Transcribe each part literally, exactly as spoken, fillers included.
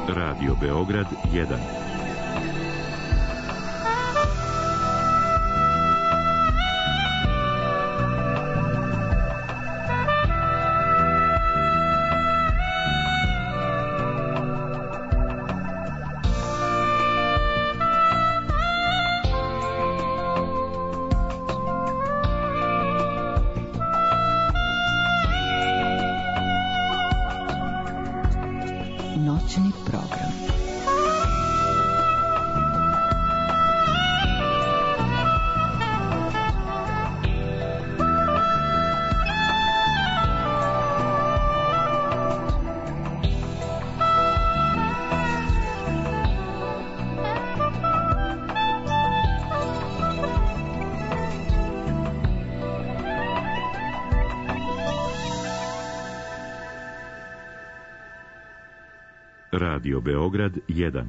Radio Beograd jedan. Noćni program. Radio Beograd jedan.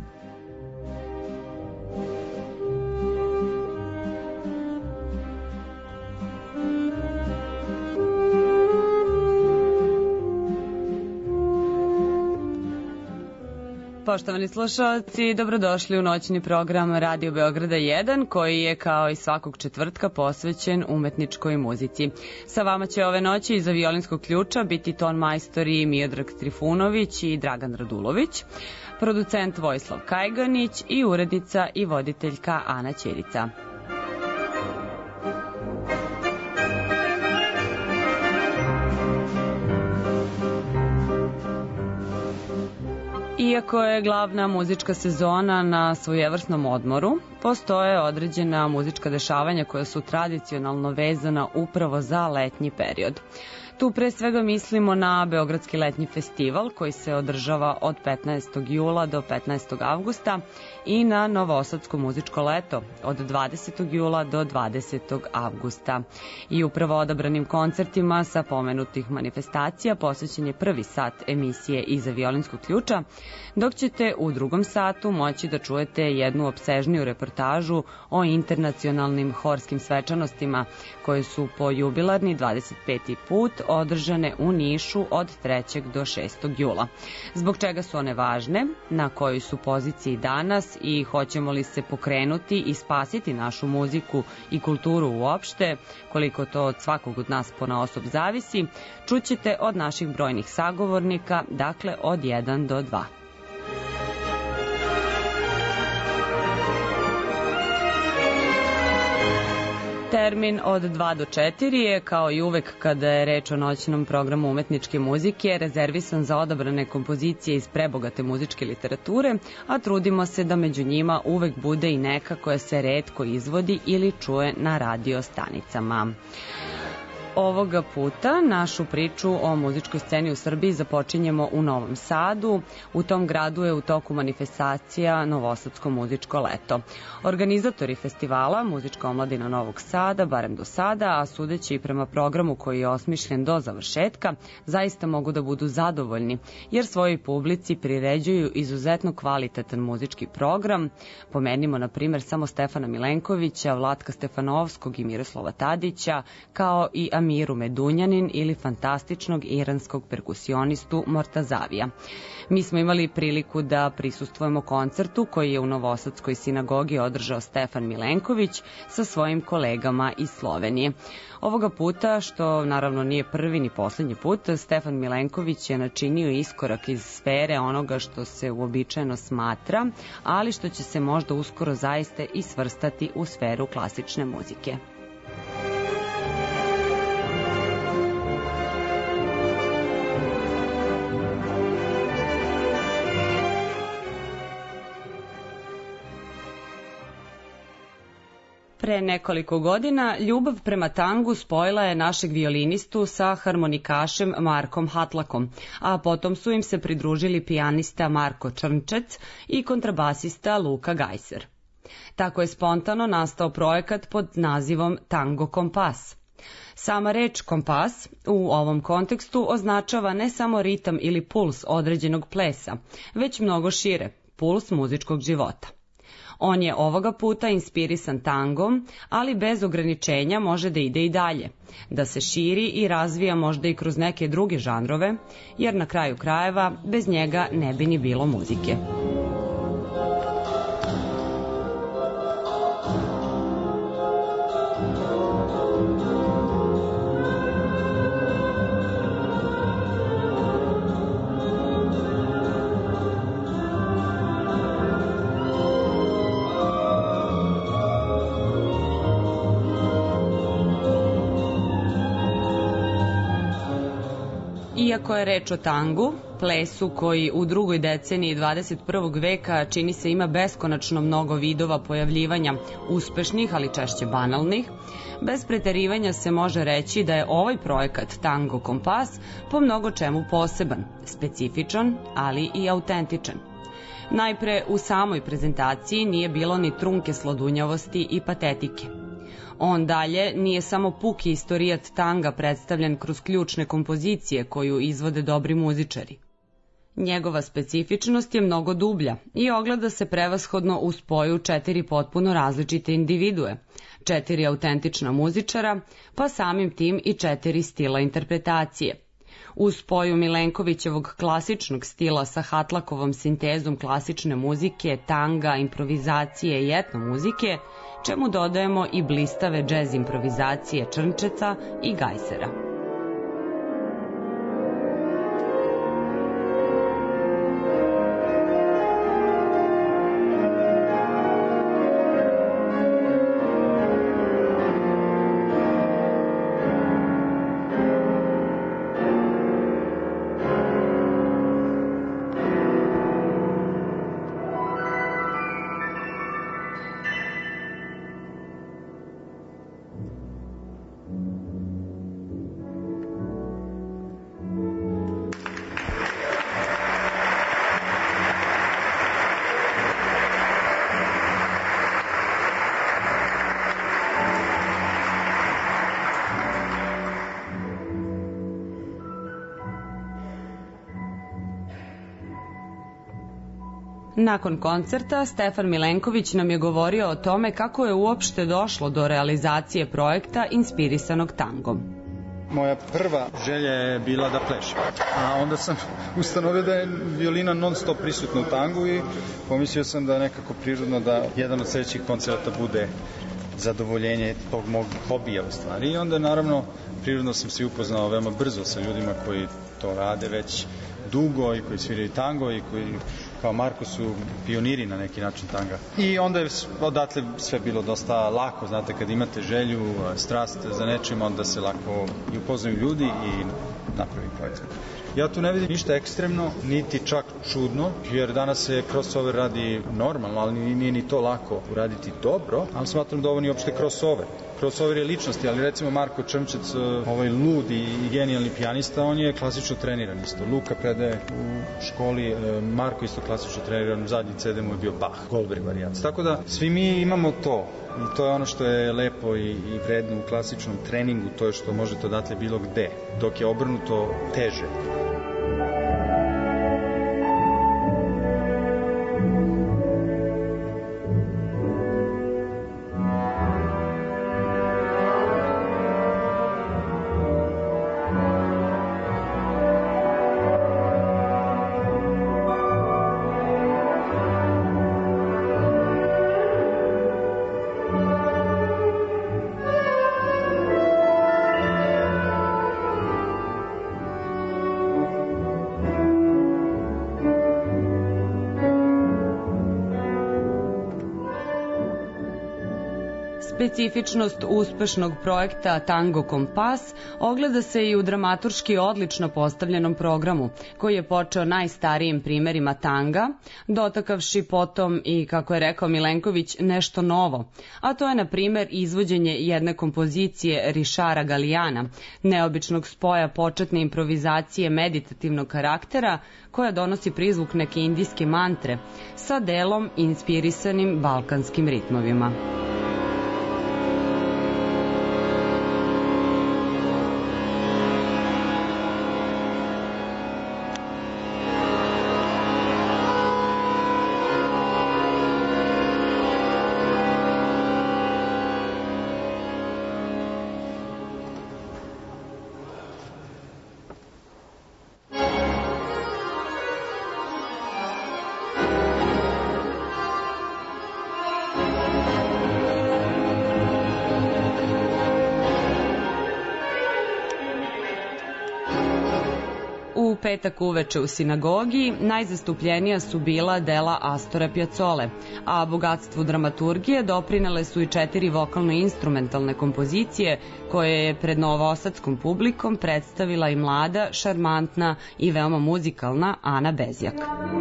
Poštovani slušalci, dobrodošli u noćni program Radio Beograda jedan, koji je kao i svakog četvrtka posvećen umetničkoj muzici. Sa vama će ove noći iza violinskog ključa biti ton majstori Miodrag Trifunović i Dragan Radulović, producent Vojislav Kajganić i urednica i voditeljka Ana Ćirica. Iako je glavna muzička sezona na svojevrsnom odmoru, postoje određena muzička dešavanja koja su tradicionalno vezana upravo za letnji period. Tu pre svega mislimo na Beogradski letnji festival koji se održava od petnaestog jula do petnaestog avgusta i na Novosadsko muzičko leto od dvadesetog jula do dvadesetog avgusta. I upravo odabranim koncertima sa pomenutih manifestacija posvećen je prvi sat emisije Iza violinskog ključa, dok ćete u drugom satu moći da čujete jednu opsežniju reportažu o internacionalnim horskim svečanostima koje su po jubilarni dvadeset peti put održane u Nišu od trećeg do šestog jula. Zbog čega su one važne, na kojoj su poziciji danas i hoćemo li se pokrenuti i spasiti našu muziku i kulturu uopšte, koliko to od svakog od nas ponaosob zavisi, čućete od naših brojnih sagovornika, dakle od jedan do dva. Termin od dva do četiri je, kao i uvek kada je reč o noćnom programu umetničke muzike, rezervisan za odabrane kompozicije iz prebogate muzičke literature, a trudimo se da među njima uvek bude i neka koja se retko izvodi ili čuje na radio stanicama. Ovoga puta našu priču o muzičkoj sceni u Srbiji započinjemo u Novom Sadu. U tom gradu je u toku manifestacija Novosadsko muzičko leto. Organizatori festivala Muzička omladina Novog Sada, barem do sada, a sudeći prema programu koji je osmišljen do završetka, zaista mogu da budu zadovoljni, jer svojoj publici priređuju izuzetno kvalitetan muzički program. Pomenimo, na primer, samo Stefana Milenkovića, Vlatka Stefanovskog i Miroslava Tadića, kao i Amiru Medunjanin ili fantastičnog iranskog perkusionistu Mortazavija. Mi smo imali priliku da prisustvujemo koncertu koji je u Novosadskoj sinagogi održao Stefan Milenković sa svojim kolegama iz Slovenije. Ovoga puta, što naravno nije prvi ni poslednji put, Stefan Milenković je načinio iskorak iz sfere onoga što se uobičajeno smatra, ali što će se možda uskoro zaista i svrstati u sferu klasične muzike. Pre nekoliko godina ljubav prema tangu spojila je našeg violinistu sa harmonikašem Markom Hatlakom, a potom su im se pridružili pijanista Marko Črnčec i kontrabasista Luka Gajser. Tako je spontano nastao projekat pod nazivom Tango Kompas. Sama reč kompas u ovom kontekstu označava ne samo ritam ili puls određenog plesa, već mnogo šire, puls muzičkog života. On je ovoga puta inspirisan tangom, ali bez ograničenja može da ide i dalje, da se širi i razvija možda i kroz neke druge žanrove, jer na kraju krajeva bez njega ne bi ni bilo muzike. Iako je reč o tangu, plesu koji u drugoj deceniji dvadeset prvog veka čini se ima beskonačno mnogo vidova pojavljivanja uspešnih, ali češće banalnih, bez preterivanja se može reći da je ovaj projekat Tango Kompas po mnogo čemu poseban, specifičan, ali i autentičan. Najpre, u samoj prezentaciji nije bilo ni trunke slodunjavosti i patetike. On dalje nije samo puki istorijat tanga predstavljen kroz ključne kompozicije koju izvode dobri muzičari. Njegova specifičnost je mnogo dublja i ogleda se prevashodno u spoju četiri potpuno različite individue, četiri autentična muzičara, pa samim tim i četiri stila interpretacije. U spoju Milenkovićevog klasičnog stila sa Hatlakovom sintezom klasične muzike, tanga, improvizacije i etno muzike, čemu dodajemo i blistave džez improvizacije Črnčeca i Gajsera. Nakon koncerta, Stefan Milenković nam je govorio o tome kako je uopšte došlo do realizacije projekta inspirisanog tangom. Moja prva želja je bila da plešem, a onda sam ustanovio da je violina non stop prisutna u tangu i pomislio sam da je nekako prirodno da jedan od sledećih koncerta bude zadovoljenje tog mog hobija u stvari. I onda naravno prirodno sam se upoznao veoma brzo sa ljudima koji to rade već dugo i koji sviraju tango i koji kao Marko su pioniri na neki način tanga. I onda je odatle sve bilo dosta lako, znate, kad imate želju, strast za nečim, onda se lako i upoznaju ljudi i napravi projekat. Ja tu ne vidim ništa ekstremno, niti čak čudno, jer danas se crossover radi normalno, ali nije ni to lako uraditi dobro, ali smatram da ovo nije uopšte crossover. Crossover je ličnosti, ali recimo Marko Črnčec, ovaj ludi i genijalni pijanista, on je klasično treniran isto. Luka predaje u školi, Marko isto klasično treniran, zadnji C D mu je bio Bach, Goldberg varijac. Tako da svi mi imamo to. I to je ono što je lepo i, i vredno u klasičnom treningu, to je što možete odatle bilo gde, dok je obrnuto teže. Specifičnost uspešnog projekta Tango Kompas ogleda se i u dramaturški odlično postavljenom programu, koji je počeo najstarijim primerima tanga, dotakavši potom i, kako je rekao Milenković, nešto novo, a to je, na primer, izvođenje jedne kompozicije Rišara Galijana, neobičnog spoja početne improvizacije meditativnog karaktera, koja donosi prizvuk neke indijske mantre, sa delom inspirisanim balkanskim ritmovima. U petak uveče u sinagogi najzastupljenija su bila dela Astora Piazzole, a bogatstvu dramaturgije doprinele su i četiri vokalno-instrumentalne kompozicije koje je pred novosadskom publikom predstavila i mlada, šarmantna i veoma muzikalna Ana Bezjak.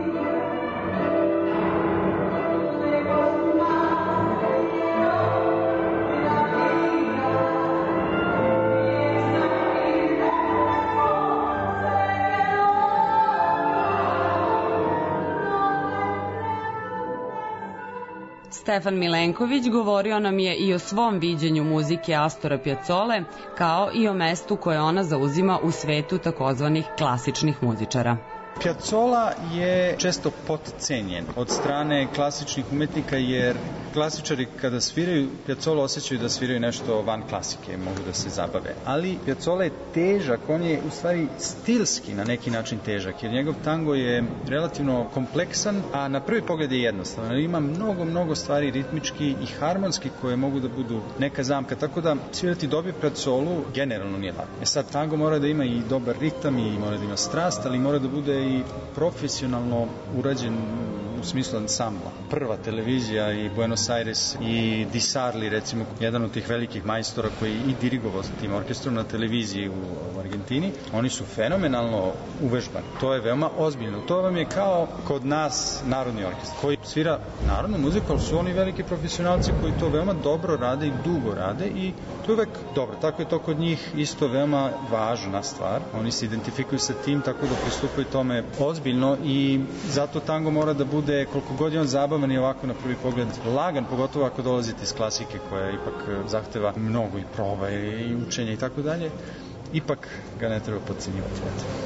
Stefan Milenković govorio nam je i o svom viđenju muzike Astora Piazzole, kao i o mestu koje ona zauzima u svetu takozvanih klasičnih muzičara. Piazzolla je često potcenjen od strane klasičnih umetnika, jer klasičari kada sviraju Piazzolla osjećaju da sviraju nešto van klasike, mogu da se zabave. Ali Piazzolla je težak, on je u stvari stilski na neki način težak, jer njegov tango je relativno kompleksan, a na prvi pogled je jednostavan. Ima mnogo, mnogo stvari ritmički i harmonski koje mogu da budu neka zamka, tako da svirati dobru Piazzollu generalno nije lako. E sad, tango mora da ima i dobar ritam i mora da ima strast, ali mora da bude i profesionalno urađen u smislu ansambla. Prva televizija i Buenos Aires i Di Sarli, recimo, jedan od tih velikih majstora koji i dirigovao sa tim orkestrom na televiziji u, u Argentini, oni su fenomenalno uvežbani. To je veoma ozbiljno. To vam je kao kod nas narodni orkestar koji svira narodnu muziku, ali su oni veliki profesionalci koji to veoma dobro rade i dugo rade i to je uvek dobro. Tako je to kod njih isto veoma važna stvar. Oni se identifikuju sa tim, tako da pristupaju tome ozbiljno i zato tango mora da bude koliko god je on zabavan i ovako na prvi pogled lagan, pogotovo ako dolazite iz klasike koja ipak zahteva mnogo i proba i učenja i tako dalje, ipak ga ne treba podcenjivati.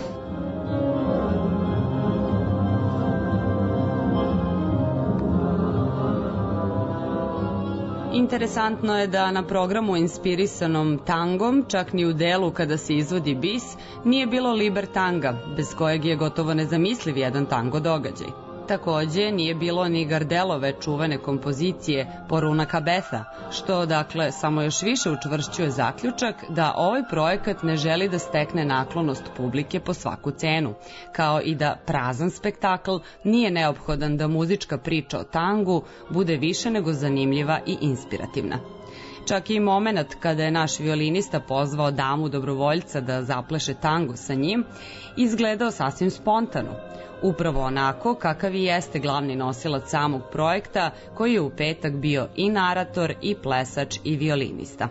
Interesantno je da na programu inspirisanom tangom, čak ni u delu kada se izvodi bis, nije bilo liber tanga, bez kojeg je gotovo nezamisliv jedan tango događaj. Takođe, nije bilo ni Gardelove čuvene kompozicije Poruna Cabeza, što, dakle, samo još više učvršćuje zaključak da ovaj projekat ne želi da stekne naklonost publike po svaku cenu, kao i da prazan spektakl nije neophodan da muzička priča o tangu bude više nego zanimljiva i inspirativna. Čak i moment kada je naš violinista pozvao damu dobrovoljca da zapleše tango sa njim, izgledao sasvim spontano. Upravo onako kakav i jeste glavni nosilac samog projekta, koji je u petak bio i narator, i plesač, i violinista.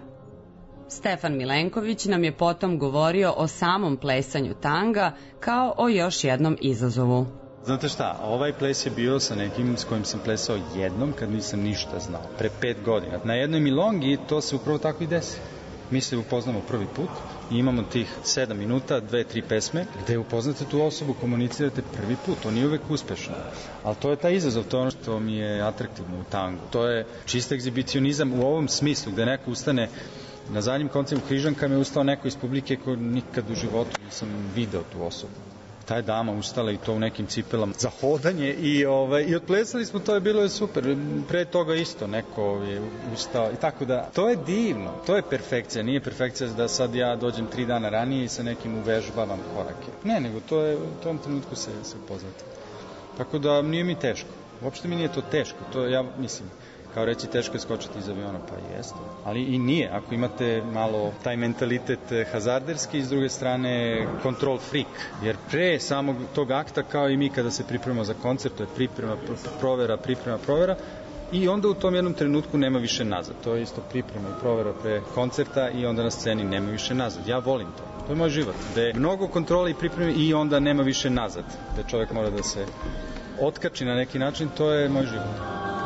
Stefan Milenković nam je potom govorio o samom plesanju tanga kao o još jednom izazovu. Znate šta, ovaj ples je bio sa nekim s kojim sam plesao jednom kad nisam ništa znao, pre pet godina. Na jednoj milongi to se upravo tako i desi. Mi se upoznamo prvi put i imamo tih sedam minuta, dve, tri pesme, gde upoznate tu osobu, komunicirate prvi put. To nije uvek uspešno, ali to je taj izazov, to je ono što mi je atraktivno u tangu. To je čist egzibicionizam u ovom smislu, gde neko ustane. Na zadnjem koncertu Križanka mi je ustao neko iz publike koji nikad u životu nisam video tu osobu. Ta je dama ustala i to u nekim cipelama za hodanje i, ovaj, i otplesali smo, to je bilo je super. Pre toga isto neko je ustao i tako da, to je divno, to je perfekcija, nije perfekcija da sad ja dođem tri dana ranije i sa nekim uvežbavam korake. Ne, nego to je, u tom trenutku se, se upoznati. Tako da nije mi teško, uopšte mi nije to teško, to ja mislim, kao reći teško je skočiti iz aviona, pa jeste. Ali i nije, ako imate malo taj mentalitet hazarderski, s druge strane control freak, jer pre samog tog akta, kao i mi kada se pripremamo za koncert, to je priprema, provera, priprema, provera, i onda u tom jednom trenutku nema više nazad. To je isto priprema i provera pre koncerta i onda na sceni nema više nazad. Ja volim to. To je moj život, gde je mnogo kontrole i pripreme i onda nema više nazad, gde čovjek mora da se otkači na neki način, to je moj život.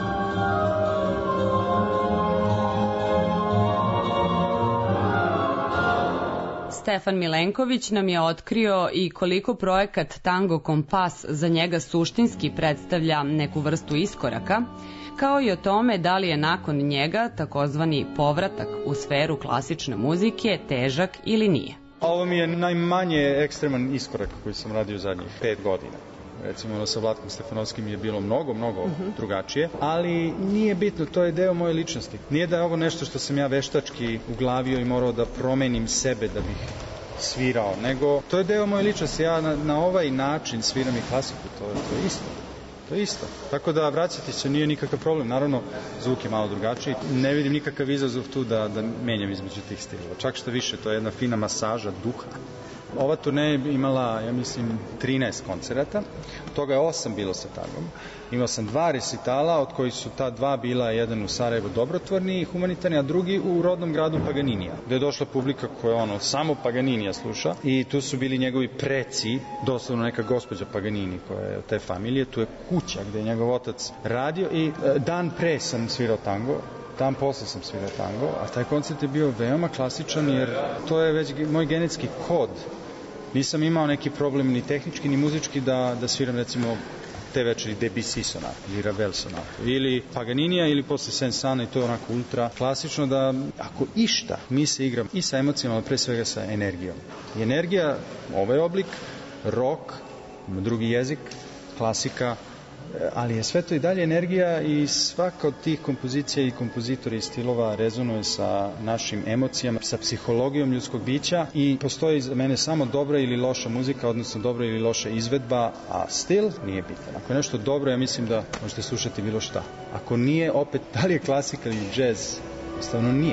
Stefan Milenković nam je otkrio i koliko projekat Tango Kompas za njega suštinski predstavlja neku vrstu iskoraka, kao i o tome da li je nakon njega takozvani povratak u sferu klasične muzike težak ili nije. Ovo mi je najmanje ekstreman iskorak koji sam radio zadnjih pet godina. Recimo ono sa Vlatkom Stefanovskim je bilo mnogo, mnogo uh-huh. drugačije, ali nije bitno, to je deo moje ličnosti. Nije da je ovo nešto što sam ja veštački uglavio i morao da promenim sebe da bih svirao, nego to je deo moje ličnosti. Ja na, na ovaj način sviram i klasiku, to, to je isto. To je isto. Tako da vraćati se nije nikakav problem. Naravno, zvuk je malo drugačiji. Ne vidim nikakav izazov tu da, da menjam između tih stilova. Čak što više, to je jedna fina masaža duha. Ova turneja je imala, ja mislim, trinaest koncerata. Od toga je osam bilo sa Tangom. Imao sam dva resitala, od kojih su ta dva bila, jedan u Sarajevo dobrotvorni i humanitarni, a drugi u rodnom gradu Paganinija, gde je došla publika koja ono, samo Paganinija sluša i tu su bili njegovi preci, doslovno neka gospođa Paganini koja je od te familije, tu je kuća gde je njegov otac radio i e, dan pre sam svirao tango, dan posle sam svirao tango, a taj koncert je bio veoma klasičan jer to je već moj genetski kod. Nisam imao neki problem ni tehnički ni muzički da, da sviram recimo te večeri Debussy sonatu ili Ravel sonatu ili Paganinija ili posle Saint-Saëns i to je onako ultra klasično da ako išta mi se igram i sa emocijama, ali pre svega sa energijom. I energija, ovaj oblik, rock, drugi jezik, klasika, ali je sve to i dalje energija i svaka od tih kompozicija i kompozitora i stilova rezonuje sa našim emocijama, sa psihologijom ljudskog bića i postoji za mene samo dobra ili loša muzika, odnosno dobra ili loša izvedba, a stil nije bitan. Ako je nešto dobro, ja mislim da možete slušati bilo šta. Ako nije, opet, da li je klasika ili džez, jednostavno nije.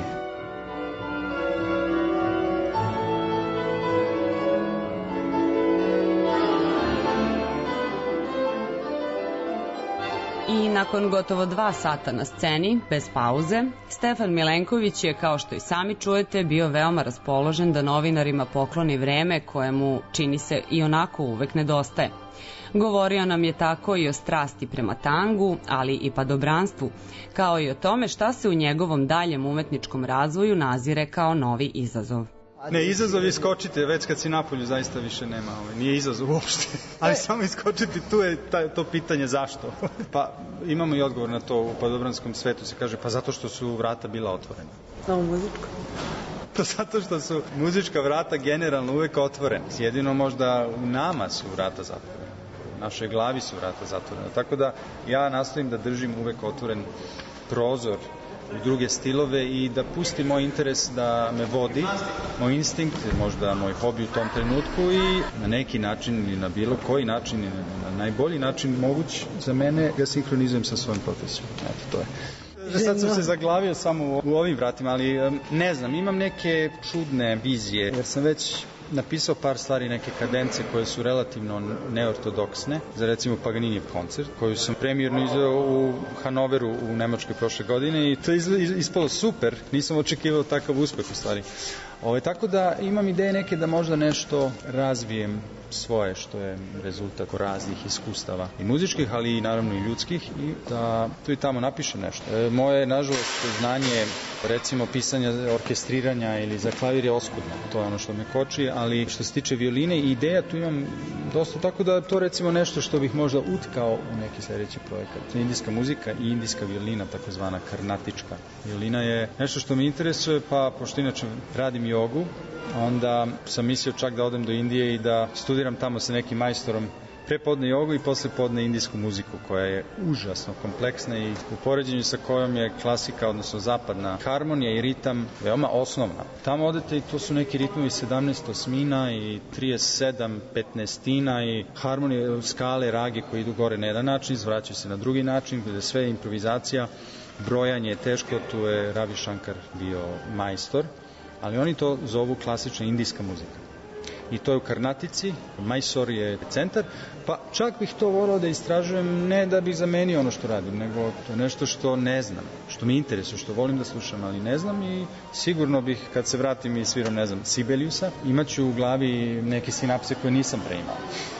I nakon gotovo dva sata na sceni, bez pauze, Stefan Milenković je, kao što i sami čujete, bio veoma raspoložen da novinarima pokloni vreme koje mu, čini se, i onako uvek nedostaje. Govorio nam je tako i o strasti prema tangu, ali i padobranstvu, kao i o tome šta se u njegovom daljem umetničkom razvoju nazire kao novi izazov. Ne, izazov je iskočiti, već kad si napolju zaista više nema, ovaj, nije izazov uopšte, ali samo iskočiti, tu je taj, to pitanje zašto. Pa imamo i odgovor na to, u padobranskom svetu se kaže, pa zato što su vrata bila otvorena. Samo muzičko? To zato što su muzička vrata generalno uvek otvorena, jedino možda u nama su vrata zatvorena, u našoj glavi su vrata zatvorena, tako da ja nastojim da držim uvek otvoren prozor u druge stilove i da pusti moj interes da me vodi, moj instinkt, možda moj hobi u tom trenutku i na neki način ili na bilo koji način ili na najbolji način moguć za mene ga sinhronizujem sa svojom profesijom. Eto, to je. Sad sam se zaglavio samo u ovim vratima, ali ne znam, imam neke čudne vizije, jer sam već napisao par stvari, neke kadence koje su relativno neortodoksne, za recimo Paganinijev koncert, koju sam premijerno izveo u Hanoveru u Nemačkoj prošle godine i to je ispalo super, nisam očekivao takav uspeh u stvari. Ove, tako da imam ideje neke da možda nešto razvijem svoje, što je rezultat raznih iskustava i muzičkih, ali i naravno i ljudskih i da tu i tamo napišem nešto. E, moje, nažalost, znanje recimo pisanja, orkestriranja ili za klavir je oskudno, to je ono što me koči, ali što se tiče violine i ideja tu imam dosta, tako da to recimo nešto što bih možda utkao u neki sledeći projekat. Indijska muzika i indijska violina, takozvana karnatička violina je nešto što me interesuje, pa pošto inače radim jogu, onda sam mislio čak da odem do Indije i da studiram tamo sa nekim majstorom prepodne jogu i posle podne indijsku muziku koja je užasno kompleksna i u poređenju sa kojom je klasika, odnosno zapadna harmonija i ritam veoma osnovna. Tamo odete i to su neki ritmovi sedamnaest osmina i trideset sedam petnaestina i harmonije, skale, rage koji idu gore na jedan način, zvraćaju se na drugi način, gde sve je improvizacija, brojanje je teško, tu je Ravi Shankar bio majstor, ali oni to zovu klasična indijska muzika. I to je u Karnatici, Mysore je centar, pa čak bih to volao da istražujem, ne da bih zamenio ono što radim, nego to je nešto što ne znam, što mi interesuje, što volim da slušam, ali ne znam i sigurno bih, kad se vratim i sviram, ne znam, Sibeliusa, imaću u glavi neke sinapse koje nisam pre imao.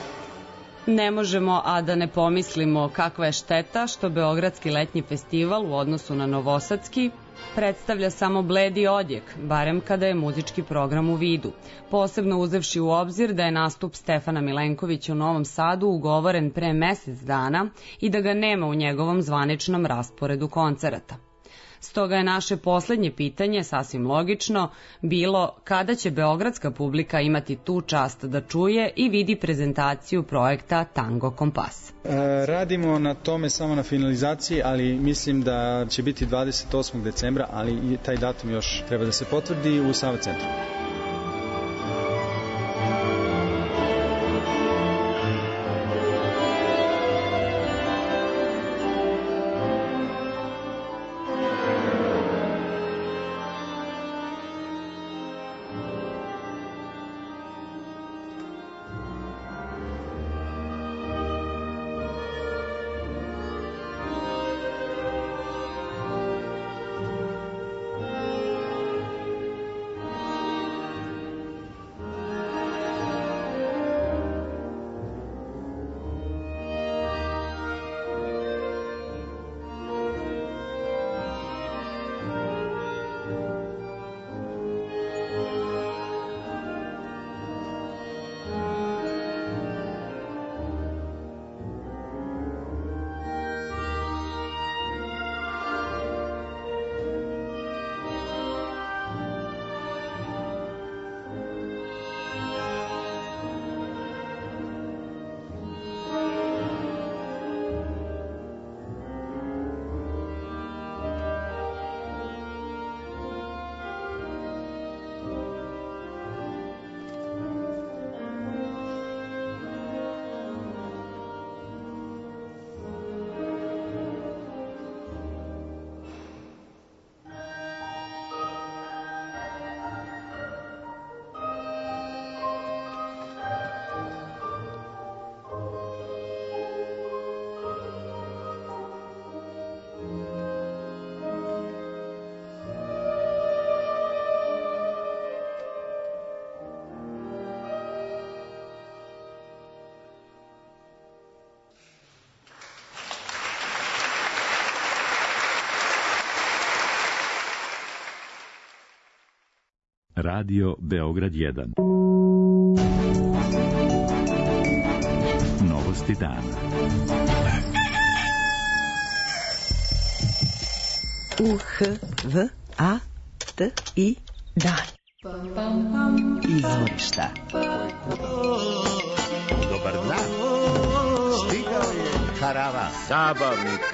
Ne možemo, a da ne pomislimo kakva je šteta što Beogradski letnji festival u odnosu na Novosadski predstavlja samo bledi odjek, barem kada je muzički program u vidu, posebno uzevši u obzir da je nastup Stefana Milenkovića u Novom Sadu ugovoren pre mesec dana i da ga nema u njegovom zvaničnom rasporedu koncerata. Stoga je naše poslednje pitanje, sasvim logično, bilo kada će beogradska publika imati tu čast da čuje i vidi prezentaciju projekta Tango Kompas. E, radimo na tome samo na finalizaciji, ali mislim da će biti dvadeset osmog decembra, ali i taj datum još treba da se potvrdi u Sava centru. Radio Beograd jedan. Novosti dana. U H V A T I dan. Izvorišta. Dobar dan. Stigao je karavan. Zabavnik.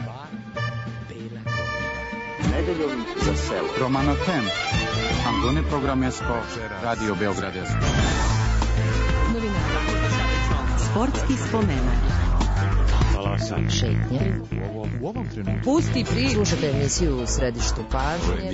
Nedeljom za selo. Romana Tem. Antone Programesko, Radio Beogradesko. Novinara. Sportski spomenak. Salasan. Šetnje. U ovom trenutku. Pusti priču. Slušajte emisiju u središtu pažnje.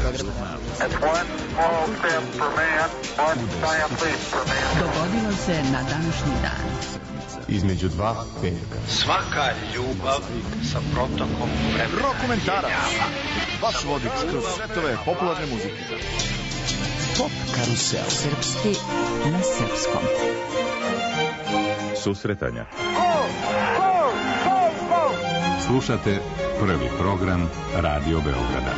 Dogodilo se na današnji dan. Između dva petka. Svaka ljubav sa protokom vremena. Rokomentarac. Vaš vodič kroz svetove popularne muzike. Pop karusel. Srpski na srpskom. Susretanja. Slušate prvi program Radio Beograda.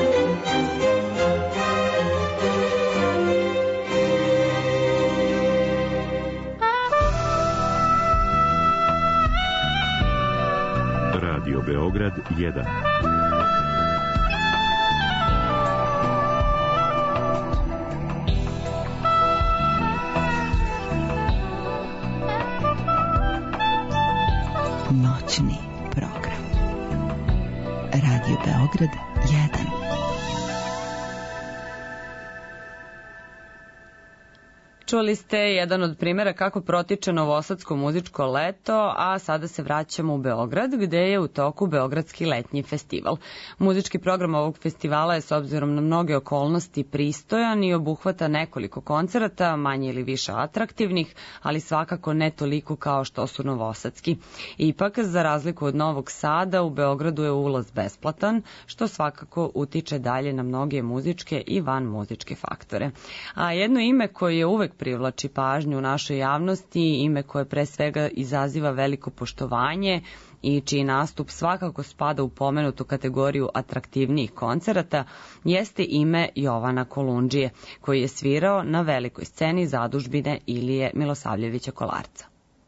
Radio Beograd jedan. Noćni program. Radio Beograd jedan. Čuli ste jedan od primjera kako protiče novosadsko muzičko leto, a sada se vraćamo u Beograd, gde je u toku Beogradski letnji festival. Muzički program ovog festivala je s obzirom na mnoge okolnosti pristojan i obuhvata nekoliko koncerata, manje ili više atraktivnih, ali svakako ne toliko kao što su novosadski. Ipak, za razliku od Novog Sada, u Beogradu je ulaz besplatan, što svakako utiče dalje na mnoge muzičke i van muzičke faktore. A jedno ime koje je uvek privlači pažnju u našoj javnosti, ime koje pre svega izaziva veliko poštovanje i čiji nastup svakako spada u pomenutu kategoriju atraktivnijih koncerata, jeste ime Jovana Kolundžije, koji je svirao na velikoj sceni zadužbine Ilije Milosavljevića Kolarca.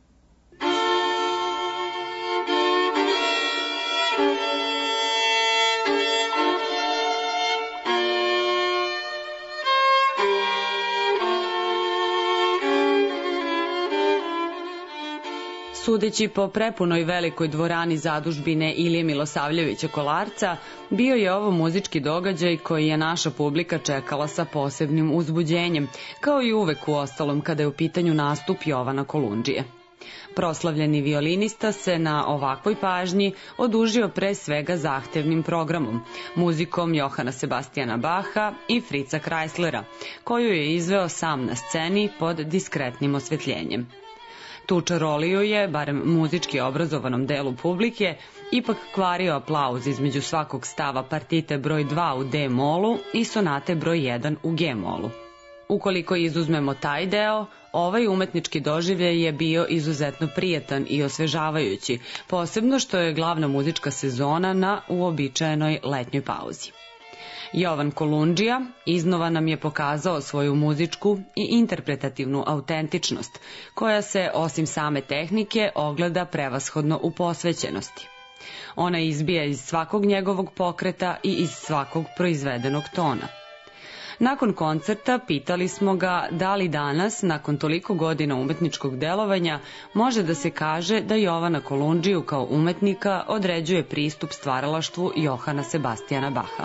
Sudeći po prepunoj velikoj dvorani zadužbine Ilije Milosavljevića Kolarca, bio je ovo muzički događaj koji je naša publika čekala sa posebnim uzbuđenjem, kao i uvek u ostalom kada je u pitanju nastup Jovana Kolundžije. Proslavljeni violinista se na ovakvoj pažnji odužio pre svega zahtevnim programom, muzikom Johana Sebastijana Baha i Fritza Kreislera, koju je izveo sam na sceni pod diskretnim osvetljenjem. Tu čaroliju je, barem muzički obrazovanom delu publike, ipak kvario aplauz između svakog stava partite broj dva u D-molu i sonate broj jedan u G-molu. Ukoliko izuzmemo taj deo, ovaj umetnički doživljaj je bio izuzetno prijatan i osvežavajući, posebno što je glavna muzička sezona na uobičajenoj letnjoj pauzi. Jovan Kolundžija iznova nam je pokazao svoju muzičku i interpretativnu autentičnost, koja se, osim same tehnike, ogleda prevashodno u posvećenosti. Ona izbija iz svakog njegovog pokreta i iz svakog proizvedenog tona. Nakon koncerta pitali smo ga da li danas, nakon toliko godina umetničkog delovanja, može da se kaže da Jovana Kolundžiju kao umetnika određuje pristup stvaralaštvu Johana Sebastijana Baha.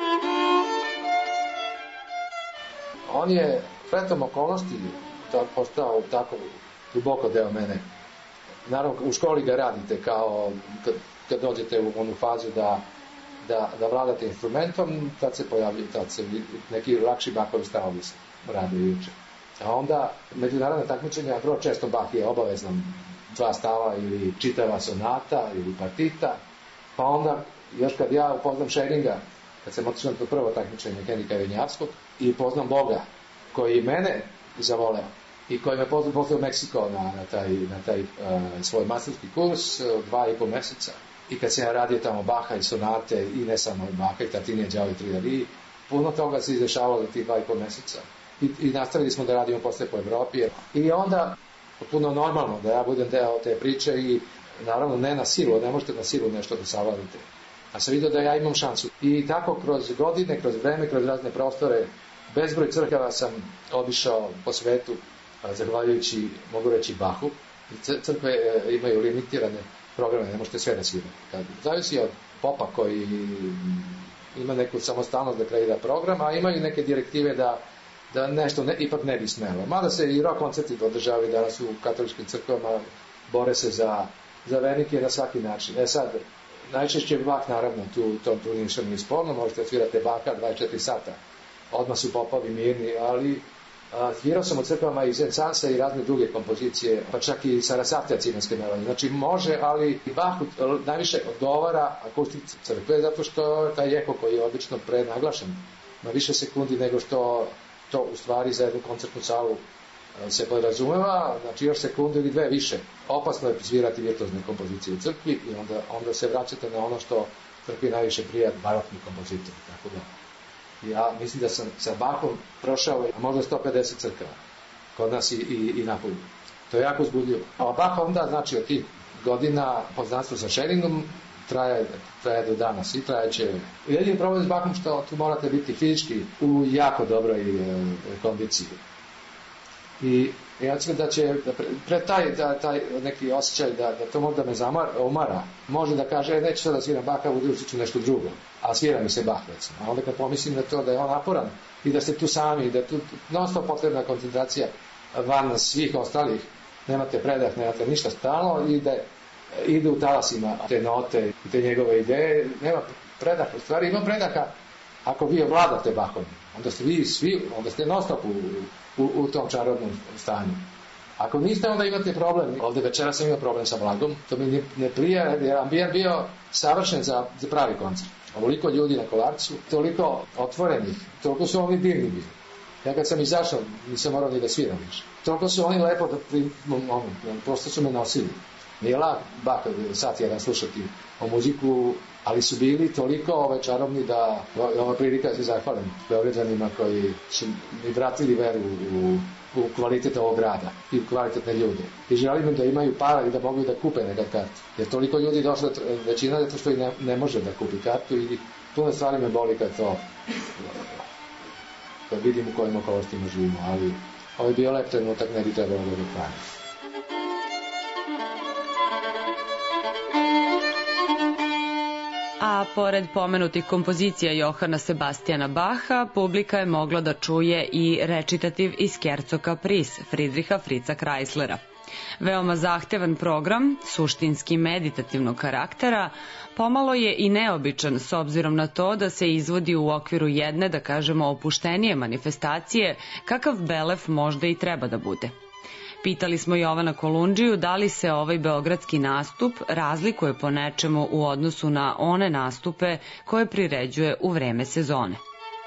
On je spletom okolnosti postao tako duboko deo mene. Naravno, u školi ga radite kao kad, kad dođete u onu fazu da, da, da vladate instrumentom, tad se pojavljaju, tad se neki lakši Bahovi stavovi se rade juče. A onda, međunarodna takmičenja, vrlo često Bach je obavezan dva stava ili čitava sonata ili partita, pa onda, još kad ja upoznam Scheringa, kad sam otišao na to prvo takmičenje Henrika Vinjavskog i poznam Boga, koji mene zavoleo i koji me poslao, poslao u Meksiko na, na taj, na taj uh, svoj masterski kurs uh, dva i po meseca. I kad sam ja radio tamo Baha i sonate i ne samo Baha i Tartinija, Đao i Tridari, puno toga se izdešavalo za tih dva i pol meseca. I, i nastavili smo da radimo posle po Evropi. I onda, puno normalno da ja budem deo te priče i naravno ne na silu, ne možete na silu nešto da savladite. A sam vidio da ja imam šansu. I tako kroz godine, kroz vreme, kroz razne prostore, bezbroj crkava sam obišao po svetu, zahvaljujući, mogu reći, Bahu. Crkve imaju limitirane programe, ne možete sve da svirate. Zavisi od popa koji ima neku samostalnost da kreira program, a imaju neke direktive da, da nešto ne, ipak ne bi smelo. Mada se i rock koncerti održavaju danas u katoličkim crkvama, bore se za, za vernike na svaki način. E sad, najčešće Bach, naravno, tu, to, tu ništa nije sporno, možete da svirate Bacha dvadeset četiri sata. Odmah su popovi mirni, ali a, svirao sam u crkvama i Zensansa i razne druge kompozicije, pa čak i Sarasatija ciganske melodije. Znači može, ali Bachu najviše odgovara akustici crkve, zato što taj eko koji je obično prenaglašen na više sekundi nego što to u stvari za jednu koncertnu salu se podrazumeva, znači još sekundu ili dve više. Opasno je svirati virtuozne kompozicije u crkvi i onda, onda se vraćate na ono što crkvi najviše prija, barokni kompozitor, tako da. Ja mislim da sam sa Bachom prošao možda sto pedeset crkava kod nas i, i, i napolju. To je jako uzbudljivo. A Bach onda, znači, od tih godina poznanstvo sa Sheringom traje, traje do danas i traje će. Jedini problem s Bachom što tu morate biti fizički u jako dobroj e, kondiciji. I ja mislim da će, da pre, pre taj, da, taj neki osjećaj da, da to možda me zamar, umara, može da kaže, e, neću sad da sviram Bacha, budući ću nešto drugo, a svira mi se Bach, recimo. A onda kad pomislim na to da je on naporan i da ste tu sami, da je tu non stop potrebna koncentracija van svih ostalih, nemate predah, nemate ništa stalno i da ide u talasima te note i te njegove ideje, nema predaha, u stvari ima predaha ako vi ovladate Bachom, onda ste vi svi, onda ste non stop u, u, u tom čarobnom stanju. Ako niste, onda imate problem. Ovde večera sam imao problem sa Blagom, to mi ne prija, jer je ambijent bio savršen za, za pravi koncert. Ovoliko ljudi na Kolarcu, toliko otvorenih, toliko su oni divni bili. Ja kad sam izašao, nisam morao ni da sviram više. Toliko su oni lepo, da pri, ono, prosto su me nosili. Nije lak Bach sat jedan slušati o muziku, ali su bili toliko ove čarobni da ova prilika se zahvalim Beograđanima koji su mi vratili veru u, u kvalitet ovog grada i u kvalitetne ljude. I želim im da imaju para i da mogu da kupe nekad kartu. Jer toliko ljudi došlo, većina zato što i ne, ne može da kupi kartu i puno stvari me boli kad to kad vidim u kojim okolostima živimo, ali ovaj bio lep trenutak ne bi trebalo da ga pravi. A pored pomenutih kompozicija Johana Sebastijana Bacha, publika je mogla da čuje i recitativ iz Scherzo Caprice Friedricha Fritza Kreislera. Veoma zahtevan program, suštinski meditativnog karaktera, pomalo je i neobičan s obzirom na to da se izvodi u okviru jedne, da kažemo, opuštenije manifestacije, kakav Belef možda i treba da bude. Pitali smo Jovana Kolundžiju da li se ovaj beogradski nastup razlikuje po nečemu u odnosu na one nastupe koje priređuje u vreme sezone.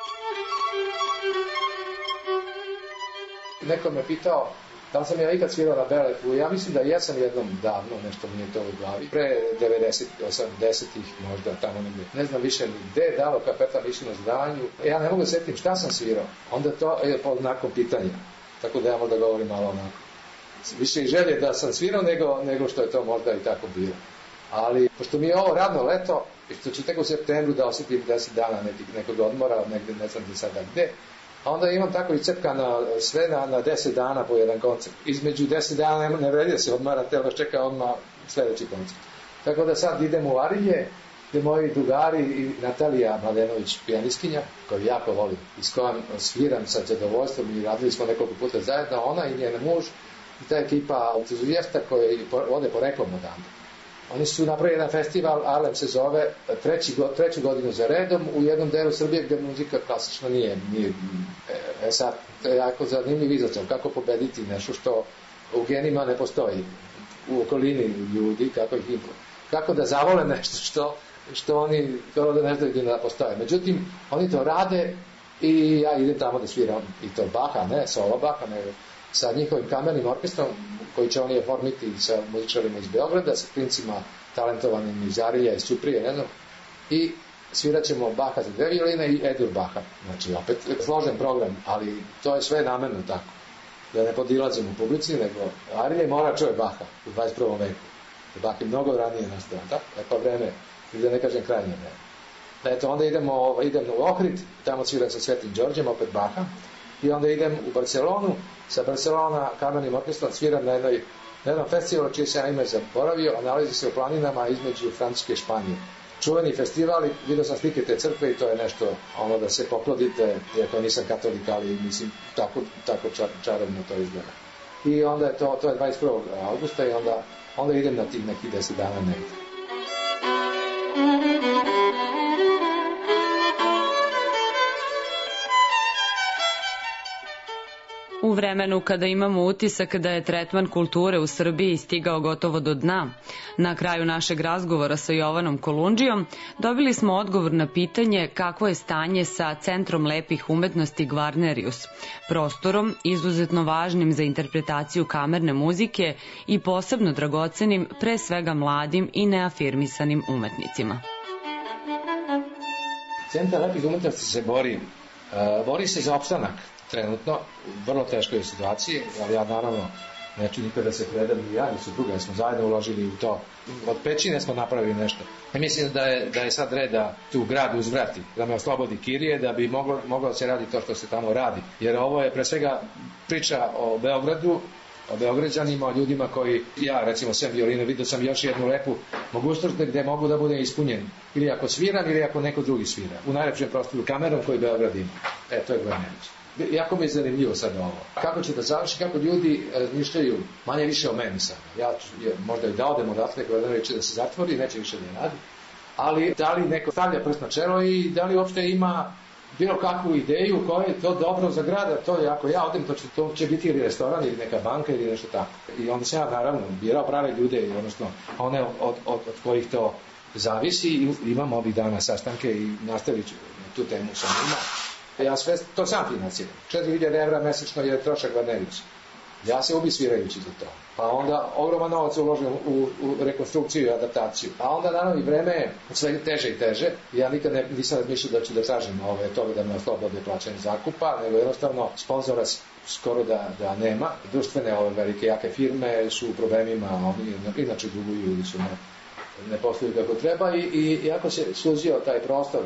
Neko me pitao da li sam ja ikad svirao na Belefu. Ja mislim da jesam jednom davno, nešto mi je to u glavi. Pre devedeset, osamdesetih možda tamo negde. Ne znam više ni gde, dalo kapeta više na zdanju. Ja ne mogu da setim šta sam svirao. Onda to je pod znakom pitanja. Tako da ja možda govorim malo onako. Više i želje da sam svirao nego, nego što je to možda i tako bilo. Ali, pošto mi je ovo radno leto, i što ću tek u septembru da osjetim deset dana nekog, nekog odmora, negde ne znam sada gde, a onda imam tako i cepkano sve na, na deset dana po jedan koncert. Između deset dana ne, ne vredi da se odmara, te vas čeka odmah sledeći koncert. Tako da sad idem u Arilje, gde moji drugari i Natalija Mladenović, pijaniskinja, koju jako volim, i s kojom sviram sa zadovoljstvom i radili smo nekoliko puta zajedno, ona i njen muž, i ta ekipa entuzijasta koji vode poreklom odande. Oni su napravili jedan festival, Arlem se zove, treći, treću godinu za redom, u jednom delu Srbije gde muzika klasično nije. nije e, sad, to je jako zanimljiv izazov, kako pobediti nešto što u genima ne postoji, u okolini ljudi, kako ih impro. Kako da zavole nešto što, što oni kao da ne znaju da postoje. Međutim, oni to rade i ja idem tamo da sviram i to Bacha, ne solo Bacha, nego sa njihovim kamernim orkestrom koji će oni oformiti sa muzičarima iz Beograda, sa klincima talentovanim iz Arilja, iz Ćuprije, ne znam. I svirat ćemo Baha za dve violine i Edur Baha. Znači, opet složen program, ali to je sve namerno tako. Da ne podilazimo u publici, nego Arilje mora čuje Baha u dvadeset prvom veku. Bach je mnogo ranije nastao, tako? Lepo vreme, ili da ne kažem krajnje vreme. Eto, onda idemo, idemo u Ohrid, tamo sviram sa Svetim Đorđem, opet Baha, i onda idem u Barcelonu, sa Barcelona kamernim orkestrom sviram na, jednoj, na jednom festivalu čije se ja ime zaboravio, a nalazi se u planinama između Francuske i Španije. Čuveni festival, i vidio sam slike te crkve i to je nešto, ono da se poklodite, iako nisam katolik, ali mislim, tako, tako čar, čarobno to izgleda. I onda je to, to je dvadeset prvog augusta i onda, onda idem na tih nekih deset dana negdje. U vremenu kada imamo utisak da je tretman kulture u Srbiji stigao gotovo do dna, na kraju našeg razgovora sa Jovanom Kolundžijom dobili smo odgovor na pitanje kakvo je stanje sa Centrom lepih umetnosti Gvarnerius, prostorom izuzetno važnim za interpretaciju kamerne muzike i posebno dragocenim pre svega mladim i neafirmisanim umetnicima. Centar lepih umetnosti se bori, uh, bori se za opstanak. Trenutno, u vrlo teškoj situaciji, ali ja naravno neću nikada da se predam ni ja, ni supruga, jer smo zajedno uložili u to. Od pećine smo napravili nešto. I mislim da je, da je sad red da tu grad uzvrati, da me oslobodi kirije, da bi moglo, moglo se radi to što se tamo radi. Jer ovo je pre svega priča o Beogradu, o Beograđanima, o ljudima koji, ja recimo sem violinu, vidio sam još jednu lepu mogućnost gde mogu da bude ispunjen. Ili ako sviram, ili ako neko drugi svira. U najlepšem prostoru kamerom koji Beograd ima. E, to je Gvarnerius. Jako mi je zanimljivo sad ovo. Kako će da završi, kako ljudi razmišljaju manje više o meni sad. Ja ću, možda i da odem odatle, Gvarnerius će da se zatvori, neće više da radi. Ali da li neko stavlja prst na čelo i da li uopšte ima bilo kakvu ideju koja je to dobro za grada, to je ako ja odem, to će, to će biti ili restoran ili neka banka ili nešto tako. I onda sam ja naravno birao prave ljude, odnosno one od, od, od kojih to zavisi i imam ovih dana sastanke i nastavit ću tu temu sa njima. Ja sve to sam financiram. četiri hiljade evra mesečno je trošak Gvarnerius. Ja se ubi svirajući za to. Pa onda ogroman novac uložim u, u rekonstrukciju i adaptaciju. A onda naravno i vreme je sve teže i teže. Ja nikad ne, nisam razmišljao da ću da tražim ove, toga da me oslobode plaćanje zakupa, nego jednostavno sponzora skoro da, da nema. Društvene ove velike jake firme su u problemima, oni inače duguju ili su ne, ne posluju kako treba i, i iako se suzio taj prostor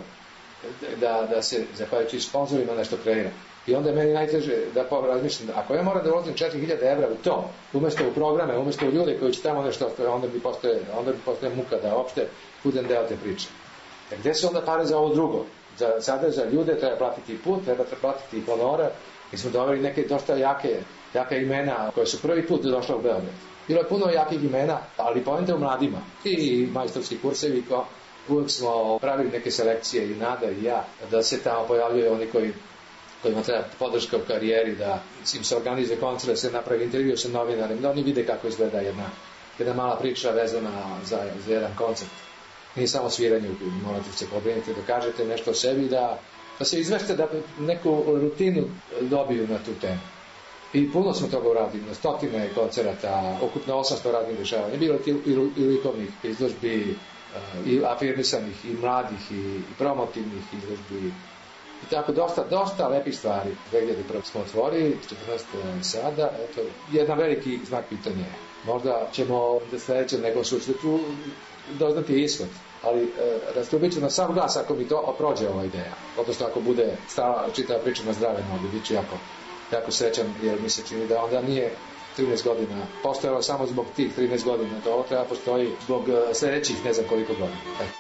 da, da se, zahvaljujući sponzorima, nešto kreira. I onda je meni najteže da razmišljam, ako ja moram da uložim četiri hiljade evra u to, umjesto u programe, umjesto u ljude koji će tamo nešto, onda bi postoje, onda bi postoje muka da uopšte budem deo te priče. A gde su onda pare za ovo drugo? Za, sada za ljude treba platiti put, treba platiti honora. Mi smo doveli neke dosta jake, jake imena koje su prvi put došla u Beograd. Bilo je puno jakih imena, ali poenta u mladima. I majstorski kursevi, ko, uvijek smo pravili neke selekcije i Nada i ja, da se tamo pojavljaju oni koji kojima treba podrška u karijeri, da im se organizuje koncert, da se napravi intervju sa novinarima, da oni vide kako izgleda jedna, jedna mala priča vezana za, za jedan koncert. Nije samo sviranje, morate se pobrinuti da kažete nešto o sebi, da, da se izvešte, da neku rutinu dobiju na tu temu. I puno smo toga uradili, na stotine koncerata, okupno osamsto raznih dešavanja, bilo i, i, i likovnih izložbi, i afirmisanih, i mladih, i, i promotivnih izložbi, i tako dosta, dosta lepih stvari. dve hiljade prve smo otvorili, četrnaeste sada, eto, jedan veliki znak pitanja je. Možda ćemo da sledeće nego susretu doznati ishod, ali e, rastubit ću na sam glas ako mi to prođe ova ideja. Odnosno ako bude stala čitava priča na zdrave noge, bit ću jako, jako srećan, jer mi se čini da onda nije trinaest godina postojalo samo zbog tih trinaest godina, to ovo treba postoji zbog sledećih ne znam koliko godina. Eto.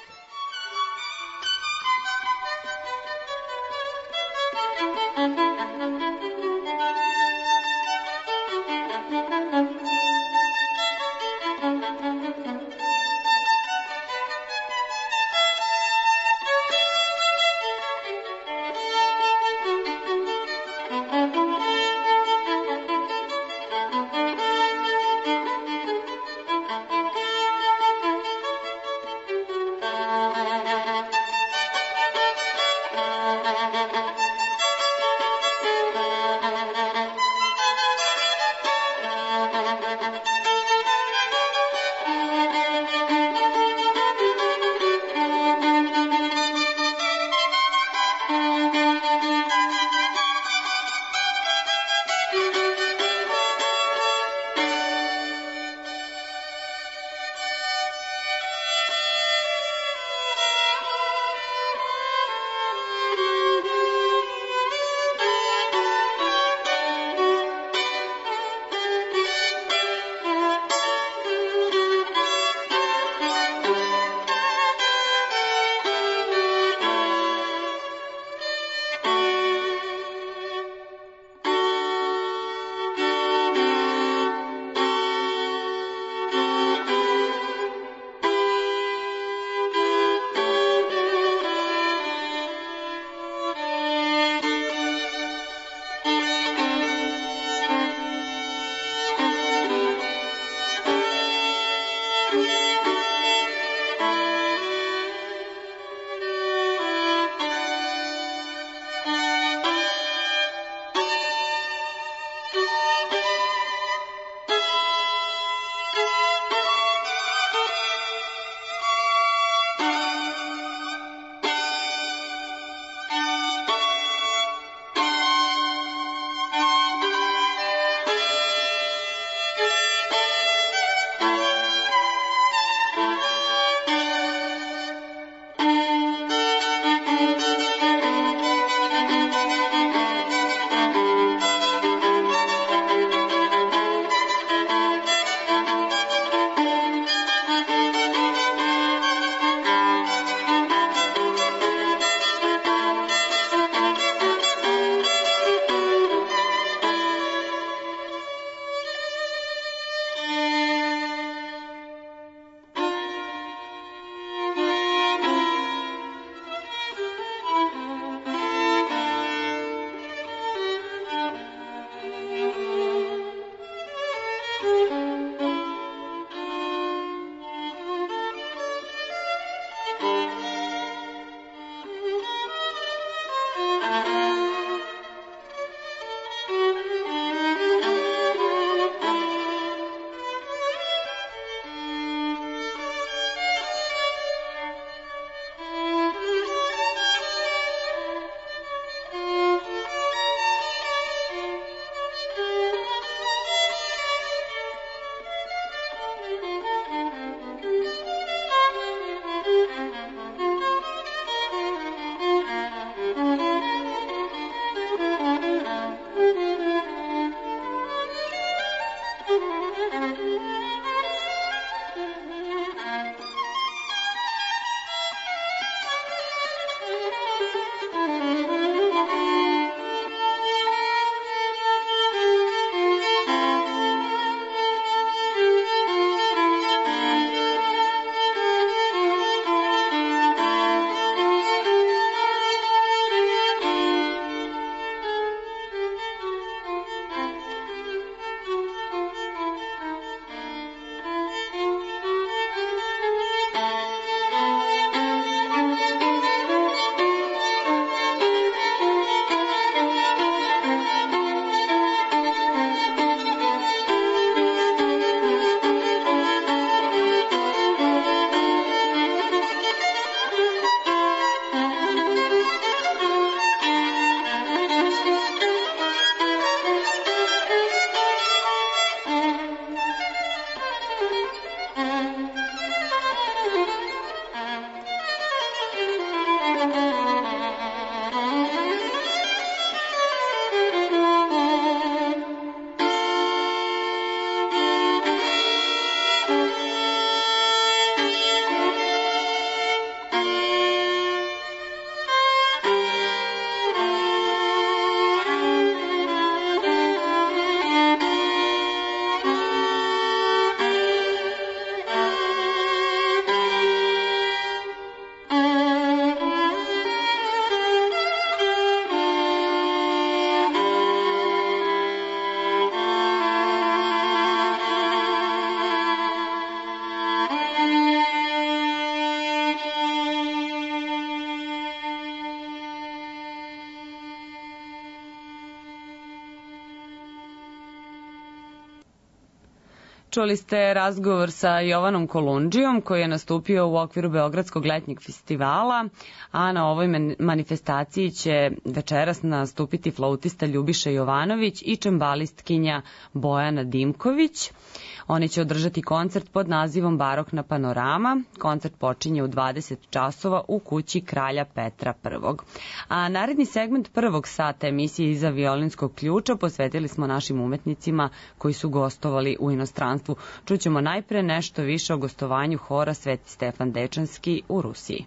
Čuli ste razgovor sa Jovanom Kolundžijom koji je nastupio u okviru Beogradskog letnjeg festivala, a na ovoj manifestaciji će večeras nastupiti flautista Ljubiša Jovanović i čembalistkinja Bojana Dimković. Oni će održati koncert pod nazivom Barokna panorama. Koncert počinje u dvadeset časova u kući Kralja Petra prvog. A naredni segment prvog sata emisije Iza violinskog ključa posvetili smo našim umetnicima koji su gostovali u inostranstvu. Čućemo najpre nešto više o gostovanju hora Sveti Stefan Dečanski u Rusiji.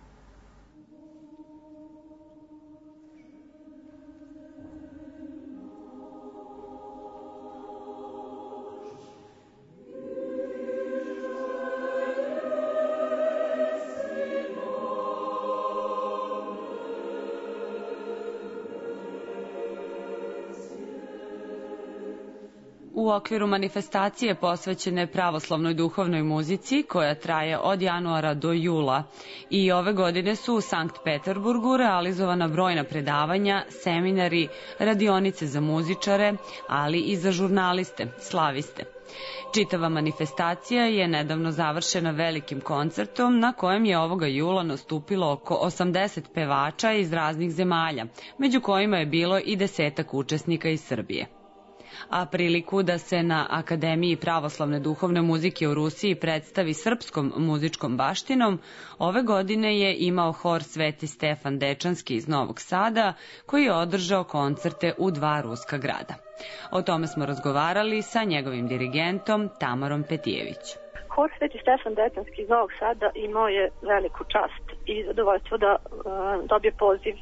U okviru manifestacije posvećene pravoslavnoj duhovnoj muzici, koja traje od januara do jula, i ove godine su u Sankt Peterburgu realizovana brojna predavanja, seminari, radionice za muzičare, ali i za žurnaliste, slaviste. Čitava manifestacija je nedavno završena velikim koncertom na kojem je ovoga jula nastupilo oko osamdeset pevača iz raznih zemalja, među kojima je bilo i desetak učesnika iz Srbije. A priliku da se na Akademiji pravoslavne duhovne muzike u Rusiji predstavi srpskom muzičkom baštinom, ove godine je imao hor Sveti Stefan Dečanski iz Novog Sada, koji je održao koncerte u dva ruska grada. O tome smo razgovarali sa njegovim dirigentom Tamarom Petijević. Hor Sveti Stefan Dečanski iz Novog Sada imao je veliku čast i zadovoljstvo da uh, dobije poziv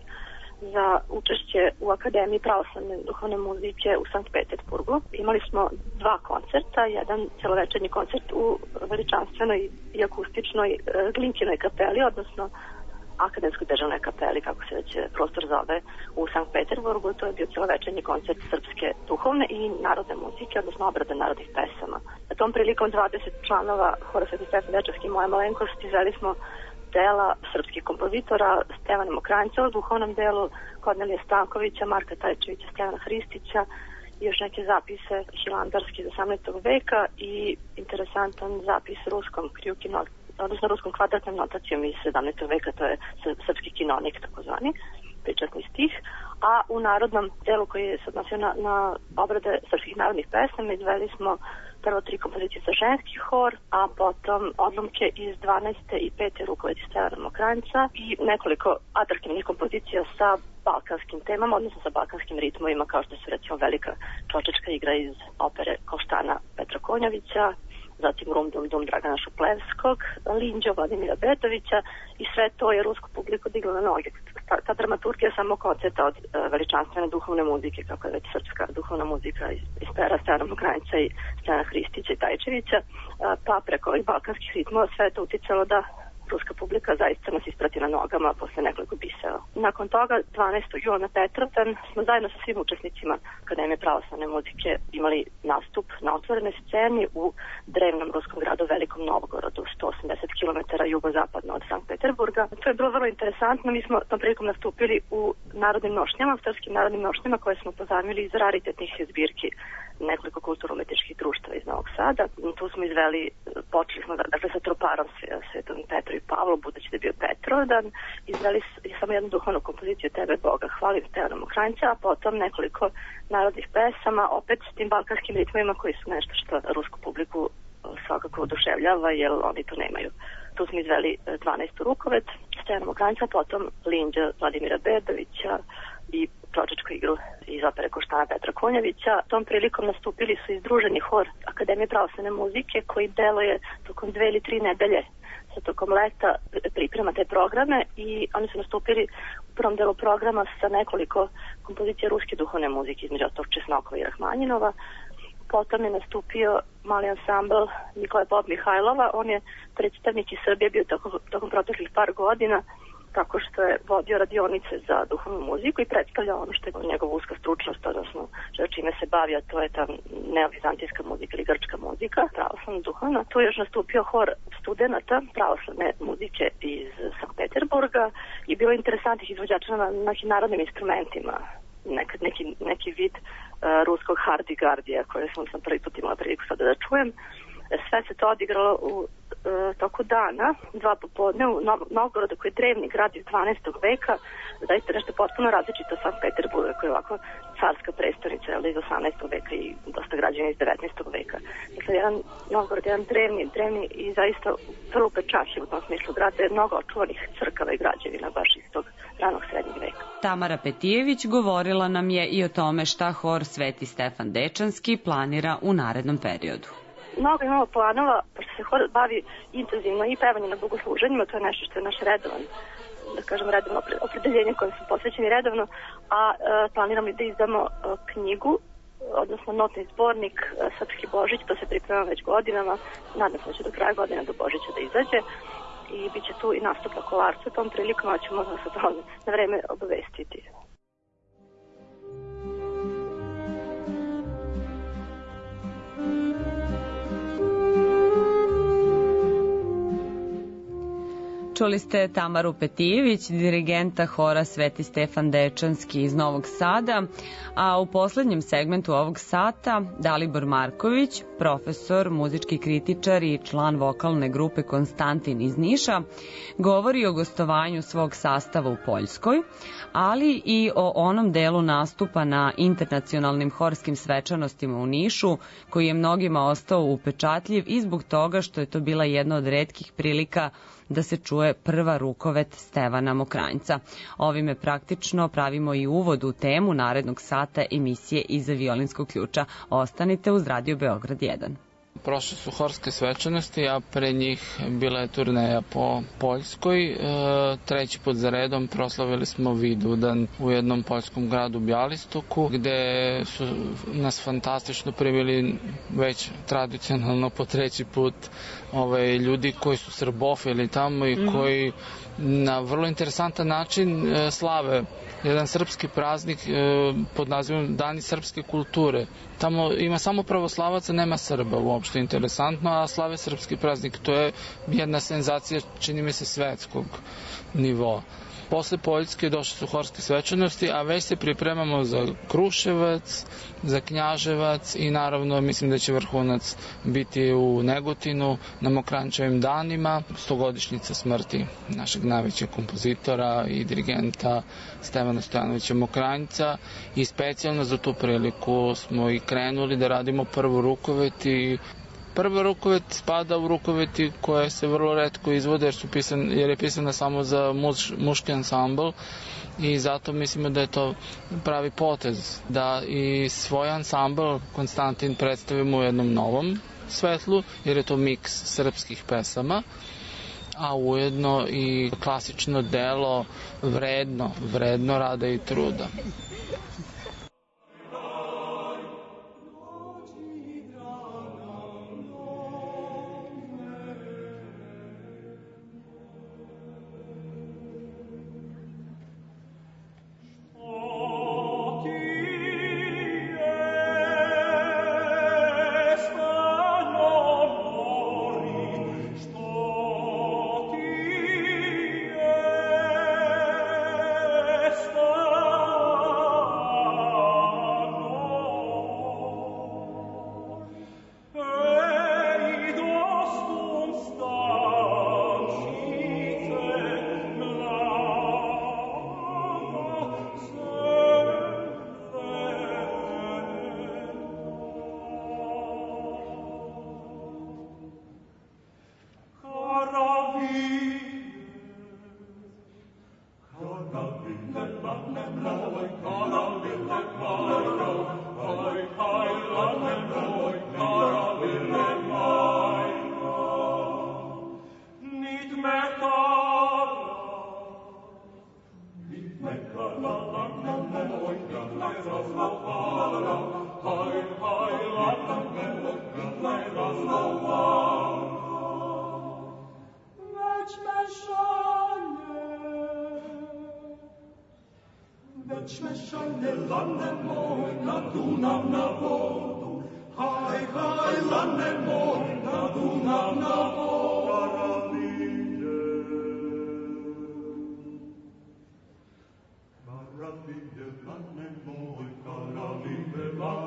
za učešće u Akademiji pravoslavne duhovne muzike u Sankt Peterburgu. Imali smo dva koncerta, jedan celovečernji koncert u veličanstvenoj i akustičnoj e, Glinkinoj kapeli, odnosno Akademskoj državnoj kapeli, kako se već prostor zove, u Sankt Peterburgu. To je bio celovečernji koncert srpske duhovne i narodne muzike, odnosno obrade narodnih pesama. Na tom prilikom dvadeset članova hora Sveti Stefan Dečanski i moja malenkost izveli smo dela srpskih kompozitora, Stevana Mokranjca u duhovnom delu, Kornelija Stankovića, Marka Tajčevića, Stevana Hristića i još neke zapise hilandarski iz osamnaestog veka i interesantan zapis ruskom krjuki, odnosno ruskom kvadratnom notacijom iz sedamnaestog veka, to je srpski kinonik takozvani, pričatni stih, a u narodnom delu koji je se odnosio na, na obrade srpskih narodnih pesama izveli smo prvo tri kompozicije za ženski hor, a potom odlomke iz dvanaeste i pete rukovedci Stevana Mokranjca i nekoliko atraktivnih kompozicija sa balkanskim temama, odnosno sa balkanskim ritmovima, kao što su recimo velika čočečka igra iz opere Koštana Petra Konjovića, zatim Rum Dum Dum Dragana Šuplevskog, Linđo Vladimira Betovića i sve to je rusku publiku diglo na noge. Ta, ta dramaturgija je samo koncerta od uh, veličanstvene duhovne muzike, kako je već srpska duhovna muzika iz, iz pera Stevana Mokranjca i Stevana Hristića i Tajčevića, uh, pa preko ovih balkanskih ritmova sve je to uticalo da ruska publika zaista nas isprati na nogama posle nekoliko biseva. Nakon toga, dvanaestog jula na Petrovdan, smo zajedno sa svim učesnicima Akademije pravoslavne muzike imali nastup na otvorenoj sceni u drevnom ruskom gradu Velikom Novgorodu, sto osamdeset kilometara jugozapadno od Sankt Peterburga. To je bilo vrlo interesantno. Mi smo tom prilikom nastupili u narodnim nošnjama, srpskim narodnim nošnjama koje smo pozajmili iz raritetnih zbirki nekoliko kulturno-umetničkih društava iz Novog Sada. Tu smo izveli, počeli smo dakle sa troparom Svetom Petru i Pavlu, budući da je bio Petrovdan, izveli samo jednu duhovnu kompoziciju Tebe Boga, hvalim Stevana Mokranjca, a potom nekoliko narodnih pesama, opet s tim balkanskim ritmovima koji su nešto što rusku publiku svakako oduševljava, jer oni to nemaju. Tu smo izveli dvanaesti rukovec Stevana Mokranjca, potom Linđa Vladimira Bedovića i čočečku igru iz opere Koštana Petra Konjovića. Tom prilikom nastupili su izdruženi hor Akademije pravoslavne muzike koji deluje tokom dve ili tri nedelje sa tokom leta priprema te programe i oni su nastupili u prvom delu programa sa nekoliko kompozicija ruske duhovne muzike, između ostalog Česnokova i Rahmanjinova. Potom je nastupio mali ansambl Nikola Bob Mihajlova, on je predstavnik iz Srbije bio tokom, tokom proteklih par godina, tako što je vodio radionice za duhovnu muziku i predstavljao ono što je njegova uska stručnost, odnosno što čime se bavi, a to je ta neobizantijska muzika ili grčka muzika, pravoslavna duhovna. Tu je još nastupio hor studenata pravoslavne muzike iz Sankt Peterburga i bilo interesantnih izvođača na nekim narodnim instrumentima, nekad neki, neki vid ruskog Hardy Gardija, koje sam, sam prvi put imala priliku sada da čujem. Sve se to odigralo u e, toku dana, dva popodne u Novgorodu, koji je drevni grad iz dvanaestog veka, zaista nešto potpuno različito Sankt Peterburga, koji je ovako carska prestonica, ali iz osamnaestog veka i dosta građana iz devetnaestog veka. Dakle, jedan Novgorod, jedan drevni, drevni i zaista vrlo upečatljiv u tom smislu grad, je mnogo očuvanih crkava i građevina baš iz tog ranog srednjeg veka. Tamara Petijević govorila nam je i o tome šta hor Sveti Stefan Dečanski planira u narednom periodu. Mnogo imamo planova, pošto se hor bavi intenzivno i pevanje na bogosluženjima, to je nešto što je naš redovan, da kažem, redovno opredeljenje kojem smo posvećeni redovno, a e, planiramo da izdamo e, knjigu, odnosno notni zbornik e, Srpski Božić, to se priprema već godinama, nadam se da će do kraja godine do Božića da izađe i bit će tu i nastup na Kolarcu, tom prilikom ćemo se to na vreme obavestiti. Čuli ste Tamaru Petijević, dirigenta hora Sveti Stefan Dečanski iz Novog Sada, a u poslednjem segmentu ovog sata Dalibor Marković, profesor, muzički kritičar i član vokalne grupe Konstantin iz Niša, govori o gostovanju svog sastava u Poljskoj, ali i o onom delu nastupa na internacionalnim horskim svečanostima u Nišu, koji je mnogima ostao upečatljiv i zbog toga što je to bila jedna od retkih prilika da se čuje prva rukovet Stevana Mokranjca. Ovime praktično pravimo i uvod u temu narednog sata emisije Iza violinskog ključa. Ostanite uz Radio Beograd jedan. Prošle su horske svečanosti, a pre njih bila je turneja po Poljskoj. E, treći put za redom proslavili smo Vidudan u jednom poljskom gradu Bjalistoku, gde su nas fantastično primili već tradicionalno po treći put ovaj, ljudi koji su srbofili tamo i mm-hmm. koji na vrlo interesantan način e, slave jedan srpski praznik e, pod nazivom Dani srpske kulture. Tamo ima samo pravoslavaca, nema Srba, uopšte interesantno, a slave srpski praznik, to je jedna senzacija, čini mi se, svetskog nivoa. Posle Poljske došle su horske svečanosti, a već se pripremamo za Kruševac, za Knjaževac i naravno mislim da će vrhunac biti u Negotinu na Mokranjčevim danima, stogodišnjica smrti našeg najvećeg kompozitora i dirigenta Stevana Stojanovića Mokranjca, i specijalno za tu priliku smo i krenuli da radimo prvu rukovet i prva rukovet spada u rukoveti koje se vrlo retko izvode jer, su pisan, jer je pisana samo za muš, muški ansambl i zato mislimo da je to pravi potez da i svoj ansambl Konstantin predstavimo u jednom novom svetlu, jer je to miks srpskih pesama, a ujedno i klasično delo vredno, vredno rada i truda. Karabine, lane moj, karabine, lane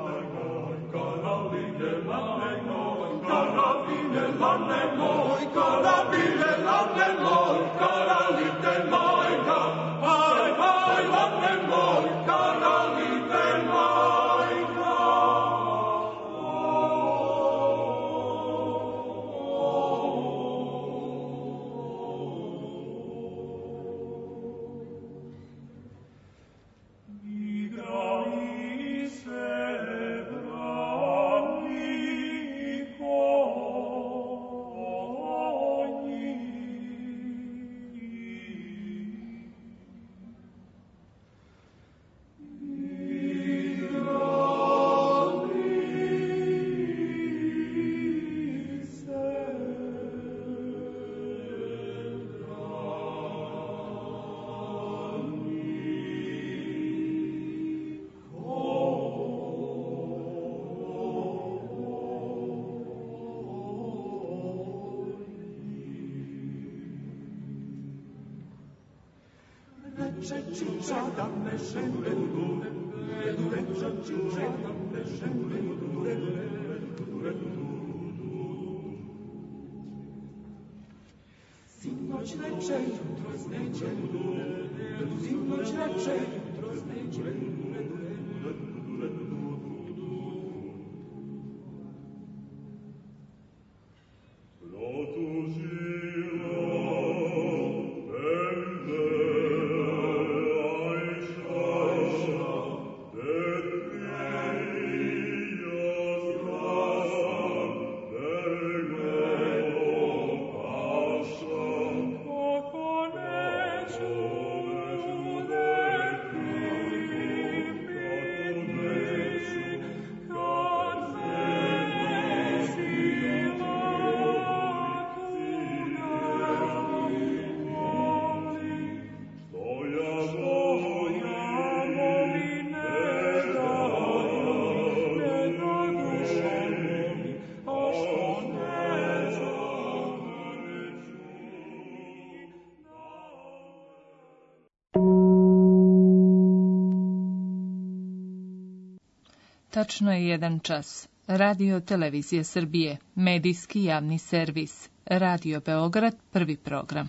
Sinoć reče, jutro zneće, sinoć reče, jutro zneće. Tačno je jedan čas. Radio Televizije Srbije, medijski javni servis. Radio Beograd, prvi program.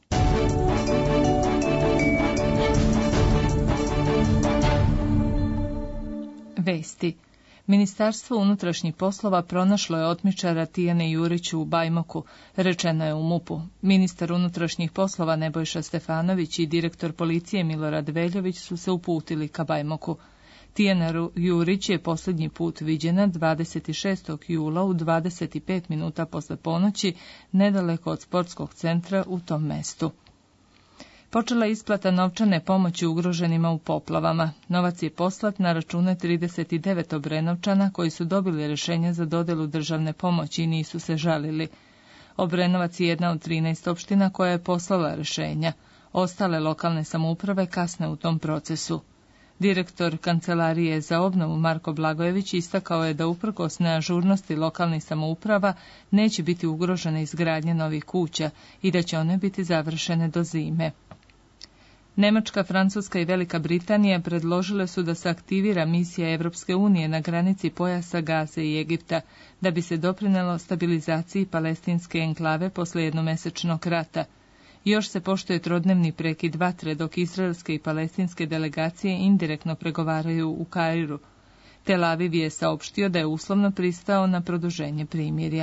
Vesti. Ministarstvo unutrašnjih poslova pronašlo je otmičara Tijane Juriću u Bajmoku, rečeno je u MUP-u. Ministar unutrašnjih poslova Nebojša Stefanović i direktor policije Milorad Veljović su se uputili ka Bajmoku. Tijana Jurić je posljednji put viđena dvadeset šestog jula u dvadeset pet minuta posle ponoći, nedaleko od sportskog centra u tom mestu. Počela je isplata novčane pomoći ugroženima u poplavama. Novac je poslat na račune trideset devet Obrenovčana koji su dobili rješenje za dodelu državne pomoći i nisu se žalili. Obrenovac je jedna od trinaest opština koja je poslala rješenja. Ostale lokalne samouprave kasne u tom procesu. Direktor Kancelarije za obnovu Marko Blagojević istakao je da uprkos neažurnosti lokalnih samouprava neće biti ugrožene izgradnje novih kuća i da će one biti završene do zime. Nemačka, Francuska i Velika Britanija predložile su da se aktivira misija Evropske unije na granici pojasa Gaze i Egipta, da bi se doprinelo stabilizaciji palestinske enklave posle jednomesečnog rata. Još se poštuje trodnevni prekid vatre dok izraelske i palestinske delegacije indirektno pregovaraju u Kairu. Tel Aviv je saopštio da je uslovno pristao na produženje primirja.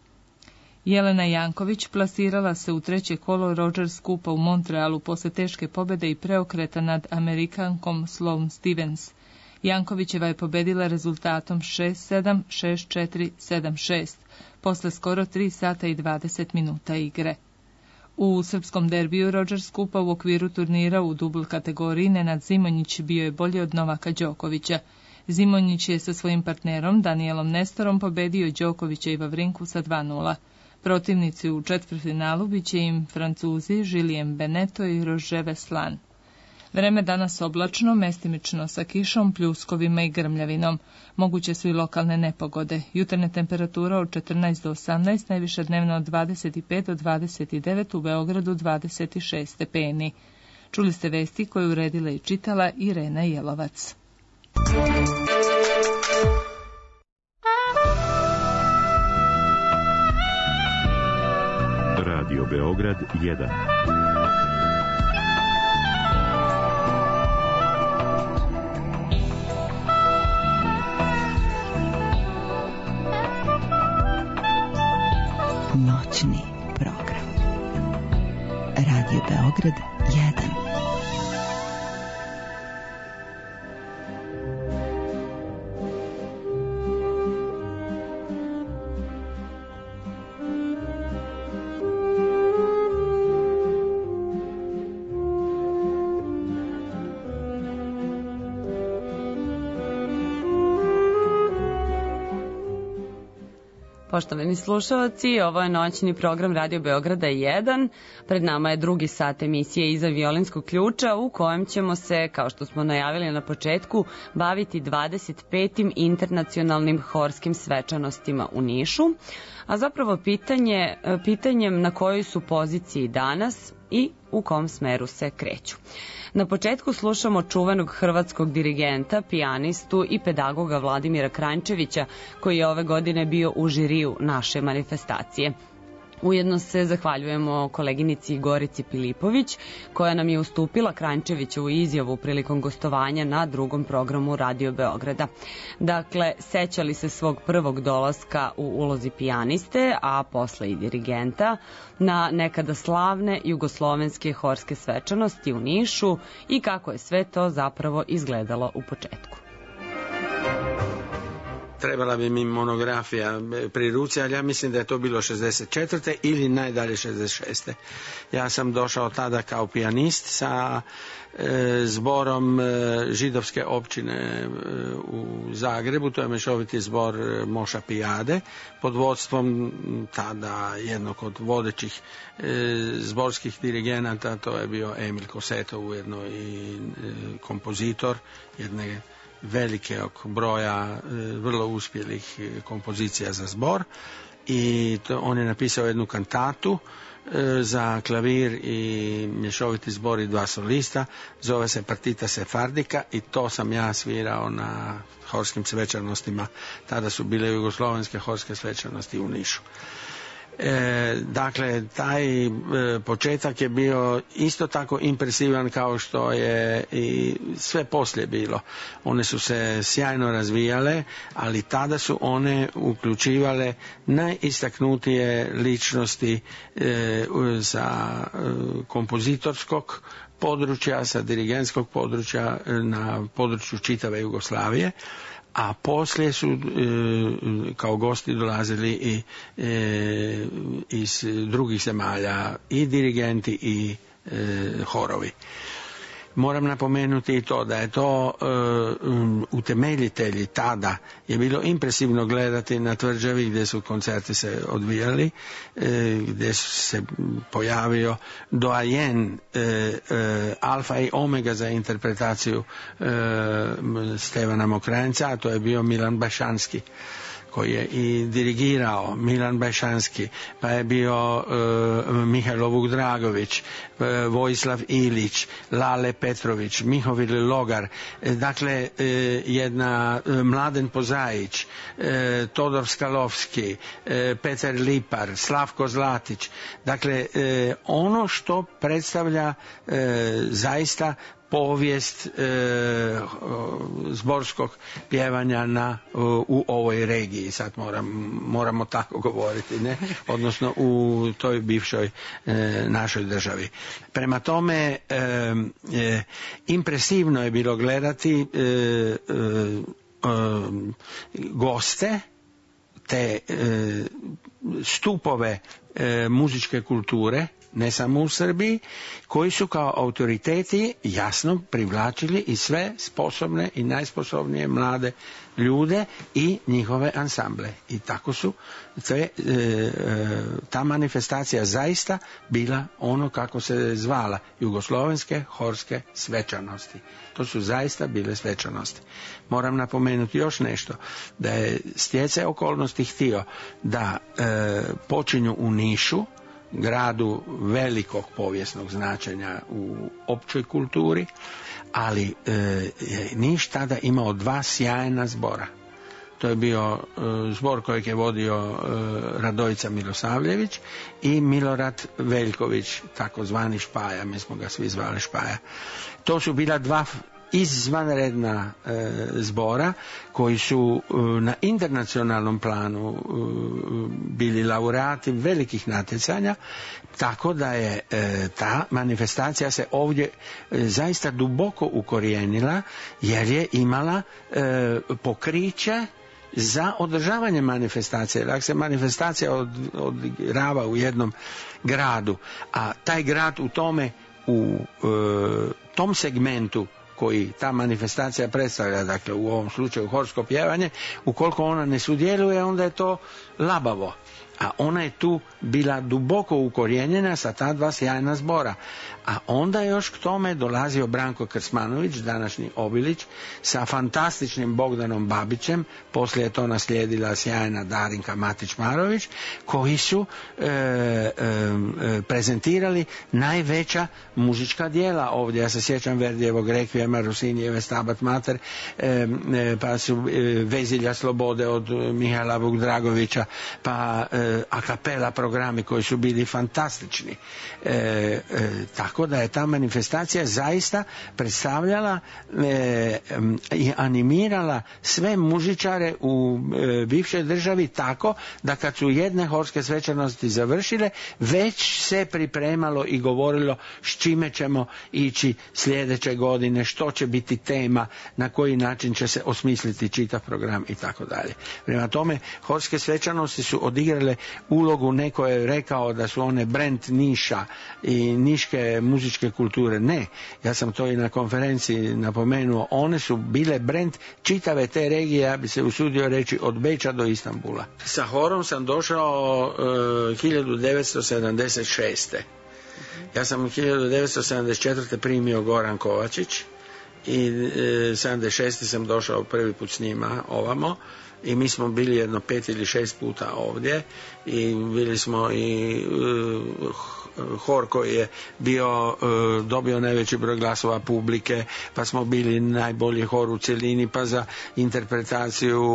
Jelena Janković plasirala se u treće kolo Rogers Kupa u Montrealu posle teške pobjede i preokreta nad Amerikankom Sloane Stevens. Jankovićeva je pobedila rezultatom šest sedam, šest četiri, sedam šest, posle skoro tri sata i dvadeset minuta igre. U srpskom derbiju Rogers Kupa u okviru turnira u dubl kategoriji Nenad Zimonjić bio je bolji od Novaka Đokovića. Zimonjić je sa svojim partnerom Danielom Nestorom pobedio Đokovića i Vavrinku sa dva nula. Protivnici u četvrtfinalu biće im Francuzi Julien Beneto i Roger Veslan. Vreme danas oblačno, mestimično sa kišom, pljuskovima i grmljavinom. Moguće su i lokalne nepogode. Jutarnja temperatura od četrnaest do osamnaest, najviša dnevna od dvadeset pet do dvadeset devet, u Beogradu dvadeset šest stepeni. Čuli ste vesti koje uredila i čitala Irena Jelovac. Radio Beograd jedan. Noćni program. Radio Beograd jedan. Poštovani slušalci, ovo je noćni program Radio Beograda jedan. Pred nama je drugi sat emisije Iza violinskog ključa, u kojem ćemo se, kao što smo najavili na početku, baviti dvadeset petim internacionalnim horskim svečanostima u Nišu, a zapravo pitanje, pitanjem na kojoj su poziciji danas i u kom smeru se kreću. Na početku slušamo čuvenog hrvatskog dirigenta, pijanistu i pedagoga Vladimira Kranjčevića, koji je ove godine bio u žiriju naše manifestacije. Ujedno se zahvaljujemo koleginici Gorici Pilipović, koja nam je ustupila Kranjčevićevu izjavu prilikom gostovanja na drugom programu Radio Beograda. Dakle, sećali se svog prvog dolaska u ulozi pijaniste, a posle i dirigenta, na nekada slavne jugoslovenske horske svečanosti u Nišu i kako je sve to zapravo izgledalo u početku. Trebala bi mi monografija pri ruci, ali ja mislim da je to bilo šezdeset četvrte ili najdalje šezdeset šeste. Ja sam došao tada kao pijanist sa e, zborom e, židovske općine e, u Zagrebu, to je mešoviti zbor Moša Pijade, pod vodstvom tada jednog od vodećih e, zborskih dirigenata, to je bio Emil Koseto, ujedno i e, kompozitor jedne velikog broja vrlo uspjelih kompozicija za zbor, i to on je napisao jednu kantatu za klavir i mješoviti zbor i dva solista, zove se Partita Sefardika, i to sam ja svirao na horskim svečanostima. Tada su bile jugoslovenske horske svečanosti u Nišu. E, dakle, taj e, početak je bio isto tako impresivan kao što je i sve poslije bilo. One su se sjajno razvijale, ali tada su one uključivale najistaknutije ličnosti e, sa e, kompozitorskog područja, sa dirigentskog područja na području čitave Jugoslavije, a poslije su e, kao gosti dolazili i e, iz drugih zemalja i dirigenti i e, horovi. Moram napomenuti i to da je to e, um, utemeljitelji tada je bilo impresivno gledati na Tvrđavi gdje su koncerti se odvijali, e, gdje se pojavio doajen e, e, alfa i omega za interpretaciju e, Stevana Mokranjca, a to je bio Milan Bašanski, koji je i dirigirao, Milan Bajšanski, pa je bio e, Mihajlo Vukdragović, e, Vojislav Ilić, Lale Petrović, Mihovil Logar, e, dakle e, jedna e, Mladen Pozajić, e, Todor Skalovski, e, Petar Lipar, Slavko Zlatić, dakle e, ono što predstavlja e, zaista povijest e, zborskog pjevanja na, u, u ovoj regiji, sad moram, moramo tako govoriti, ne? Odnosno u toj bivšoj e, našoj državi. Prema tome, e, e, impresivno je bilo gledati e, e, e, goste, te e, stupove e, muzičke kulture, ne samo u Srbiji, koji su kao autoriteti jasno privlačili i sve sposobne i najsposobnije mlade ljude i njihove ansamble. I tako su te, e, ta manifestacija zaista bila ono kako se zvala, jugoslovenske horske svečanosti. To su zaista bile svečanosti. Moram napomenuti još nešto, da je stjecaj okolnosti htio da e, počinju u Nišu, gradu velikog povijesnog značenja u općoj kulturi, ali e, je Niš tada imao dva sjajna zbora. to je bio zbor kojeg je vodio Radojica Milosavljević i Milorad Veljković, takozvani Špaja, mi smo ga svi zvali Špaja. To su bila dva izvanredna e, zbora koji su e, na internacionalnom planu e, bili laureati velikih natjecanja, tako da je e, ta manifestacija se ovdje e, zaista duboko ukorijenila, jer je imala e, pokriće za održavanje manifestacije. Dakle, se manifestacija od, odigrava u jednom gradu, a taj grad u tome, u e, tom segmentu koji ta manifestacija predstavlja, dakle u ovom slučaju horsko pjevanje, ukoliko ona ne sudjeluje, onda je to labavo. A ona je tu bila duboko ukorijenjena sa ta dva sjajna zbora. A onda još k tome dolazio Branko Krsmanović, današnji Obilić, sa fantastičnim Bogdanom Babićem, poslije je to naslijedila sjajna Darinka Matić-Marović, koji su e, e, prezentirali najveća muzička djela ovdje. Ja se sjećam Verdijevog Rekvijema, Rosinijeve Stabat Mater, e, e, pa su e, Vezilja slobode od Mihajla Vukdragovića, pa e, a kapela programi koji su bili fantastični. E, e, tako da je ta manifestacija zaista predstavljala e, i animirala sve muzičare u e, bivšoj državi, tako da kad su jedne horske svečanosti završile, već se pripremalo i govorilo s čime ćemo ići sljedeće godine, što će biti tema, na koji način će se osmisliti čitav program i tako dalje. Prema tome, horske svečanosti su odigrale ulogu, neko je rekao da su one brand Niša i niške muzičke kulture. Ne, ja sam to i na konferenciji napomenuo, one su bile brand čitave te regije, ja bi se usudio reći od Beča do Istanbula. Sa horom sam došao uh, hiljadu devetsto sedamdeset šeste. Ja sam hiljadu devetsto sedamdeset četvrte primio Goran Kovačić i uh, sedamdeset šeste sam došao prvi put s njima ovamo. I mi smo bili jedno pet ili šest puta ovdje i bili smo i uh, hor koji je bio, uh, dobio najveći broj glasova publike, pa smo bili najbolji hor u cjelini, pa za interpretaciju,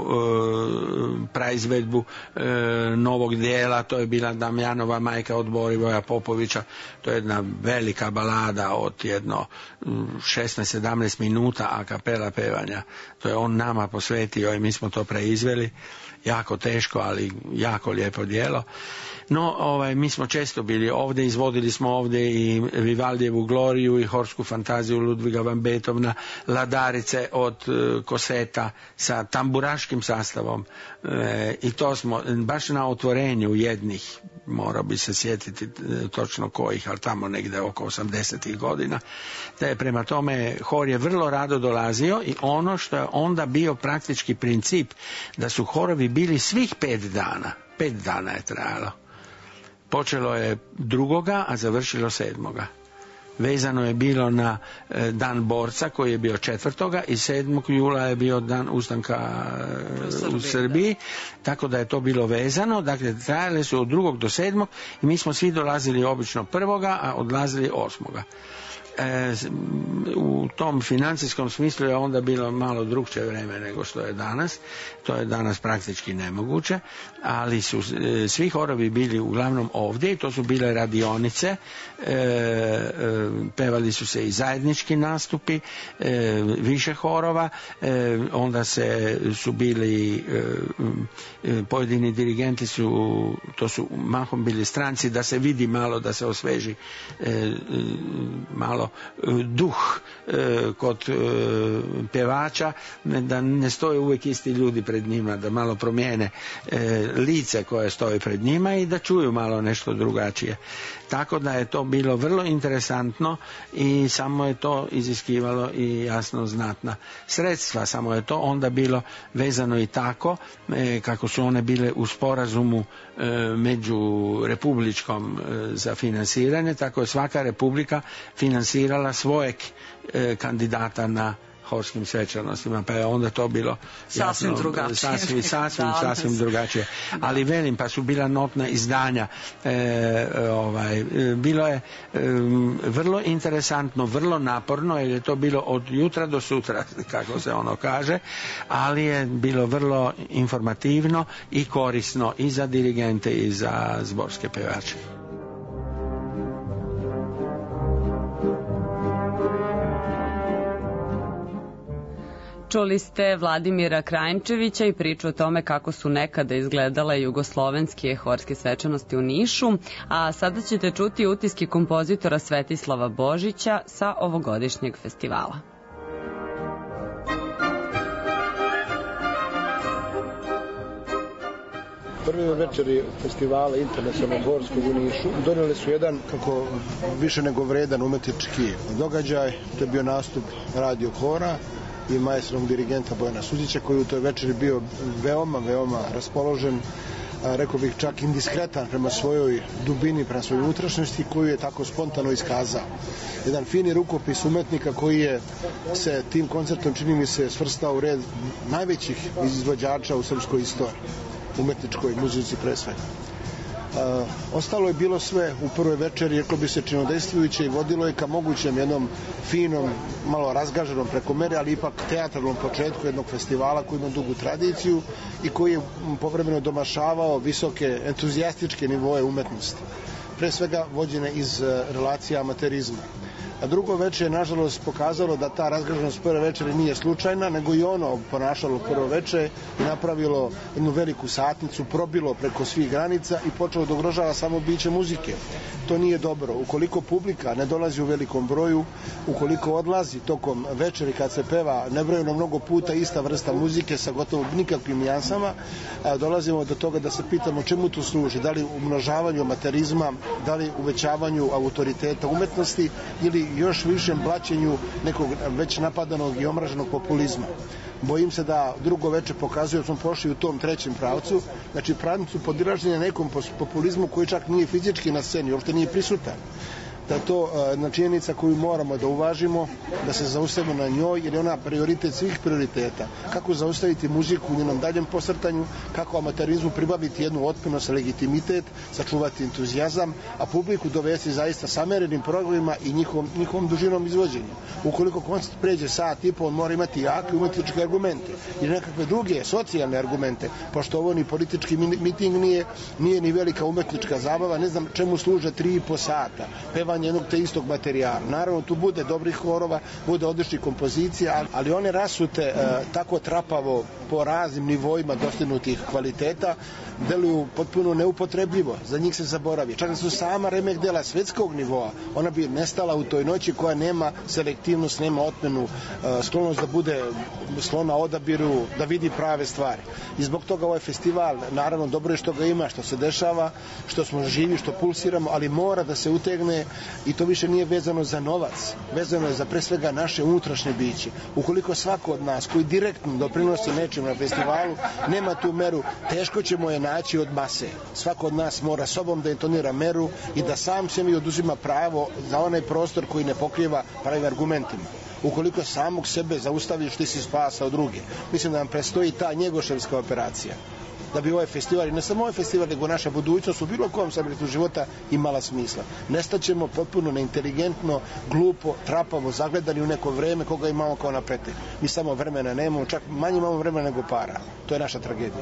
uh, praizvedbu uh, novog dijela, to je bila Damjanova majka od Borivoja Popovića, to je jedna velika balada od jedno šesnaest sedamnaest minuta a kapela pevanja. To je on nama posvetio i mi smo to preizveli, jako teško, ali jako lijepo djelo. No, ovaj, mi smo često bili ovdje, izvodili smo ovdje i Vivaldijevu Gloriju i horsku fantaziju Ludviga van Beethovena, Ladarice od e, Koseta sa tamburaškim sastavom e, i to smo baš na otvorenju jednih, morao bi se sjetiti e, točno kojih, ali tamo negdje oko osamdesetih godina. Te, prema tome, hor je vrlo rado dolazio i ono što je onda bio praktički princip, da su horovi bili svih pet dana, pet dana je trajalo. Počelo je drugoga, a završilo sedmoga. Vezano je bilo na e, dan borca koji je bio četvrtoga i sedmog jula je bio dan ustanka e, u Srbiji, tako da je to bilo vezano. Dakle, trajale su od drugog do sedmog i mi smo svi dolazili obično prvoga, a odlazili osmoga. E, u tom financijskom smislu je onda bilo malo drugčije vrijeme nego što je danas. To je danas praktički nemoguće, ali su e, svi horovi bili uglavnom ovdje i to su bile radionice, e, e, pevali su se i zajednički nastupi, e, više horova, e, onda se su bili e, pojedini dirigenti su, to su mahom bili stranci, da se vidi malo, da se osveži e, malo duh e, kod e, pjevača, da ne stoje uvijek isti ljudi pred njima, da malo promijene e, lice koje stoji pred njima i da čuju malo nešto drugačije. Tako da je to bilo vrlo interesantno i samo je to iziskivalo i jasno znatna sredstva, samo je to onda bilo vezano i tako e, kako su one bile u sporazumu e, među republičkom e, za finansiranje, tako je svaka republika finansirala svojeg e, kandidata na horskim svečanostima, pa je onda to bilo sasvim jasno, drugačije. Sasvim, sasvim, sasvim drugačije. Ali velim, pa su bila notna izdanja. E, ovaj, bilo je e, vrlo interesantno, vrlo naporno, jer je to bilo od jutra do sutra, kako se ono kaže, ali je bilo vrlo informativno i korisno i za dirigente i za zborske pevače. Čuli ste Vladimira Krajnčevića i priču o tome kako su nekada izgledale jugoslovenske horske svečanosti u Nišu, a sada ćete čuti utiske kompozitora Svetislava Božića sa ovogodišnjeg festivala. Prve večeri festivala internacionalnog horskog u Nišu donijeli su jedan, kako više nego vredan umetnički događaj. To je bio nastup radio hora i maestrovog dirigenta Bojana Suzića, koji u toj večeri bio veoma, veoma raspoložen, rekao bih čak indiskretan prema svojoj dubini, prema svojoj unutrašnjosti, koju je tako spontano iskazao. Jedan fini rukopis umetnika koji je se tim koncertom, čini mi se, svrstao u red najvećih izvođača u srpskoj istoriji, umetničkoj muzici pre svega. Uh, ostalo je bilo sve u prvoj večeri, reklo bi se, činodejstvujuće i vodilo je ka mogućem jednom finom, malo razgaženom preko mere, ali ipak teatralnom početku jednog festivala koji ima dugu tradiciju i koji je povremeno domašavao visoke entuzijastičke nivoe umetnosti, pre svega vođene iz uh, relacija amaterizma. A drugo večer je, nažalost, pokazalo da ta razgraženost prve večeri nije slučajna, nego i ono ponašalo prvo večer i napravilo jednu veliku satnicu, probilo preko svih granica i počelo da ugrožava samo biće muzike. To nije dobro. Ukoliko publika ne dolazi u velikom broju, ukoliko odlazi tokom večeri kad se peva nebrojeno mnogo puta ista vrsta muzike sa gotovo nikakvim nijansama, dolazimo do toga da se pitamo čemu to služi, da li umnožavanju amaterizma, da li uvećavanju autoriteta umetnosti ili još višem blaćenju nekog već napadanog i omraženog populizma. Bojim se da drugo veče pokazuje da smo pošli u tom trećem pravcu, znači pravcu podilaženja nekom populizmu koji čak nije fizički na sceni, uopšte nije prisutan. Da je to jedna činjenica koju moramo da uvažimo, da se zaustavimo na njoj, jer je ona prioritet svih prioriteta. Kako zaustaviti muziku u njenom daljem posrtanju, kako amaterizmu pribaviti jednu otpornost, legitimitet, sačuvati entuzijazam, a publiku dovesti zaista samerenim programima i njihovom, njihovom dužinom izvođenja. Ukoliko koncert pređe sat i pol, on mora imati jake umetničke argumente ili nekakve druge socijalne argumente, pošto ovo ni politički miting nije, nije ni velika umetnička zabava, ne znam čemu služe tri i po sata, pevanje jednog te istog materijala. Naravno, tu bude dobrih horova, bude odličnih kompozicija, ali one rasute e, tako trapavo po raznim nivoima dostignutih kvaliteta, deluju potpuno neupotrebljivo, za njih se zaboravi. Čak da su sama remek dela svetskog nivoa, ona bi nestala u toj noći koja nema selektivnost, nema otmenu, e, sklonost da bude sklona odabiru, da vidi prave stvari. I zbog toga ovaj festival, naravno, dobro je što ga ima, što se dešava, što smo živi, što pulsiramo, ali mora da se utegne i to više nije vezano za novac, vezano je za pre svega naše unutrašnje biće. Ukoliko svako od nas koji direktno doprinosi nečim na festivalu nema tu meru, teško ćemo je naći od mase. Svako od nas mora sobom da intonira meru i da sam sebi oduzima pravo za onaj prostor koji ne pokriva pravim argumentima. Ukoliko samog sebe zaustaviš, ti si spasao druge. Mislim da nam prestoji ta njegoševska operacija, da bi ovaj festival, i ne samo ovaj festival, nego naša budućnost u bilo kom segmentu života imala smisla. Nestaćemo potpuno neinteligentno, glupo, trapavo, zagledani u neko vreme koga imamo kao na pretek. Mi samo vremena nemamo, čak manje imamo vremena nego para. To je naša tragedija.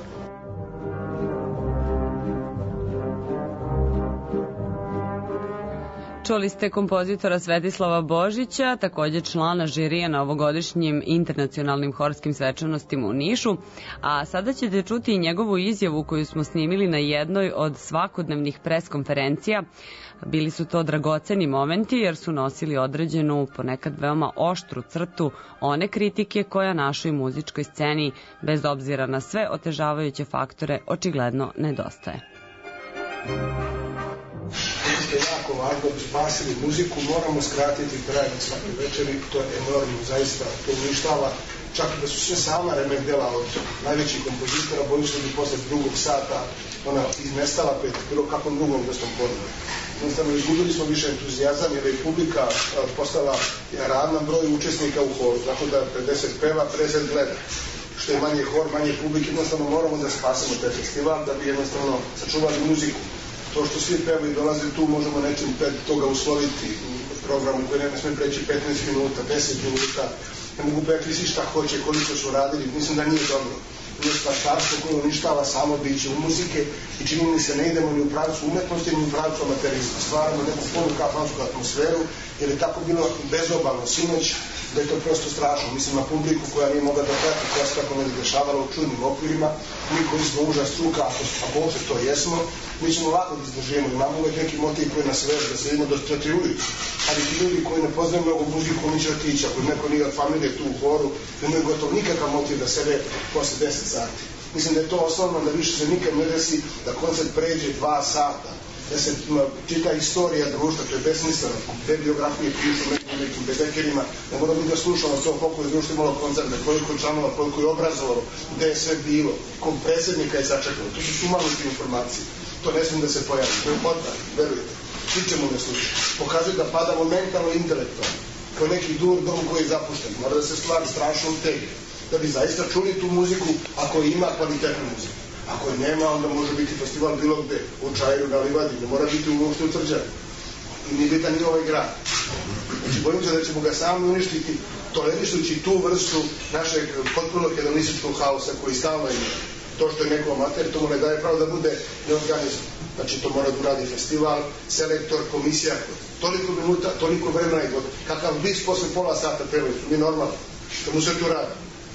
Čuli ste kompozitora Svetislava Božića, takođe člana žirija na ovogodišnjim internacionalnim horskim svečanostima u Nišu, a sada ćete čuti i njegovu izjavu koju smo snimili na jednoj od svakodnevnih preskonferencija. Bili su to dragoceni momenti jer su nosili određenu, ponekad veoma oštru crtu one kritike koja našoj muzičkoj sceni, bez obzira na sve otežavajuće faktore, očigledno nedostaje. Što je jako važno da bi spasili muziku, moramo skratiti trajanje svake večeri, to je enormno, zaista to uništava. Čak i da su sve sama remek dela od najvećih kompozitora, bojim se da bi posle drugog sata ona iznestala pred bilo kakvom drugom vrstom ponuda. jednostavno izgubili smo više entuzijazam jer je publika postala ravan broj učesnika u horu, tako da pedeset peva, pedeset gleda. Što je manje hor, manje publike, jednostavno moramo da spasimo taj festival da bi jednostavno sačuvali muziku. To što svi pevaju i dolaze tu, možemo nečim pred toga usloviti u programu koji ne sme preći petnaest minuta, deset minuta, ne mogu pevati svi šta hoće, koliko su radili, mislim da nije dobro. Nije startarstvo koje uništava samo biće u muzike i čini mi se ne idemo ni u pravcu umetnosti, ni u pravcu amaterizma. Stvaramo neku polu kafansku atmosferu, jer je tako bilo bezobalno sinoć, da je to prosto strašno. Mislim na publiku koja nije mogla da prati koja se tako ne dešavala u čudnim okvirima. Mi koji smo užas struka, ako, ako uopšte to jesmo, mi ćemo lako da izdržimo. Imamo uvek neki motiv koji nas veže da se idemo do četiri ujutru. Ali ti ljudi koji ne poznaju mnogo muziku, oni će otići. Ako neko nije od familije tu u horu, nemaju gotovo nikakav motiv da sede posle deset sati. Mislim da je to osnovno, da više se nikad ne desi da koncert pređe dva sata. Da se čita istorija društva, to je besmisleno, te biografije pišu nekim nekim bedekerima, ne mora biti da slušamo to koliko je društvo imalo koncerta, koliko je članova, koliko je obrazovalo, gde je sve bilo, kog predsjednika je sačekalo, to su sumanuti informacije, to ne smijem da se pojavi, to je potak, verujte, svi ćemo ne slušati, pokazuje da padamo mentalno i intelektualno, kao neki dur dom koji je zapušten, mora da se stvari strašno utegne, da bi zaista čuli tu muziku ako ima kvalitetnu muziku. Ako je nema, onda može biti festival bilo gde, u Čajeru, na Livadi, ne mora biti uopšte u Tvrđavi. I nije bitan ni ovaj grad. Znači, bojim se da ćemo ga sami uništiti, tolerišući tu vrstu našeg potpuno hedonističkog haosa koji stalno ima. To što je neko amater, to mu ne daje pravo da bude neorganizovan. Znači, to mora da uradi festival, selektor, komisija, toliko minuta, toliko vremena i kakav bis posle pola sata pevaju, su mi normalni. Što mu se tu radi?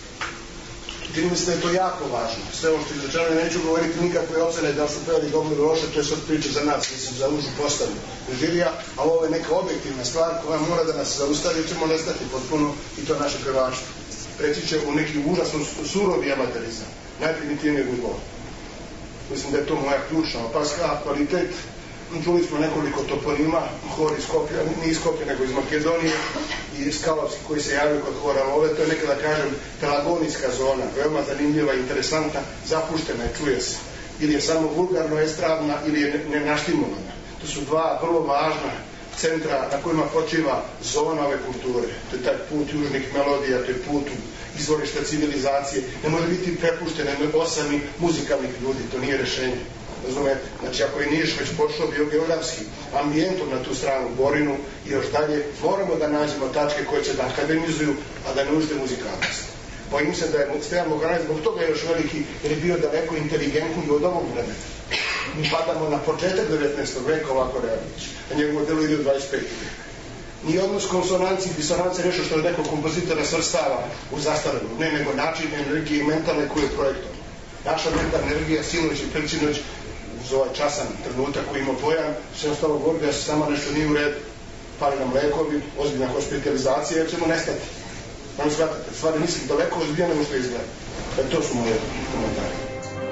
Čini mi se da je to jako važno. Sve ovo što izrečeno, neću govoriti nikakve ocene da su pevali dobro ili loše, to je sad priča za nas, mislim, za užu postavu žirija, ali ovo je neka objektivna stvar koja mora da nas zaustavi, ćemo nestati potpuno i to naše pevače. Preći će u neki užasno surovi amaterizam, najprimitivnijeg nivoa. Mislim da je to moja ključna opaska, kvalitet. Čuli smo nekoliko toponima, hor iz Skopja, nije iz Skopja, nego iz Makedonije i Skalovski koji se javio kod hora Love, to je neka, da kažem, pelagonijska zona, veoma zanimljiva, interesantna, zapuštena je, čuje se. Ili je samo vulgarno estradna, ili je nenaštimovana. To su dva vrlo važna centra na kojima počiva zona ove kulture. To je taj put južnih melodija, to je put izvorišta civilizacije. Ne može biti prepuštene osami muzikalnih ljudi, to nije rešenje. Razumete? Znači, ako je Niš već pošao biogeografski ambijentom na tu stranu Borinu i još dalje, moramo da nađemo tačke koje će da akademizuju, a da ne ušte muzikalnost. Bojim se da je Stevan Bogdanović zbog toga još veliki, jer je bio daleko inteligentniji od ovog vremena. Mi padamo na početak devetnaestog veka ovako Realić, a njegovo delo ide u dvadeset peti vek. Nije odnos konsonanci i disonanci nešto što je neko kompozitora svrstava u zastaranu, ne, nego način energije i mentalne koje je projektor. Naša mentalna energija, sinoć i predsinoć, uz ovaj časan trenutak koji ima pojam, sve ostalo govori da se samo nešto nije u redu, pali nam lekovi, ozbiljna hospitalizacija, jer ćemo nestati. Ono shvatate, stvari nisu daleko ozbiljne nego što izgleda. E, to su moje komentare.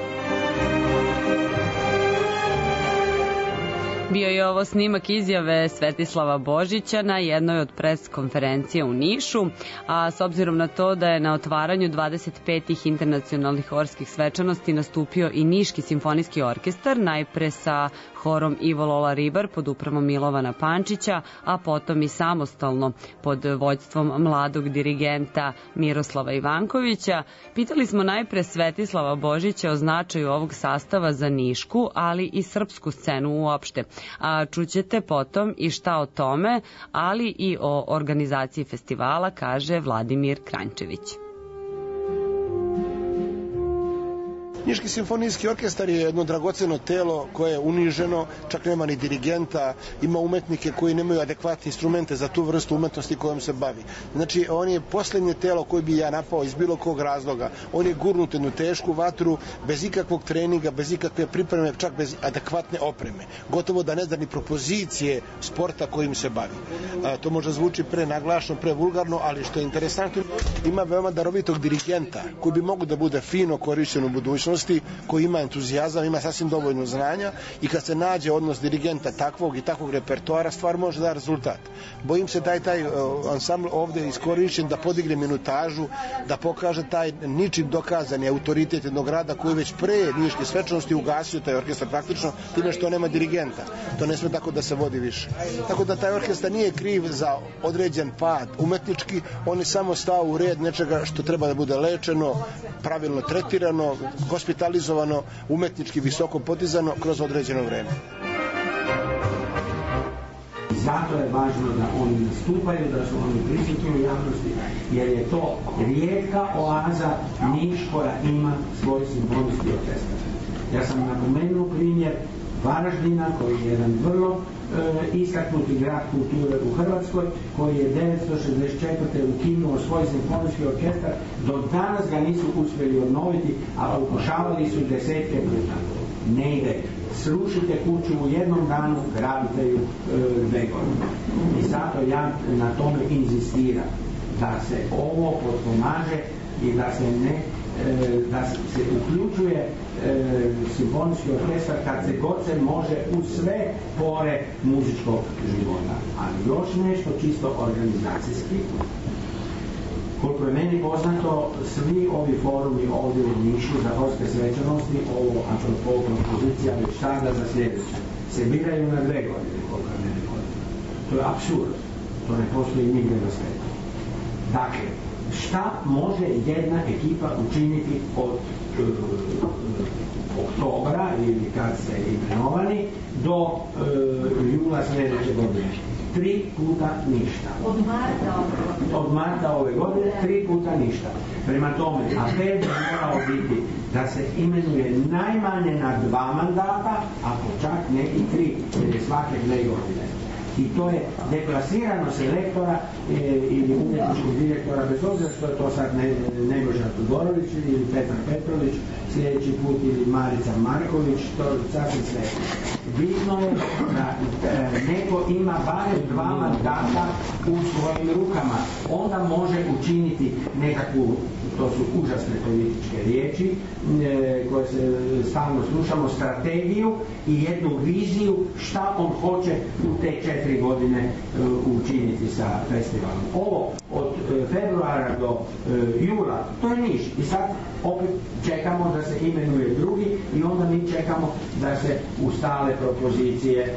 Bio je ovo snimak izjave Svetislava Božića na jednoj od pres konferencije u Nišu, a s obzirom na to da je na otvaranju dvadeset petih internacionalnih horskih svečanosti nastupio i Niški simfonijski orkestar, najpre sa horom Ivo Lola Ribar pod upravom Milovana Pančića, a potom i samostalno pod vođstvom mladog dirigenta Miroslava Ivankovića. Pitali smo najpre Svetislava Božića o značaju ovog sastava za nišku, ali i srpsku scenu uopšte. A čućete potom i šta o tome, ali i o organizaciji festivala, kaže Vladimir Kranjčević. Niški simfonijski orkestar je jedno dragoceno telo koje je uniženo, čak nema ni dirigenta, ima umetnike koji nemaju adekvatne instrumente za tu vrstu umetnosti kojom se bavi. Znači, on je poslednje telo koje bi ja napao iz bilo kog razloga. On je gurnut jednu tešku vatru, bez ikakvog treninga, bez ikakve pripreme, čak bez adekvatne opreme. Gotovo da ne zna ni propozicije sporta kojim se bavi. A, to možda zvuči pre naglašno, pre vulgarno, ali što je interesantno, ima veoma darovitog dirigenta koji bi mogu da bude fino korišćen u budućnosti, umetnosti koji ima entuzijazam, ima sasvim dovoljno znanja i kad se nađe odnos dirigenta takvog i takvog repertoara, stvar može da rezultat. Bojim se da je taj ansambl ovde iskorišćen da podigne minutažu, da pokaže taj ničim dokazani autoritet jednog grada koji već pre Niške svečanosti ugasio taj orkestar praktično time što nema dirigenta. To ne sme tako da se vodi više. Tako da taj orkestar nije kriv za određen pad umetnički, on je samo stao u red nečega što treba da bude lečeno, pravilno tretirano, hospitalizovano, umetnički visoko potizano kroz određeno vreme. Zato je važno da oni nastupaju, da su oni prisutni u javnosti, jer je to rijetka oaza Niš koja ima svoj simfonijski orkestar. Ja sam napomenuo primjer Varaždina, koji je jedan vrlo e, istaknuti grad kulture u Hrvatskoj, koji je devetsto šezdeset četvrte ukinuo svoj simfonijski orkestar, do danas ga nisu uspjeli obnoviti, a pokušavali su desetke puta. Ne ide. Srušite kuću u jednom danu, gradite ju e, dve godine. I zato ja na tome inzistiram, da se ovo potpomaže i da se ne e, da se uključuje e, simfonijski orkestar kad se god se može u sve pore muzičkog života. Ali još nešto čisto organizacijski. Koliko je meni poznato, svi ovi forumi ovdje u Nišu za horske svečanosti, ovo apropo kompozicija već sada za sljedeće, se biraju na dve godine, koliko je meni poznato. To je apsurd. To ne postoji nigdje na svijetu. Dakle, šta može jedna ekipa učiniti od uh, oktobra ili kad ste imenovani do uh, jula sljedeće godine? Tri puta ništa. Od marta ove Od marta ove godine tri puta ništa. Prema tome, apel bi morao biti da se imenuje najmanje na dva mandata, ako čak ne i tri, jer je svake dve godine. I to je deplasirano selektora e, ili umjetničkog direktora, bez obzira što je to sad ne, Nebojša Todorović ili Petar Petrović, sljedeći put ili Marica Marković, to je sasvim sve. Bitno je da e, neko ima barem dva mandata u svojim rukama. Onda može učiniti nekakvu, to su užasne političke riječi, e, koje se stalno slušamo, strategiju i jednu viziju šta on hoće u te četiri godine uh, učiniti sa festivalom. Ovo od uh, februara do uh, jula, to je Niš. I sad opet čekamo da se imenuje drugi i onda mi čekamo da se ustale propozicije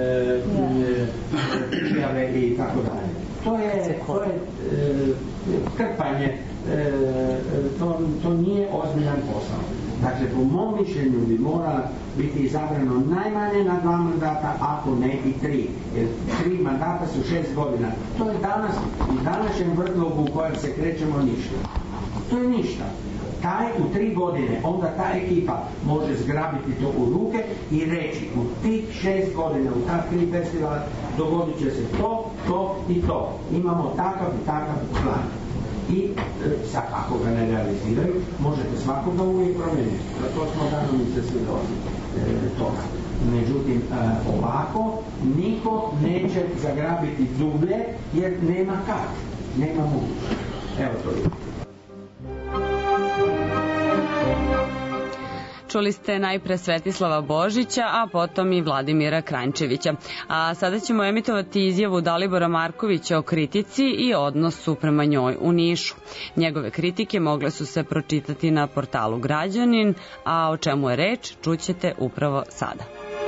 prijave uh, i tako dalje. To je, to je uh, krpanje, uh, to, to nije ozbiljan posao. Dakle, po mom mišljenju bi morala biti izabrano najmanje na dva mandata, ako ne i tri. Jer tri mandata su šest godina. To je danas i današnjem vrtlogu u kojem se krećemo ništa. To je ništa. Taj u tri godine, onda ta ekipa može zgrabiti to u ruke i reći u tih šest godina, u ta tri festivala dogodit će se to, to i to. Imamo takav i takav plan. I sad ako ga ne realiziraju, možete svakoga uvijek promijeniti. Za to smo danomice svjedoci e, toga. Međutim, e, ovako niko neće zagrabiti dublje jer nema kad, nema mogućnost. Evo to je. Čuli ste najpre Svetislava Božića, a potom i Vladimira Kranjčevića. A sada ćemo emitovati izjavu Dalibora Markovića o kritici i odnosu prema njoj u Nišu. Njegove kritike mogle su se pročitati na portalu Građanin, a o čemu je reč čućete upravo sada.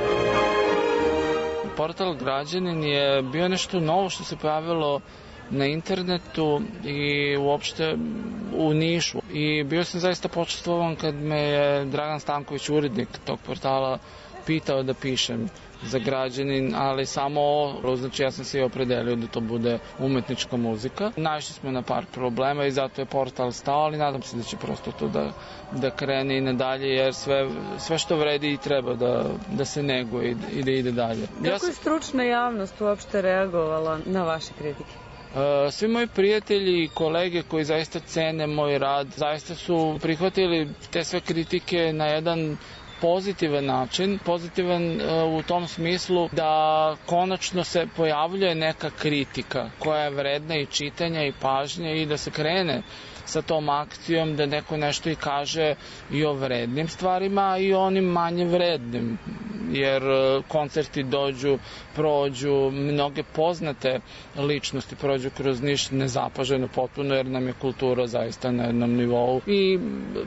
Portal Građanin je bio nešto novo što se pojavilo na internetu i uopšte u Nišu. I bio sam zaista počastvovan kad me je Dragan Stanković, urednik tog portala, pitao da pišem za Građanin, ali samo ovo, znači ja sam se i opredelio da to bude umetnička muzika. Naišli smo na par problema i zato je portal stao, ali nadam se da će prosto to da, da krene i nadalje, jer sve, sve što vredi i treba da, da se neguje i da ide dalje. Kako ja sam... je stručna javnost uopšte reagovala na vaše kritike? Svi moji prijatelji i kolege koji zaista cene moj rad, zaista su prihvatili te sve kritike na jedan pozitivan način, pozitivan u tom smislu da konačno se pojavljuje neka kritika koja je vredna i čitanja i pažnje i da se krene sa tom akcijom da neko nešto i kaže i o vrednim stvarima i o onim manje vrednim, jer koncerti dođu, prođu, mnoge poznate ličnosti prođu kroz Niš nezapaženo potpuno, jer nam je kultura zaista na jednom nivou i,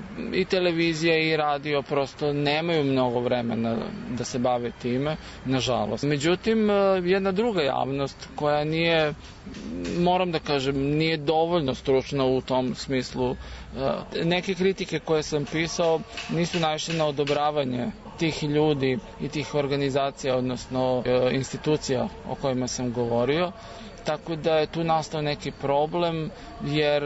i televizija i radio prosto nemaju mnogo vremena da se bave time, nažalost. Međutim, jedna druga javnost koja nije, moram da kažem, nije dovoljno stručna u tom smislu. Neke kritike koje sam pisao nisu naišle na odobravanje tih ljudi i tih organizacija, odnosno institucija o kojima sam govorio. Tako da je tu nastao neki problem, jer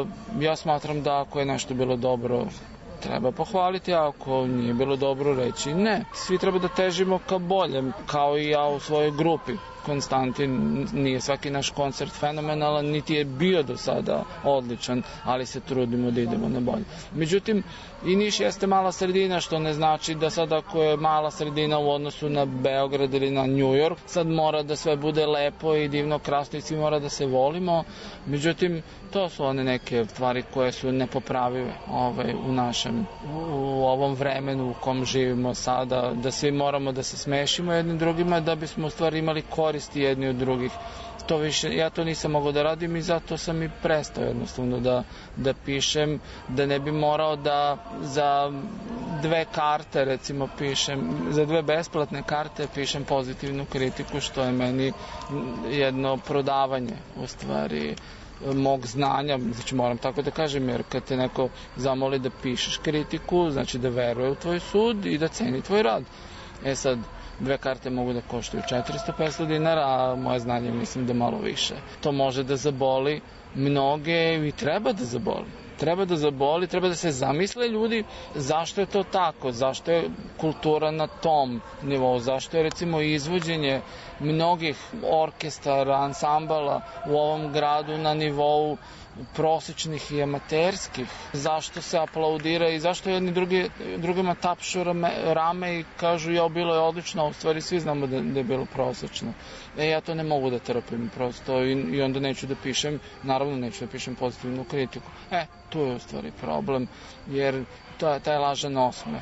ja smatram da ako je nešto bilo dobro, treba pohvaliti, a ako nije bilo dobro, reći ne. Svi treba da težimo ka boljem, kao i ja u svojoj grupi. Konstantin, nije svaki naš koncert fenomenalan, niti je bio do sada odličan, ali se trudimo da idemo na bolje. Međutim, i Niš jeste mala sredina, što ne znači da sad ako je mala sredina u odnosu na Beograd ili na New York, sad mora da sve bude lepo i divno, krasno i svi mora da se volimo. Međutim, to su one neke stvari koje su nepopravive ovaj, u našem, u ovom vremenu u kom živimo sada, da svi moramo da se smešimo jednim drugima da bismo u stvari imali koristi jedni od drugih. To više, ja to nisam mogao da radim i zato sam i prestao jednostavno da, da pišem, da ne bi morao da za dve karte recimo pišem, za dve besplatne karte pišem pozitivnu kritiku, što je meni jedno prodavanje u stvari mog znanja, znači moram tako da kažem, jer kad te neko zamoli da pišeš kritiku, znači da veruje u tvoj sud i da ceni tvoj rad. E sad, dve karte mogu da koštaju četiristo do petsto dinara, a moje znanje mislim da malo više. To može da zaboli mnoge i treba da zaboli. Treba da zaboli, treba da se zamisle ljudi zašto je to tako, zašto je kultura na tom nivou, zašto je recimo izvođenje mnogih orkestara, ansambala u ovom gradu na nivou prosječnih i amaterskih, zašto se aplaudira i zašto jedni drugi, drugima tapšu rame, rame i kažu ja, bilo je odlično, a u stvari svi znamo da, da je bilo prosječno. E, ja to ne mogu da trpim prosto i, i onda neću da pišem, naravno neću da pišem pozitivnu kritiku. E, tu je u stvari problem, jer to je taj lažan osmeh.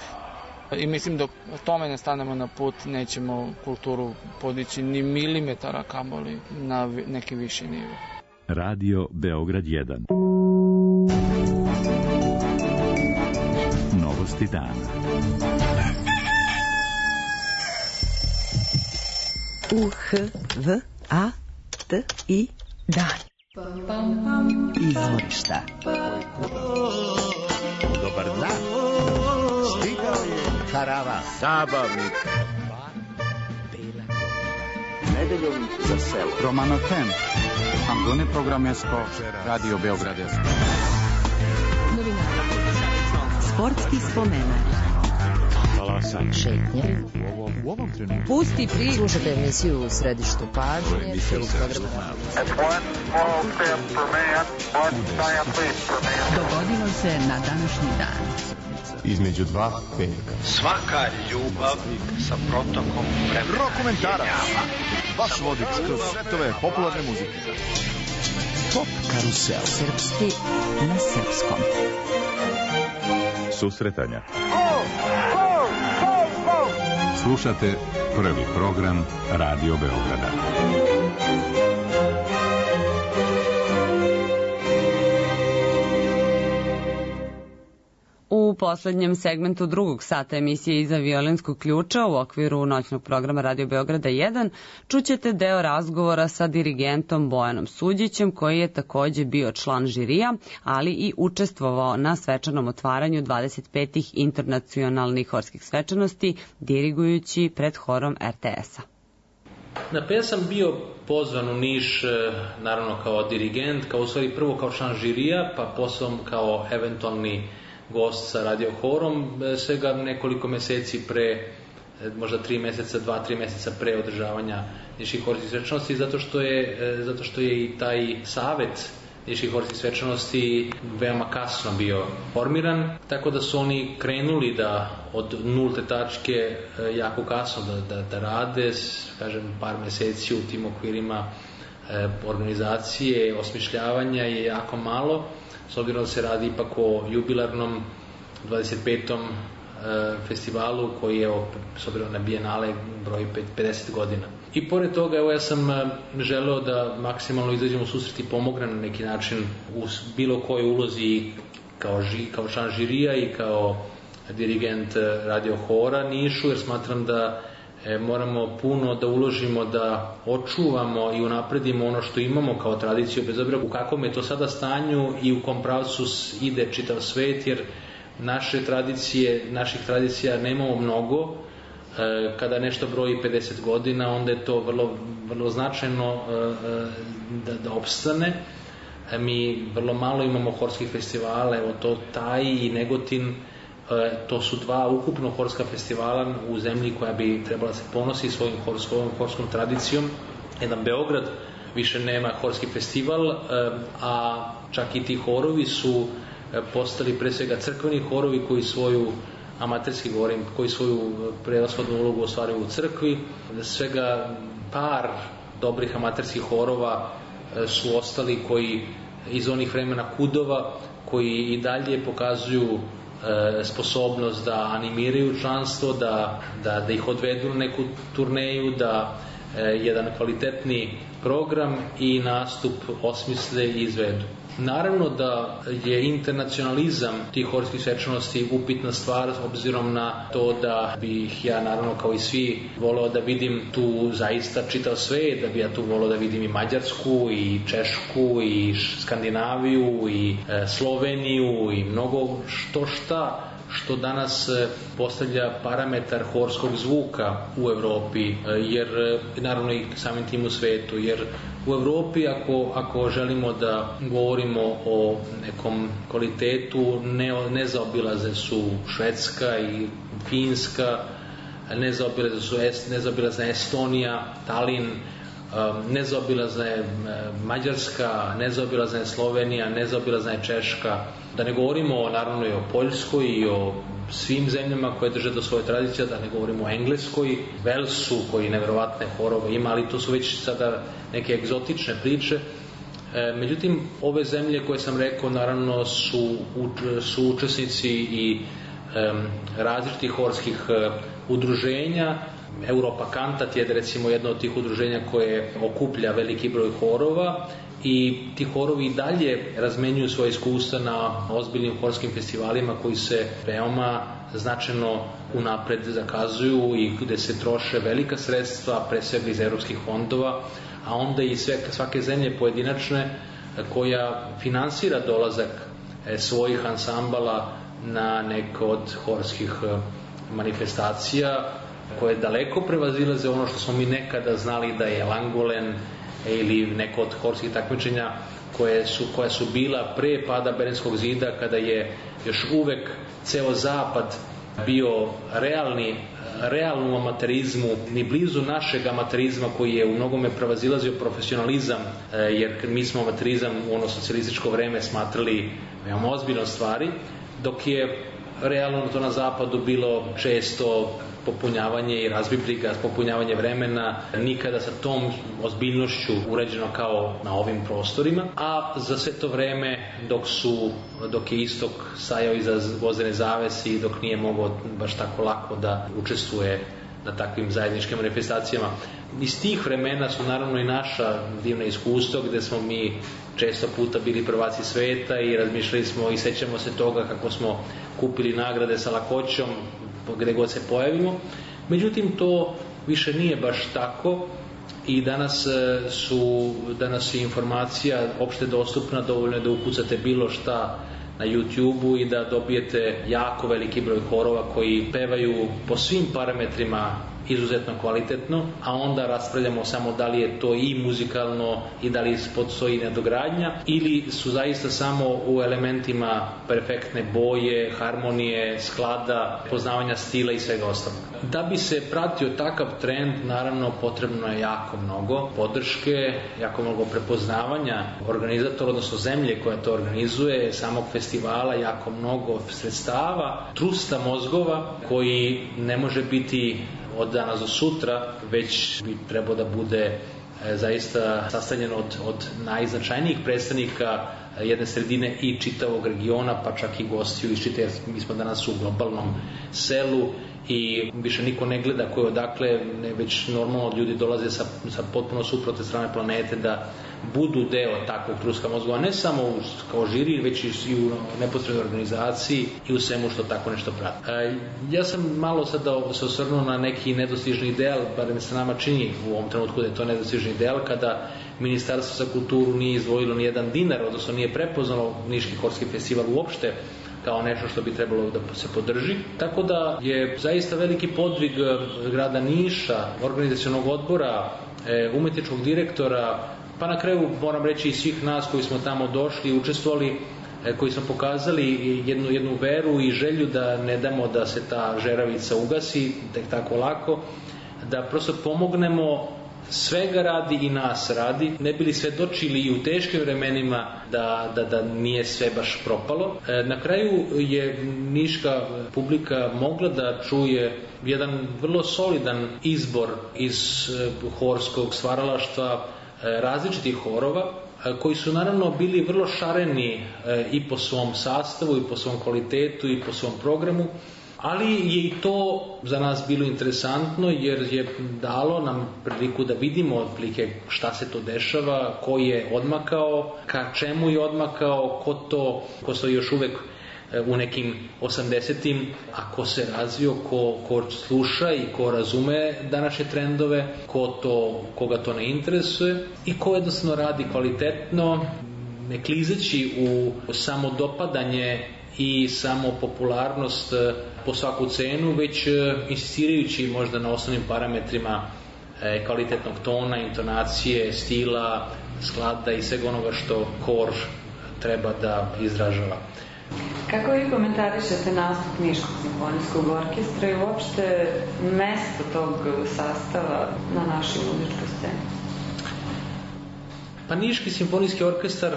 I mislim da tome ne stanemo na put, nećemo kulturu podići ni milimetara kamoli na neki viši nivo. Radio Beograd jedan. Novosti dana. U H V A T I dan. Izvorišta. Dobar dan. Stigao je karavan. Zabavnik. Nedeljom za selo. Romano Ten. Ambone programesko, Radio Beogradesko. Sportski spomenak. Valasan. Šetnje. U ovom trenutku. Pusti pri. Slušajte emisiju u središtu pažnje. Dogodilo se na današnji dan. Između dva petka. Svaka ljubav sa protokom vremena. Rokomentarac. Vaš vodič kroz svetove popularne muzike. Pop karusel. Srpski na srpskom. Susretanja. Slušate prvi program Radio Beograda. U poslednjem segmentu drugog sata emisije Iza violinskog ključa u okviru noćnog programa Radio Beograda jedan čućete deo razgovora sa dirigentom Bojanom Suđićem, koji je takođe bio član žirija, ali i učestvovao na svečanom otvaranju dvadeset petih internacionalnih horskih svečanosti, dirigujući pred horom R T S-a. Na ja sam bio pozvan u Niš, naravno kao dirigent, kao u stvari prvo kao član žirija, pa potom kao eventualni gost sa radio horom, svega nekoliko meseci pre, možda tri meseca, dva, tri meseca pre održavanja niških horskih svečanosti, zato što je, zato što je i taj savet niških horskih svečanosti veoma kasno bio formiran, tako da su oni krenuli da od nulte tačke jako kasno da, da, da rade, kažem par meseci u tim okvirima e, organizacije, osmišljavanja je jako malo, s obzirom da se radi ipak o jubilarnom dvadeset petom festivalu koji je s obzirom na Bijenale broj pedeset godina. I pored toga, evo ja sam želeo da maksimalno izađem u susret i pomognem na neki način u bilo kojoj ulozi kao, ži, kao član žirija i kao dirigent radio hora Nišu, jer smatram da e, moramo puno da uložimo da očuvamo i unapredimo ono što imamo kao tradiciju, bez obzira u kakvom je to sada stanju i u kom pravcu ide čitav svet, jer naše tradicije, naših tradicija nemamo mnogo. Kada nešto broji pedeset godina, onda je to vrlo, vrlo značajno da, da opstane. Mi vrlo malo imamo horskih festivala, evo to Taj i Negotin, to su dva ukupno horska festivala u zemlji koja bi trebala se ponosi svojim svojom horskom tradicijom. Jedan Beograd više nema horski festival, a čak i ti horovi su postali pre svega crkveni horovi koji svoju amaterski govorim, koji svoju prevashodnu ulogu ostvaruju u crkvi. Svega par dobrih amaterskih horova su ostali koji iz onih vremena kudova, koji i dalje pokazuju e, sposobnost da animiraju članstvo, da, da, da ih odvedu na neku turneju, da e, jedan kvalitetni program i nastup osmisle i izvedu. Naravno da je internacionalizam tih horskih svečanosti upitna stvar, obzirom na to da bih ja, naravno kao i svi, voleo da vidim tu zaista čitav svet, da bi ja tu voleo da vidim i Mađarsku, i Češku, i Skandinaviju, i e, Sloveniju, i mnogo što šta što danas postavlja parametar horskog zvuka u Evropi, jer naravno i samim tim u svetu, jer u Evropi ako, ako želimo da govorimo o nekom kvalitetu, ne, nezaobilazne su Švedska i Finska, nezaobilazne su nezaobilazna Estonija, Talin, nezaobilazna je Mađarska, nezaobilazna je Slovenija, nezaobilazna je Češka. Da ne govorimo naravno i o Poljskoj i o svim zemljama koje drže do svoje tradicije, da ne govorimo o Engleskoj, Velsu koji neverovatne horove ima, ali to su već sada neke egzotične priče. Međutim, ove zemlje koje sam rekao naravno su, su učesnici i um, različitih horskih udruženja. Europa Kantat je recimo jedno od tih udruženja koje okuplja veliki broj horova i ti horovi i dalje razmenjuju svoje iskustva na ozbiljnim horskim festivalima koji se veoma značajno unapred zakazuju i gde se troše velika sredstva, pre svega iz evropskih fondova, a onda i sve, svake zemlje pojedinačne koja finansira dolazak svojih ansambala na neko od horskih manifestacija koje daleko prevazilaze ono što smo mi nekada znali da je Langolen ili neko od horskih takmičenja koje su, koja su bila pre pada Berlinskog zida, kada je još uvek ceo zapad bio realni, realnom amaterizmu, ni blizu našeg amaterizma koji je u mnogome prevazilazio profesionalizam, jer mi smo amaterizam u ono socijalističko vreme smatrali veoma ozbiljno stvari, dok je realno to na zapadu bilo često popunjavanje i razbibliga, popunjavanje vremena, nikada sa tom ozbiljnošću uređeno kao na ovim prostorima, a za sve to vreme dok su, dok je istok stajao iza gvozdene zavese i dok nije mogao baš tako lako da učestvuje na takvim zajedničkim manifestacijama. Iz tih vremena su naravno i naša divna iskustva gde smo mi često puta bili prvaci sveta i razmišljali smo i sećamo se toga kako smo kupili nagrade sa lakoćom gde god se pojavimo. Međutim, to više nije baš tako i danas su danas je informacija opšte dostupna, dovoljno je da ukucate bilo šta na YouTube-u i da dobijete jako veliki broj horova koji pevaju po svim parametrima izuzetno kvalitetno, a onda raspravljamo samo da li je to i muzikalno i da li postoji nadogradnja ili su zaista samo u elementima perfektne boje, harmonije, sklada, poznavanja stila i svega ostalog. Da bi se pratio takav trend, naravno potrebno je jako mnogo podrške, jako mnogo prepoznavanja organizatora, odnosno zemlje koja to organizuje, samog festivala, jako mnogo sredstava, trusta mozgova koji ne može biti od danas do sutra, već bi trebao da bude e, zaista sastavljen od, od najznačajnijih predstavnika jedne sredine i čitavog regiona, pa čak i gostiju iz čitave, mi smo danas u globalnom selu i više niko ne gleda ko je odakle, ne, već normalno ljudi dolaze sa, sa potpuno suprotne strane planete da budu deo takvog truska mozgova, ne samo u, kao žiri, već i u neposrednoj organizaciji i u svemu što tako nešto prati. E, ja sam malo sada se osvrnuo na neki nedostižni ideal, barem se nama čini u ovom trenutku da je to nedostižni ideal, kada Ministarstvo za kulturu nije izdvojilo ni jedan dinar, odnosno nije prepoznalo Niški horski festival uopšte kao nešto što bi trebalo da se podrži. Tako da je zaista veliki podvig grada Niša, organizacionog odbora, umetničkog direktora, pa na kraju moram reći i svih nas koji smo tamo došli i učestvovali, koji smo pokazali jednu, jednu veru i želju da ne damo da se ta žeravica ugasi tek tako lako, da prosto pomognemo svega radi i nas radi, ne bili svedočili i u teškim vremenima da, da, da nije sve baš propalo. E, na kraju je niška publika mogla da čuje jedan vrlo solidan izbor iz e, horskog stvaralaštva e, različitih horova, e, koji su naravno bili vrlo šareni e, i po svom sastavu, i po svom kvalitetu, i po svom programu, ali je i to za nas bilo interesantno jer je dalo nam priliku da vidimo otprilike šta se to dešava, ko je odmakao, ka čemu je odmakao, ko to, ko stoji još uvek u nekim osamdesetim, a ko se razvio, ko, ko sluša i ko razume današnje trendove, ko to, koga to ne interesuje i ko jednostavno radi kvalitetno, ne klizeći u samodopadanje i samo popularnost po svaku cenu, već insistirajući možda na osnovnim parametrima kvalitetnog tona, intonacije, stila, sklada i svega onoga što hor treba da izražava. Kako vi komentarišete nastup Niškog simfonijskog orkestra i uopšte mesto tog sastava na našoj muzičkoj sceni? Pa Niški simfonijski orkestar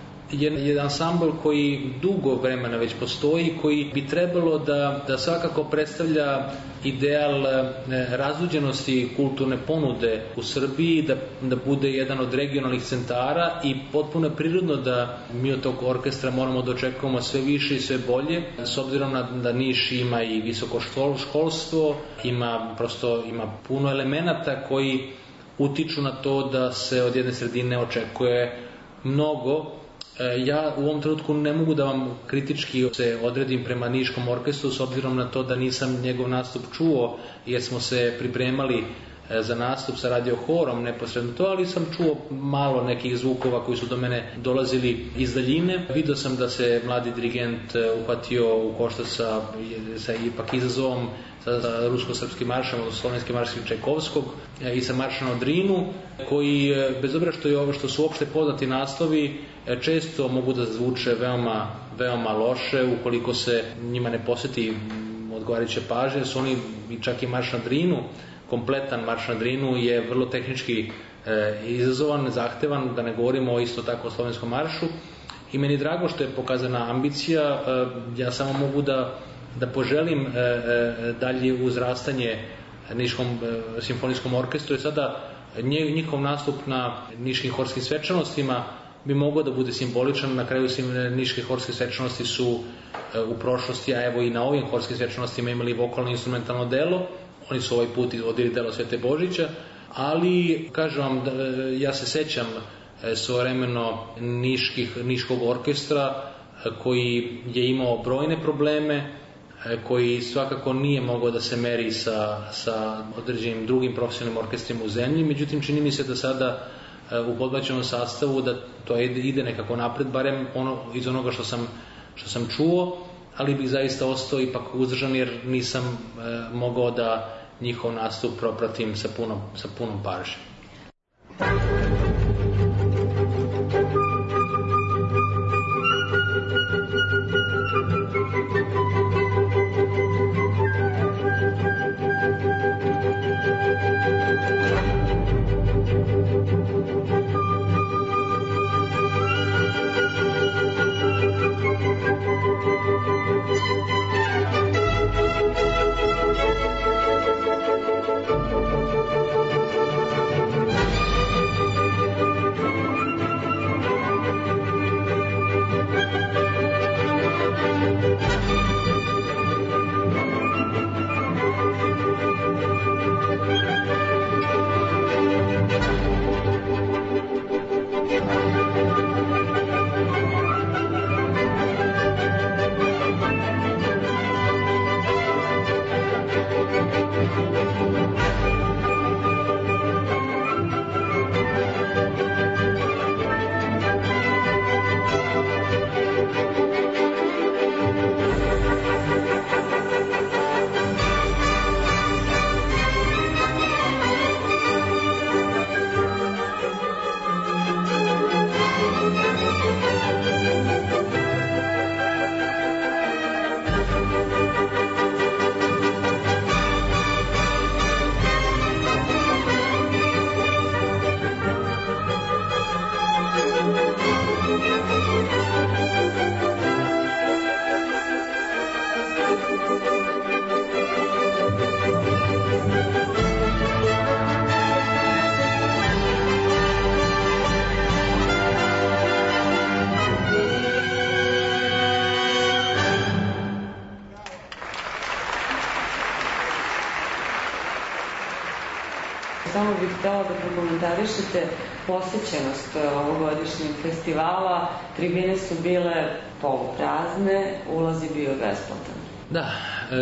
je jedan ansambl koji dugo vremena već postoji, koji bi trebalo da, da svakako predstavlja ideal razuđenosti kulturne ponude u Srbiji, da, da bude jedan od regionalnih centara i potpuno je prirodno da mi od tog orkestra moramo da očekujemo sve više i sve bolje, s obzirom na da Niš ima i visoko školstvo, ima prosto ima puno elemenata koji utiču na to da se od jedne sredine očekuje mnogo. Ja u ovom trenutku ne mogu da vam kritički se odredim prema Niškom orkestru s obzirom na to da nisam njegov nastup čuo jer smo se pripremali za nastup sa Radio Horom neposredno to, ali sam čuo malo nekih zvukova koji su do mene dolazili iz daljine. Vidio sam da se mladi dirigent uhvatio u koštac sa, sa ipak izazovom sa, sa rusko-srpskim maršom, odnosno slovenskim maršom Čajkovskog i sa maršom na Drinu, koji bez obzira što je ovo što su uopšte poznati naslovi, često mogu da zvuče veoma, veoma loše ukoliko se njima ne posveti odgovarajuće pažnje. Su oni čak i marš na Drinu, kompletan marš na Drinu je vrlo tehnički e, izazovan, zahtevan, da ne govorimo isto tako o slovenskom maršu. I meni je drago što je pokazana ambicija, e, ja samo mogu da, da poželim e, e, dalje uzrastanje Niškom e, simfonijskom orkestru i sada njihov nastup na Niškim horskim svečanostima bi mogao da bude simboličan. Na kraju Niške horske svečanosti su e, u prošlosti, a evo i na ovim horskim svečanostima imali vokalno instrumentalno delo. Oni su ovaj put izvodili delo Svete Božića, ali kažem vam, ja se sećam svojevremeno niških, niškog orkestra koji je imao brojne probleme, koji svakako nije mogao da se meri sa, sa određenim drugim profesionalnim orkestrima u zemlji, međutim čini mi se da sada u podbačenom sastavu da to ide nekako napred, barem ono, iz onoga što sam, što sam čuo, ali bih zaista ostao ipak uzdržan jer nisam e, mogao da njihov nastup propratim sa punom, sa punom pažnje. Samo bih htela da prokomentarišete posjećenost ovogodišnjeg festivala. Tribine su bile poluprazne, ulaz je bio besplatan. Da,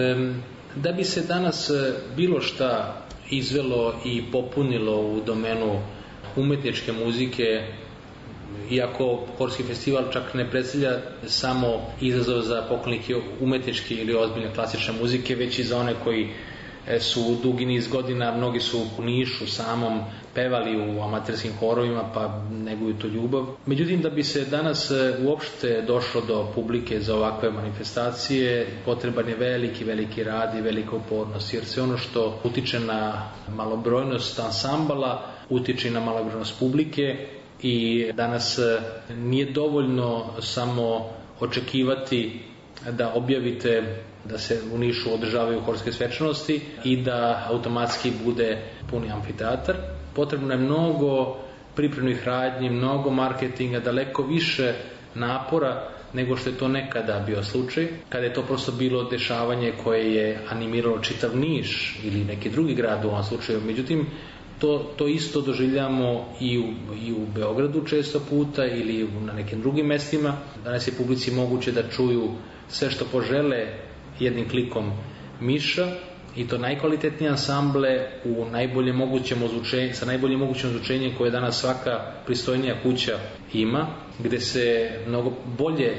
da bi se danas bilo šta izvelo i popunilo u domenu umetničke muzike, iako Horski festival čak ne predstavlja samo izazov za poklanike umetničke ili ozbiljne klasične muzike, već i za one koji su dugi niz godina, mnogi su u Nišu samom pevali u amaterskim horovima pa neguju to ljubav. Međutim, da bi se danas uopšte došlo do publike za ovakve manifestacije, potreban je veliki, veliki rad i velika upornost, jer sve ono što utiče na malobrojnost ansambala, utiče i na malobrojnost publike i danas nije dovoljno samo očekivati da objavite da se u Nišu održavaju horske svečanosti i da automatski bude puni amfiteatar. Potrebno je mnogo pripremnih radnji, mnogo marketinga, daleko više napora nego što je to nekada bio slučaj, kada je to prosto bilo dešavanje koje je animiralo čitav Niš ili neki drugi grad u ovom slučaju. Međutim, to, to isto doživljamo i u, i u Beogradu često puta ili na nekim drugim mestima. Danas je publici moguće da čuju sve što požele jednim klikom miša i to najkvalitetnije ansamble u najbolje mogućem ozvučenju, sa najboljim mogućim ozvučenjem koje danas svaka pristojnija kuća ima, gde se mnogo bolje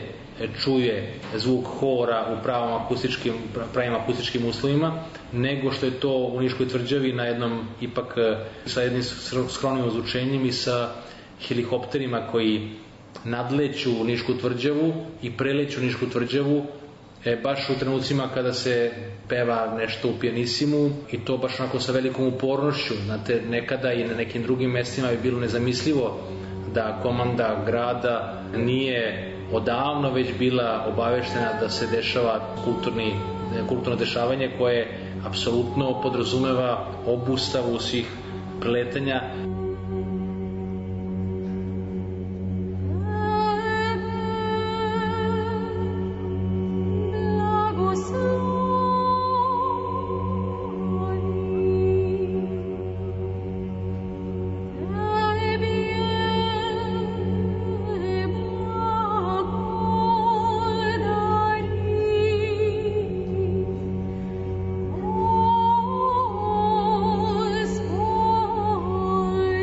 čuje zvuk hora u pravom akustičkim, pravim akustičkim uslovima nego što je to u Niškoj tvrđavi na jednom ipak sa jednim skromnim ozvučenjem i sa helikopterima koji nadleću Nišku tvrđavu i preleću Nišku tvrđavu E, baš u trenucima kada se peva nešto u pijanisimu i to baš onako sa velikom upornošću. Znate, nekada i na nekim drugim mestima bi bilo nezamislivo da komanda grada nije odavno već bila obaveštena da se dešava kulturni, kulturno dešavanje koje apsolutno podrazumeva obustavu svih preletanja. Boy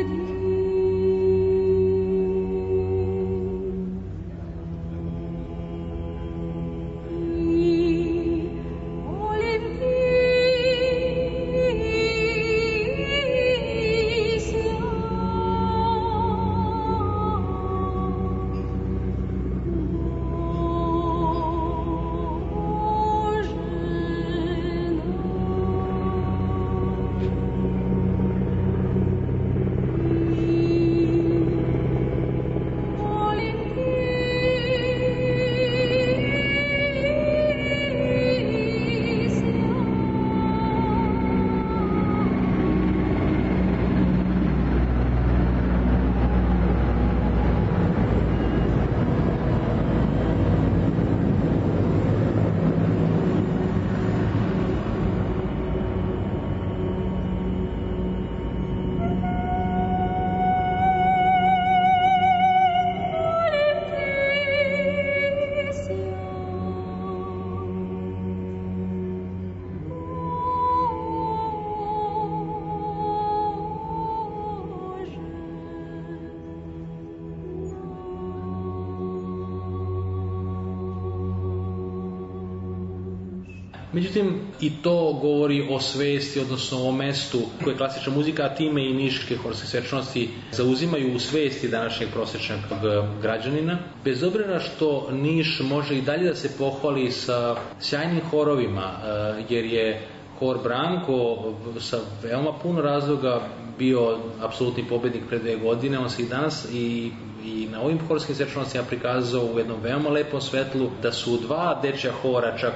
Međutim, i to govori o svesti, odnosno o mestu koje klasična muzika, a time i niške horske svečanosti zauzimaju u svesti današnjeg prosječnog građanina. Bez obzira što Niš može i dalje da se pohvali sa sjajnim horovima, jer je Hor Branko sa veoma puno razloga bio apsolutni pobednik pre dve godine, on se i danas i, i na ovim horskim svečanostima prikazao u jednom veoma lepom svetlu, da su dva dečja hora čak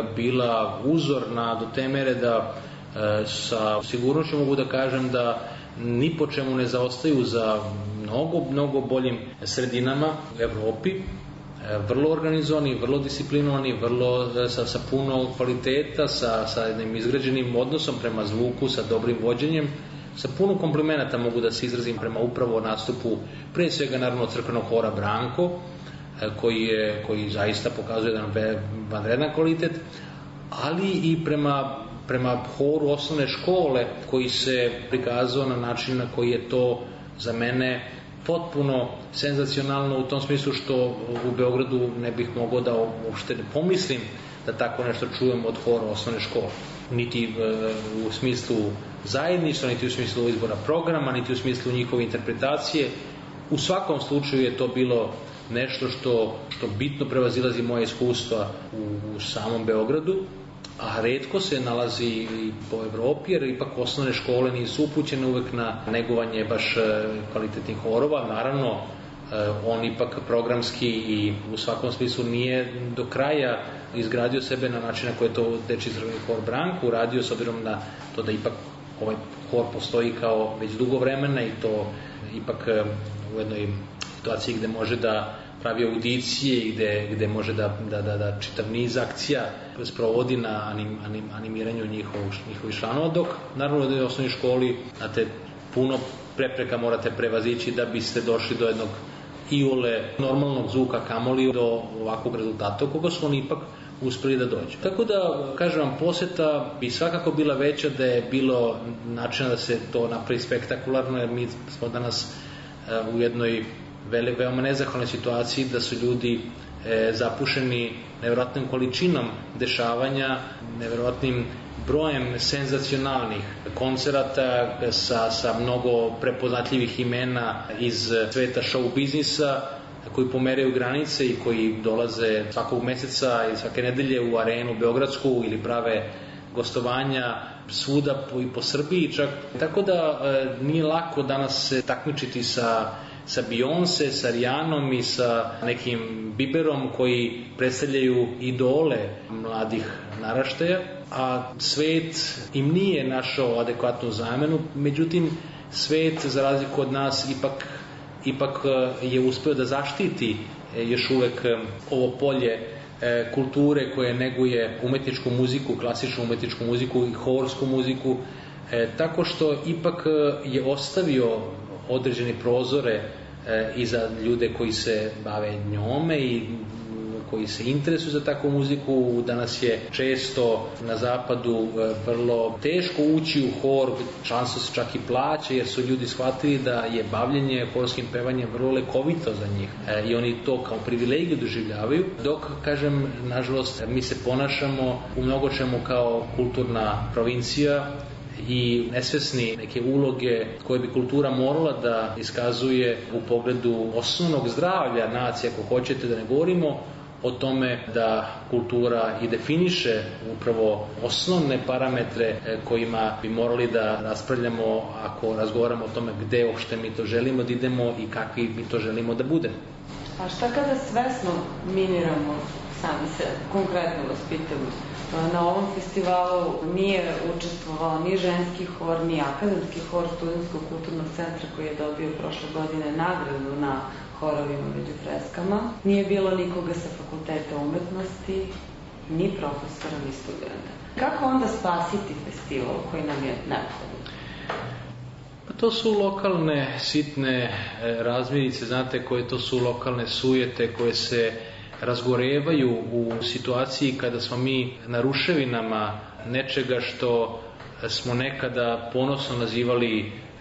bila uzorna do te mere da e, sa sigurnošću mogu da kažem da ni po čemu ne zaostaju za mnogo, mnogo boljim sredinama u Evropi. Vrlo organizovani, vrlo disciplinovani, vrlo sa, sa puno kvaliteta, sa, sa jednim izgrađenim odnosom prema zvuku, sa dobrim vođenjem, sa puno komplimenata mogu da se izrazim prema upravo nastupu, pre svega naravno crkvenog hora Branko, koji, je, koji zaista pokazuje jedan vanredan kvalitet, ali i prema, prema horu osnovne škole koji se prikazao na način na koji je to za mene potpuno senzacionalno u tom smislu što u Beogradu ne bih mogao da uopšte ne pomislim da tako nešto čujem od hora osnovne škole. Niti e, u smislu zajedništva, niti u smislu izbora programa, niti u smislu njihove interpretacije. U svakom slučaju je to bilo nešto što, što bitno prevazilazi moje iskustva u, u samom Beogradu, a retko se nalazi i po Evropi, jer ipak osnovne škole nisu upućene uvek na negovanje baš kvalitetnih horova. Naravno, on ipak programski i u svakom smislu nije do kraja izgradio sebe na način na koji je to dečji crveni hor Branko uradio, s obzirom na to da ipak ovaj hor postoji kao već dugo vremena i to ipak u jednoj situaciji gde može da pravi audicije i gde, gde može da, da, da, da čitav niz akcija sprovodi na anim, anim, animiranju njihovog, njihovih članova, dok naravno da je u osnovnoj školi znate, puno prepreka morate prevazići da biste došli do jednog iole normalnog zvuka, kamoli do ovakvog rezultata u koga su oni ipak uspeli da dođu. Tako da, kažem vam, poseta bi svakako bila veća da je bilo načina da se to napravi spektakularno, jer mi smo danas uh, u jednoj Vele, veoma nezahvalnoj situaciji da su ljudi e, zapušeni nevjerojatnom količinom dešavanja, nevjerojatnim brojem senzacionalnih koncerata sa, sa mnogo prepoznatljivih imena iz sveta show biznisa koji pomeraju granice i koji dolaze svakog meseca i svake nedelje u arenu Beogradsku ili prave gostovanja svuda i po Srbiji čak. Tako da e, nije lako danas se takmičiti sa sa Beyoncé, sa Rijanom i sa nekim Biberom koji predstavljaju idole mladih naraštaja, a svet im nije našao adekvatnu zamenu, međutim svet za razliku od nas ipak, ipak je uspeo da zaštiti još uvek ovo polje kulture koje neguje umetničku muziku, klasičnu umetničku muziku i horsku muziku, tako što ipak je ostavio određene prozore e, i za ljude koji se bave njome i koji se interesuju za takvu muziku. Danas je često na zapadu e, vrlo teško ući u hor, članstvo se čak i plaća jer su ljudi shvatili da je bavljenje horskim pevanjem vrlo lekovito za njih e, i oni to kao privilegiju doživljavaju, dok, kažem, nažalost, mi se ponašamo u mnogo čemu kao kulturna provincija i nesvesni neke uloge koje bi kultura morala da iskazuje u pogledu osnovnog zdravlja nacije, ako hoćete, da ne govorimo o tome da kultura i definiše upravo osnovne parametre kojima bi morali da raspravljamo ako razgovaramo o tome gde uopšte mi to želimo da idemo i kakvi mi to želimo da budemo. A šta kada svesno miniramo sami se, konkretno vas pitam? Na ovom festivalu nije učestvovao ni ženski hor, ni akademski hor Studentskog kulturnog centra koji je dobio prošle godine nagradu na horovima među freskama. Nije bilo nikoga sa fakulteta umetnosti, ni profesora, ni studenta. Kako onda spasiti festival koji nam je neophodan? Pa to su lokalne sitne razmirice, znate, koje to su lokalne sujete koje se razgorevaju u situaciji kada smo mi na ruševinama nečega što smo nekada ponosno nazivali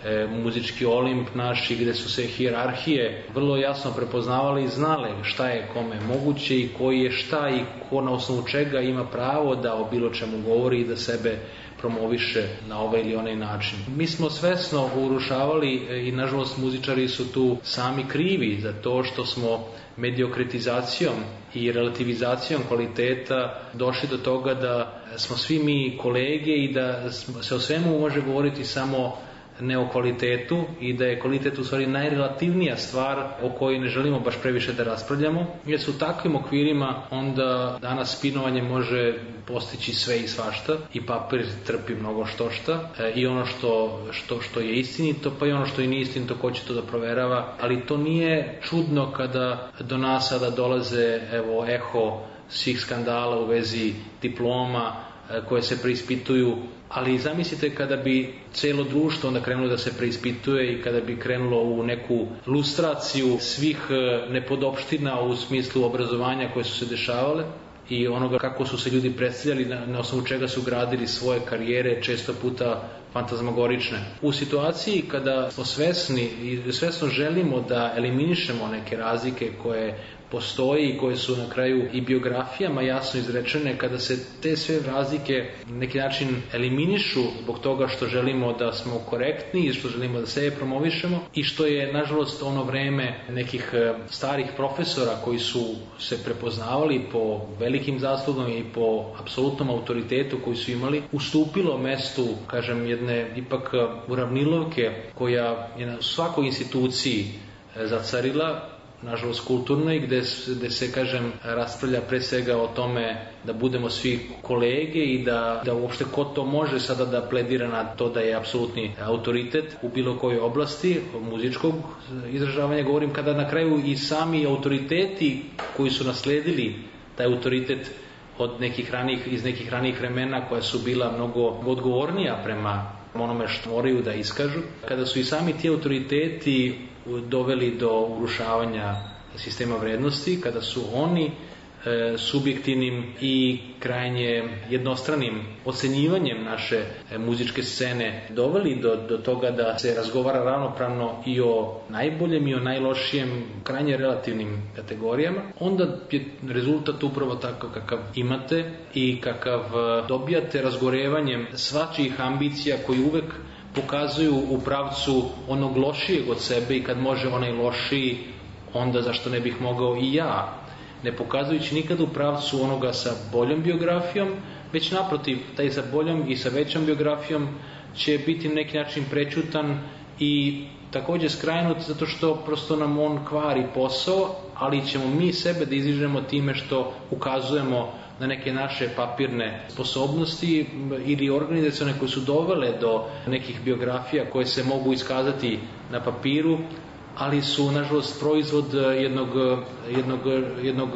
e, muzički olimp naš i gde su se hijerarhije vrlo jasno prepoznavale i znale šta je kome moguće i koji je šta i ko na osnovu čega ima pravo da o bilo čemu govori i da sebe promoviše na ovaj ili onaj način. Mi smo svesno urušavali i nažalost muzičari su tu sami krivi za to što smo mediokritizacijom i relativizacijom kvaliteta došli do toga da smo svi mi kolege i da se o svemu može govoriti samo ne o kvalitetu i da je kvalitet u stvari najrelativnija stvar o kojoj ne želimo baš previše da raspravljamo, jer su u takvim okvirima onda danas spinovanje može postići sve i svašta i papir trpi mnogo štošta e, i ono što, što, što je istinito pa i ono što je nije istinito ko će to da proverava, ali to nije čudno kada do nas sada dolaze evo eho svih skandala u vezi diploma e, koje se preispituju. Ali zamislite kada bi celo društvo onda krenulo da se preispituje i kada bi krenulo u neku lustraciju svih nepodopština u smislu obrazovanja koje su se dešavale i onoga kako su se ljudi predstavljali, na, na osnovu čega su gradili svoje karijere, često puta fantazmagorične. U situaciji kada smo svesni i svesno želimo da eliminišemo neke razlike koje postoji i koje su na kraju i biografijama jasno izrečene, kada se te sve razlike na neki način eliminišu zbog toga što želimo da smo korektni i što želimo da sebe promovišemo i što je nažalost ono vreme nekih starih profesora koji su se prepoznavali po velikim zaslugama i po apsolutnom autoritetu koji su imali ustupilo mestu, kažem, jedne ipak uravnilovke koja je na svakoj instituciji zacarila, nažalost kulturnoj, gde, gde se, kažem, raspravlja pre svega o tome da budemo svi kolege i da, da uopšte ko to može sada da pledira na to da je apsolutni autoritet u bilo kojoj oblasti muzičkog izražavanja. Govorim kada na kraju i sami autoriteti koji su nasledili taj autoritet od nekih ranih, iz nekih ranijih vremena koja su bila mnogo odgovornija prema onome što moraju da iskažu, kada su i sami ti autoriteti doveli do urušavanja sistema vrednosti, kada su oni e, subjektivnim i krajnje jednostranim ocenjivanjem naše e, muzičke scene doveli do, do toga da se razgovara ravnopravno i o najboljem i o najlošijem, krajnje relativnim kategorijama, onda je rezultat upravo tako kakav imate i kakav dobijate razgorevanjem svačijih ambicija koji uvek pokazuju u pravcu onog lošijeg od sebe i kad može onaj lošiji, onda zašto ne bih mogao i ja, ne pokazujući nikad u pravcu onoga sa boljom biografijom, već naprotiv, taj sa boljom i sa većom biografijom će biti na neki način prećutan i takođe skrajnut zato što prosto nam on kvari posao, ali ćemo mi sebe da izdižemo time što ukazujemo na neke naše papirne sposobnosti ili organizacione koje su dovele do nekih biografija koje se mogu iskazati na papiru, ali su nažalost proizvod jednog, jednog, jednog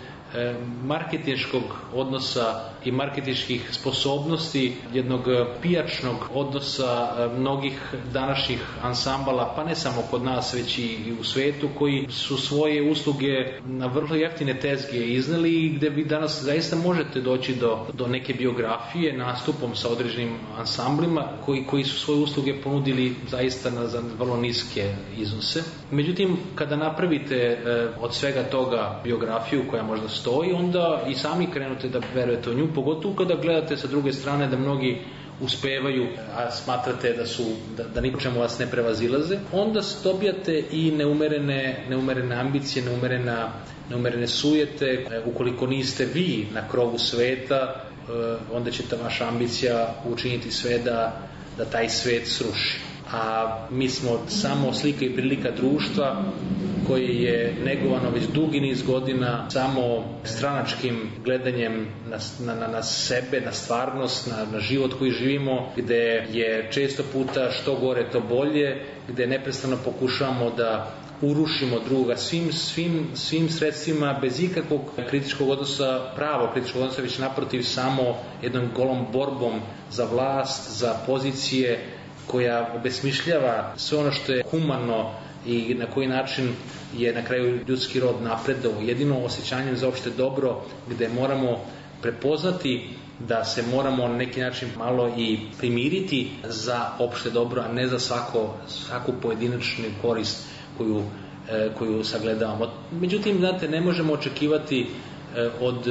marketinškog odnosa i marketinških sposobnosti, jednog pijačnog odnosa mnogih današnjih ansambala, pa ne samo kod nas, već i u svetu, koji su svoje usluge na vrlo jeftine tezge izneli i gde vi danas zaista možete doći do, do neke biografije nastupom sa određenim ansamblima koji, koji su svoje usluge ponudili zaista na, za vrlo niske iznose. Međutim, kada napravite eh, od svega toga biografiju koja možda stoji, onda i sami krenute da verujete u nju, pogotovo kada gledate sa druge strane da mnogi uspevaju, a smatrate da su da, da ničemu vas ne prevazilaze, onda dobijate i neumerene, neumerene ambicije, neumerena, neumerene sujete. Ukoliko niste vi na krovu sveta, onda će ta vaša ambicija učiniti sve da, da taj svet sruši. A mi smo samo slika i prilika društva koje je negovano već dugi niz godina samo stranačkim gledanjem na, na, na sebe, na stvarnost, na, na život koji živimo, gde je često puta što gore to bolje, gde neprestano pokušavamo da urušimo druga svim, svim, svim sredstvima bez ikakvog kritičkog odnosa, pravo kritičkog odnosa, već naprotiv samo jednom golom borbom za vlast, za pozicije, koja obesmišljava sve ono što je humano i na koji način je na kraju ljudski rod napredao, jedino osjećanjem za opšte dobro, gde moramo prepoznati da se moramo na neki način malo i primiriti za opšte dobro, a ne za svako, svaku pojedinačnu korist koju, koju sagledavamo. Međutim, znate, ne možemo očekivati od,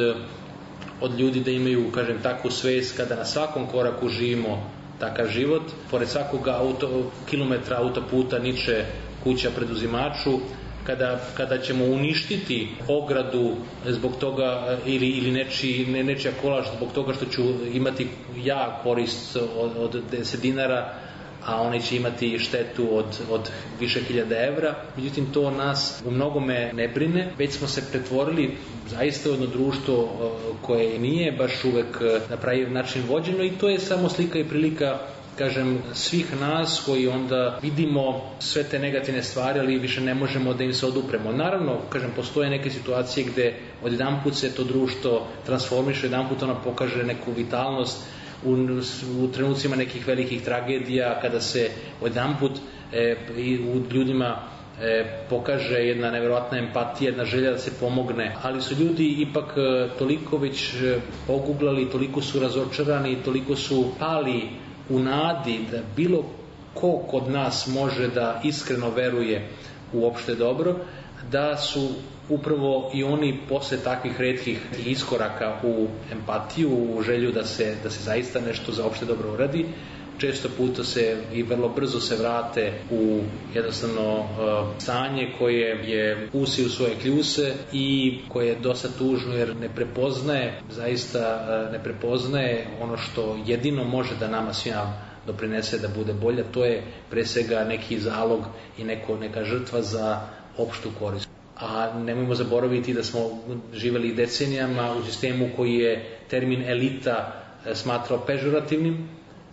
od ljudi da imaju, kažem, takvu svest kada na svakom koraku živimo takav život. Pored svakog auto, kilometra autoputa niče kuća preduzimaču, kada, kada ćemo uništiti ogradu zbog toga ili, ili neči, ne, nečija kolaž zbog toga što ću imati ja korist od, od deset dinara, a oni će imati štetu od, od više hiljada evra. Međutim, to nas u mnogome ne brine, već smo se pretvorili zaista u jedno društvo koje nije baš uvek na pravi način vođeno i to je samo slika i prilika, kažem, svih nas koji onda vidimo sve te negativne stvari, ali više ne možemo da im se odupremo. Naravno, kažem, postoje neke situacije gde odjedanput se to društvo transformiše, odjedanput ona pokaže neku vitalnost u, u trenucima nekih velikih tragedija, kada se odjedanput e, u ljudima e, pokaže jedna nevjerojatna empatija, jedna želja da se pomogne, ali su ljudi ipak e, toliko već poguglali, toliko su razočarani, toliko su pali u nadi da bilo ko kod nas može da iskreno veruje u opšte dobro, da su upravo i oni posle takvih retkih iskoraka u empatiju, u želju da se, da se zaista nešto za opšte dobro uradi, često puta se i vrlo brzo se vrate u jednostavno uh, stanje koje je usi u svoje kljuse i koje je dosta tužno jer ne prepoznaje, zaista uh, ne prepoznaje ono što jedino može da nama svima doprinese da bude bolje, to je pre svega neki zalog i neko, neka žrtva za opštu korist. A nemojmo zaboraviti da smo živeli decenijama u sistemu koji je termin elita smatrao pežorativnim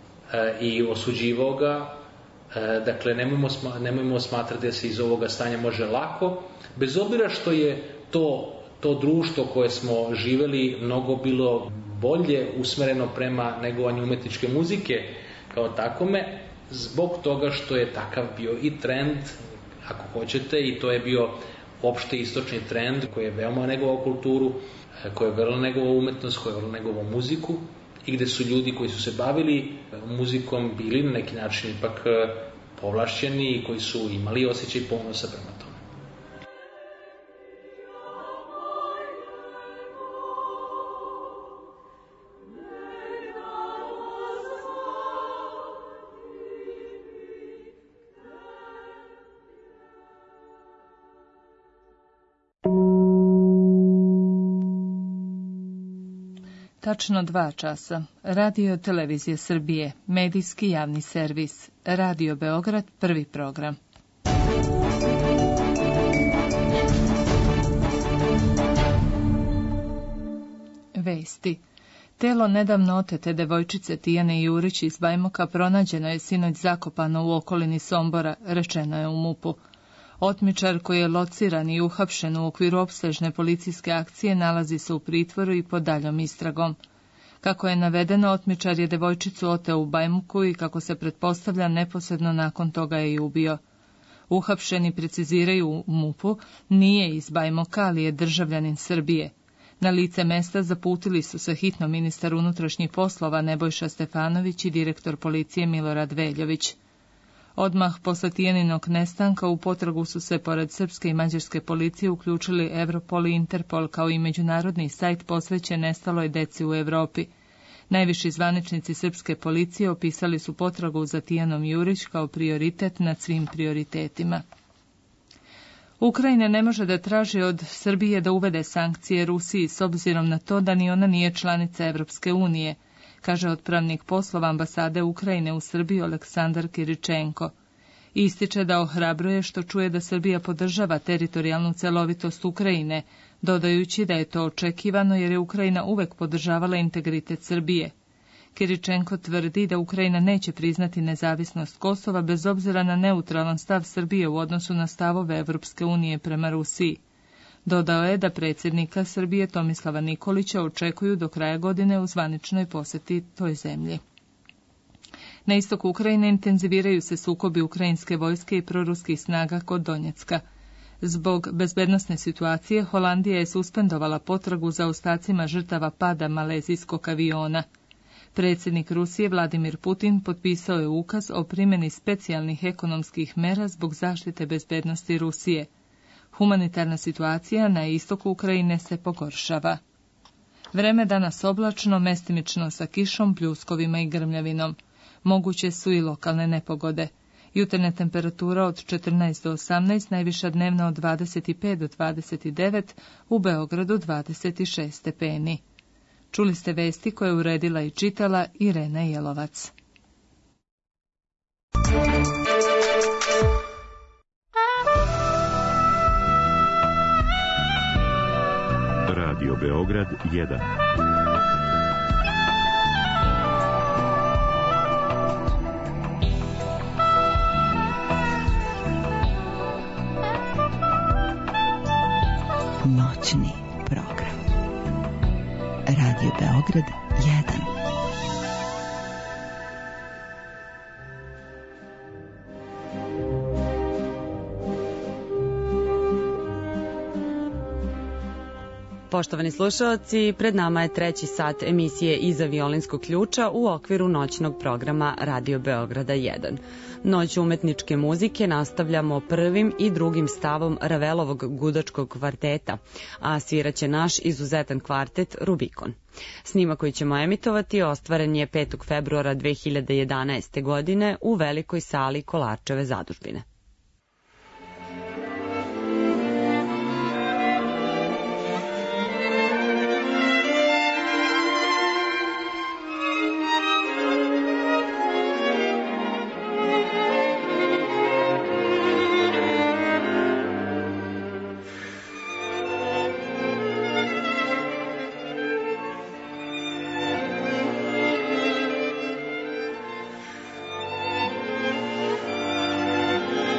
i osuđivao ga. Dakle, nemojmo, nemojmo smatrati da se iz ovoga stanja može lako, bez obzira što je to, to društvo koje smo živeli mnogo bilo bolje usmereno prema negovanju umetničke muzike kao takome, zbog toga što je takav bio i trend, ako hoćete, i to je bio opšte istočni trend koji je veoma negovao kulturu, koji je veoma negovao umetnost, koji je veoma negovao muziku i gde su ljudi koji su se bavili muzikom bili na neki način ipak povlašćeni i koji su imali osjećaj ponosa prema tome. Tačno dva časa. Radio Televizija Srbije, medijski javni servis. Radio Beograd, prvi program. Vesti. Telo nedavno otete devojčice Tijane Jurić iz Bajmoka pronađeno je sinoć zakopano u okolini Sombora, rečeno je u MUP-u. Otmičar koji je lociran i uhapšen u okviru opsežne policijske akcije nalazi se u pritvoru i pod daljom istragom. Kako je navedeno, otmičar je devojčicu oteo u Bajmoku i kako se pretpostavlja neposredno nakon toga je i ubio. Uhapšeni, preciziraju u MUP-u, nije iz Bajmoka, ali je državljanin Srbije. Na lice mesta zaputili su se hitno ministar unutrašnjih poslova Nebojša Stefanović i direktor policije Milorad Veljović. Odmah posle Tijaninog nestanka u potragu su se pored srpske i mađarske policije uključili Europol i Interpol kao i međunarodni sajt posvećen nestaloj deci u Evropi. Najviši zvaničnici srpske policije opisali su potragu za Tijanom Jurić kao prioritet nad svim prioritetima. Ukrajina ne može da traži od Srbije da uvede sankcije Rusiji s obzirom na to da ni ona nije članica Evropske unije, kaže otpravnik poslova ambasade Ukrajine u Srbiji Aleksandar Kiričenko. Ističe da ohrabruje što čuje da Srbija podržava teritorijalnu celovitost Ukrajine, dodajući da je to očekivano jer je Ukrajina uvek podržavala integritet Srbije. Kiričenko tvrdi da Ukrajina neće priznati nezavisnost Kosova bez obzira na neutralan stav Srbije u odnosu na stavove Evropske unije prema Rusiji. Dodao je da predsjednika Srbije Tomislava Nikolića očekuju do kraja godine u zvaničnoj poseti toj zemlji. Na istoku Ukrajine intenziviraju se sukobi ukrajinske vojske i proruskih snaga kod Donjecka. Zbog bezbednosne situacije Holandija je suspendovala potragu za ostacima žrtava pada malezijskog aviona. Predsjednik Rusije Vladimir Putin potpisao je ukaz o primjeni specijalnih ekonomskih mera zbog zaštite bezbednosti Rusije. Humanitarna situacija na istoku Ukrajine se pogoršava. Vreme danas oblačno, mestimično sa kišom, pljuskovima i grmljavinom. Moguće su i lokalne nepogode. Jutarnja temperatura od četrnaest do osamnaest, najviša dnevna od dvadeset pet do dvadeset devet, u Beogradu dvadeset šest stepeni. Čuli ste vesti koje je uredila i čitala Irena Jelovac. Radio Beograd jedan. Noćni program. Radio Beograd jedan. Poštovani slušalci, pred nama je treći sat emisije Iza violinskog ključa u okviru noćnog programa Radio Beograda jedan. Noć umetničke muzike nastavljamo prvim i drugim stavom Ravelovog gudačkog kvarteta, a sviraće naš izuzetan kvartet Rubikon. Snima koji ćemo emitovati ostvaren je petog februara dve hiljade jedanaeste. godine u velikoj sali Kolarčeve zadužbine. Thank you.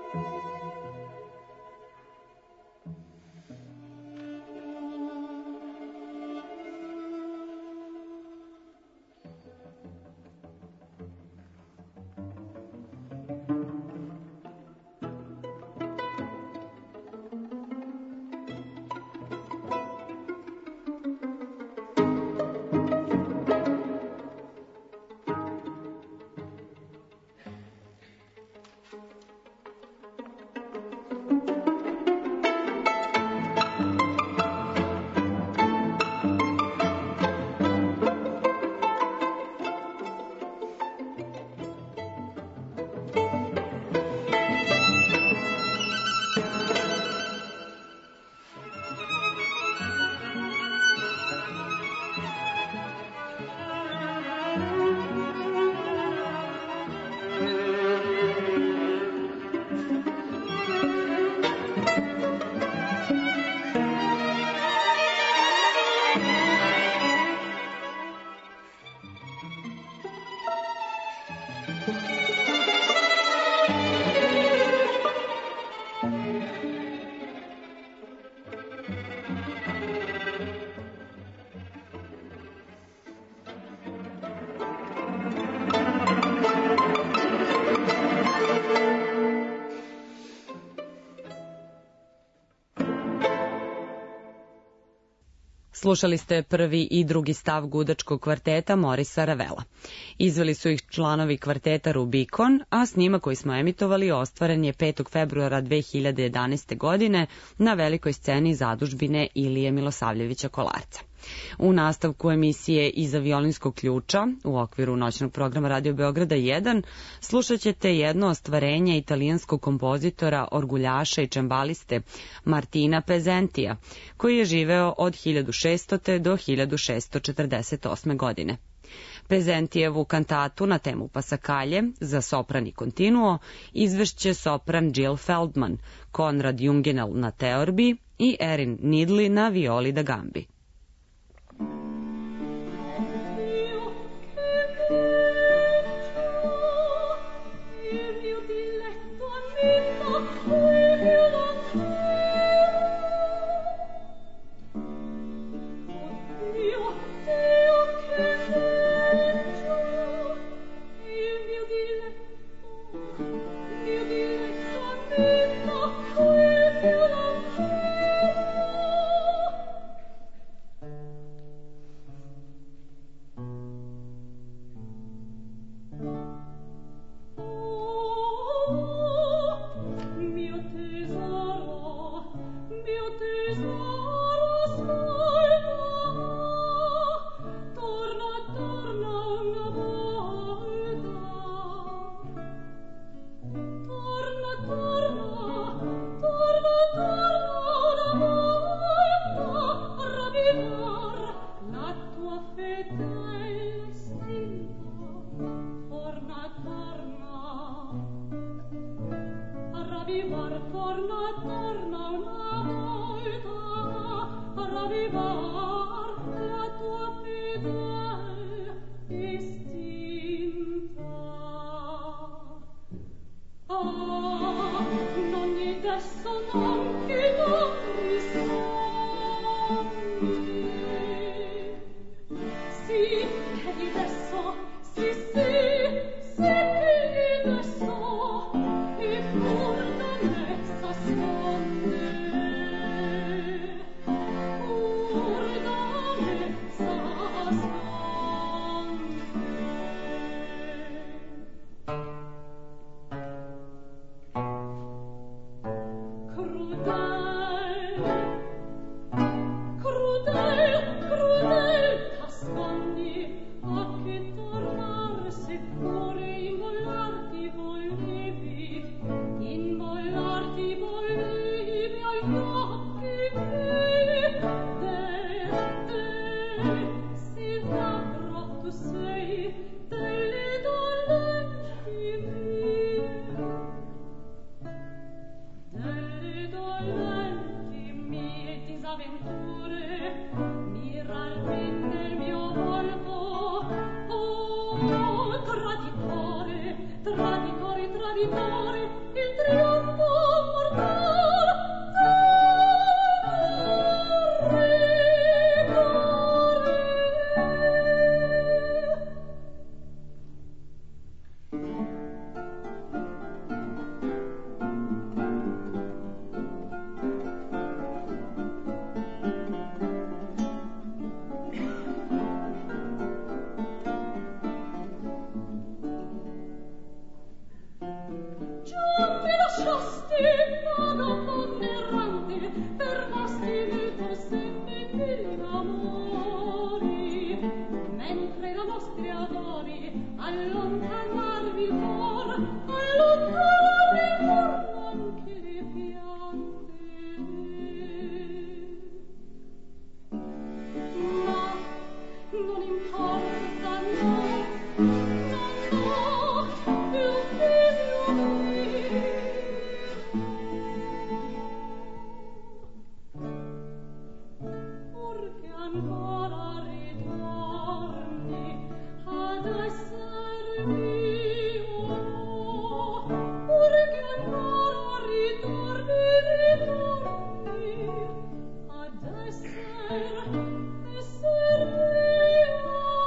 Slušali ste prvi i drugi stav gudačkog kvarteta Morisa Ravela. Izveli su ih članovi kvarteta Rubikon, a snimak koji smo emitovali ostvaren je petog februara dve hiljade jedanaeste. godine na velikoj sceni zadužbine Ilije Milosavljevića Kolarca. U nastavku emisije Iza violinskog ključa, u okviru noćnog programa Radio Beograda jedan, slušat ćete jedno ostvarenje italijanskog kompozitora, orguljaša i čembaliste Martina Pesentija, koji je živeo od hiljadu šeststote. do hiljadu šeststo četrdeset osme. godine. Pesentijevu kantatu na temu Pasakalje za sopran i kontinuo izvešće sopran Jill Feldman, Konrad Junginel na teorbi i Erin Nidli na violi da gambi. Crudele lasciasti vagabondo errante per vasti nettossetti mille amori, mentre da vostri adori allontanarvi il cor, allontanarvi il cor anche le piante. Ma non importa, no, no, no, più figlio mio. Purché ancora ritorni ad esser mio, purché ancora ritorni, ritorni ad esser, esser mio.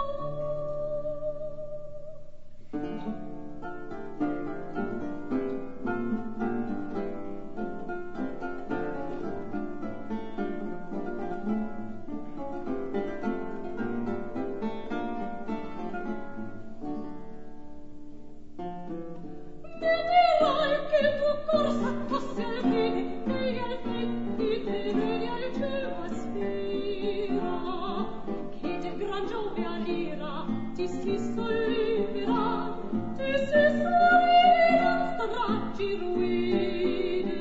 Mi dirai che tu corsa così al piedi degli alpetti teneri al cielo aspira, che di gran Giove l'ira ti si sollira, ti si sollira stracci ruine.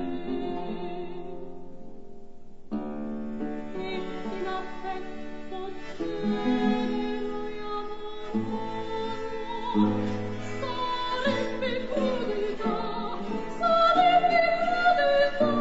E in affetto tenero e amoroso sarebbe crudeltà, sarebbe crudeltà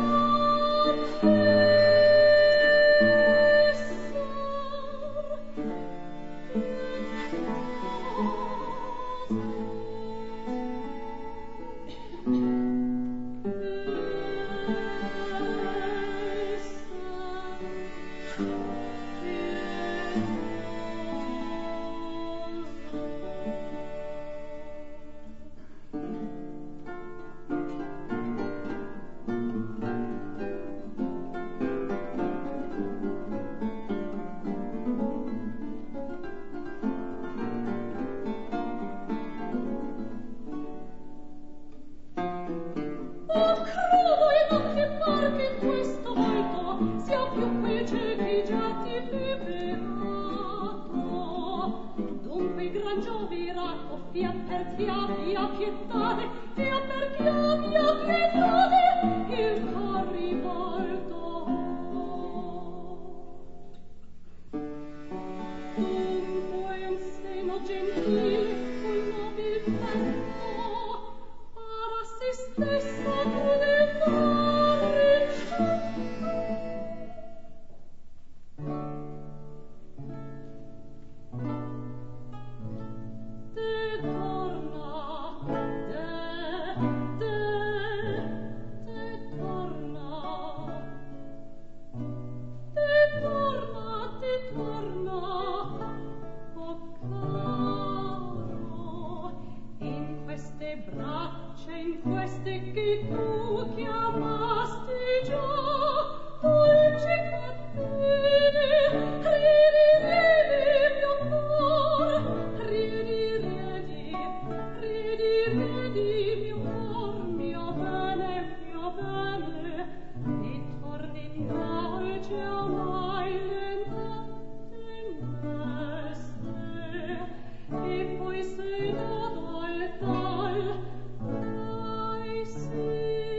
via per via, via pietate, via per via, via pietate, il cor rivolto. Dunque un seno gentile, un nobil petto, para se stessa crudeltà rincetta. Te torna, te, te, te torna, te torna, te torna, oh caro, in queste braccia, in queste che tu chiamasti già, dolci catene, ridi, ridi, mio cor, ridi, ridi, ridi, ridi, mio cor, mio bene, mio bene, e torni dolce amai lentamente meste, e poi sei dato al tal, dai si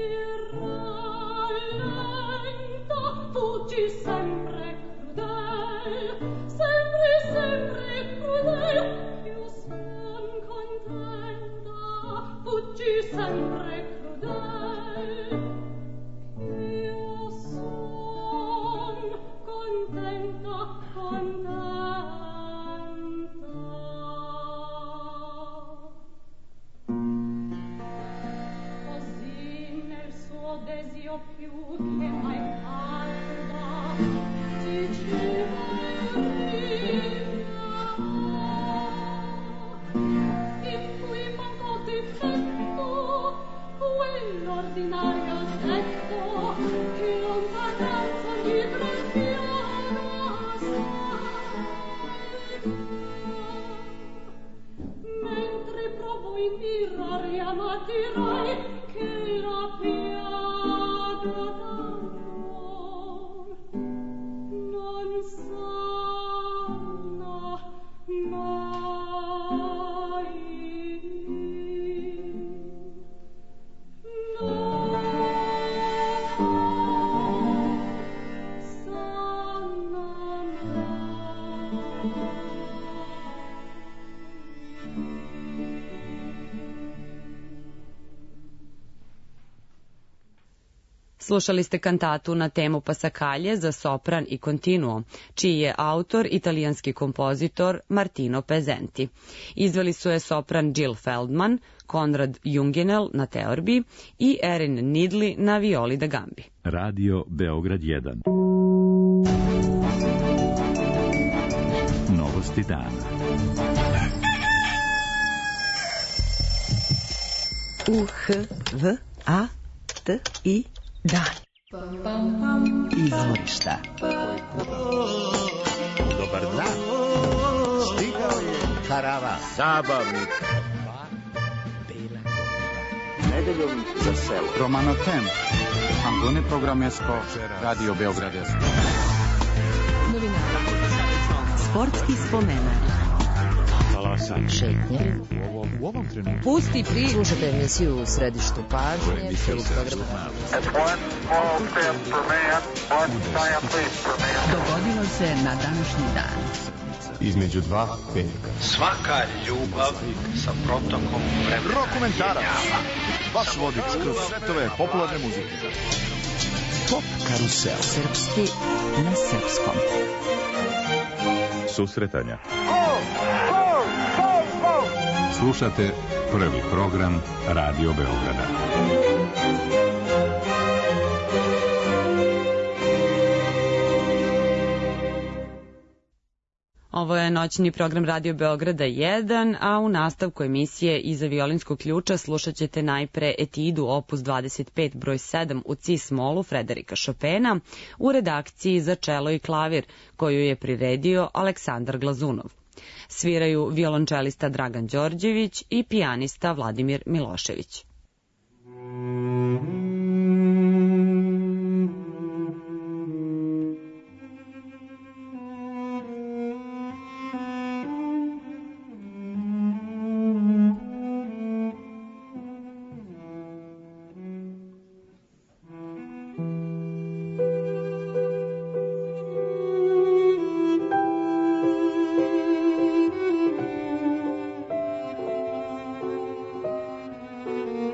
rallenta, fuggi sempre crudel, sempre, sempre crudel, io son contenta, fuggi sempre crudel, io son contenta, contenta. Così nel suo desio più che mai calda diceva Enrica, in cui mancò difetto quell'ordinario detto che lontananza di graffiata mentre provo in mirra riamati rai che la Slušali ste kantatu na temu Pasakalje za sopran i kontinuo, čiji je autor italijanski kompozitor Martino Pezzenti. Izveli su je sopran Jill Feldman, Konrad Junginel na teorbi i Erin Nidli na violi da gambi. Radio Beograd jedan. Novosti dana. U H V A T I Dan. Izvorišta. Dobar dan. Stigao je karava. Zabavnik. Nedeljom za selo. Romanotem. Angone programesko. Radio Beograd. Novinara. Sportski spomenak. Šetnje. U ovom trenutku. Pusti pri. Slušajte emisiju u središtu pažnje. Dogodilo se na današnji dan. Između dva petka. Svaka ljubav sa protokom vremena. Rokomentarac. Vaš vodič kroz svetove popularne muzike. Pop karusel. Srpski na srpskom. Susretanja. Slušate prvi program Radio Beograda. Ovo je noćni program Radio Beograda jedan, a u nastavku emisije Iza violinskog ključa slušat ćete najpre etidu opus dvadeset pet broj sedam u cis molu Frederika Chopina u redakciji za čelo i klavir koju je priredio Aleksandar Glazunov. Sviraju violončelista Dragan Đorđević i pijanista Vladimir Milošević. Thank you.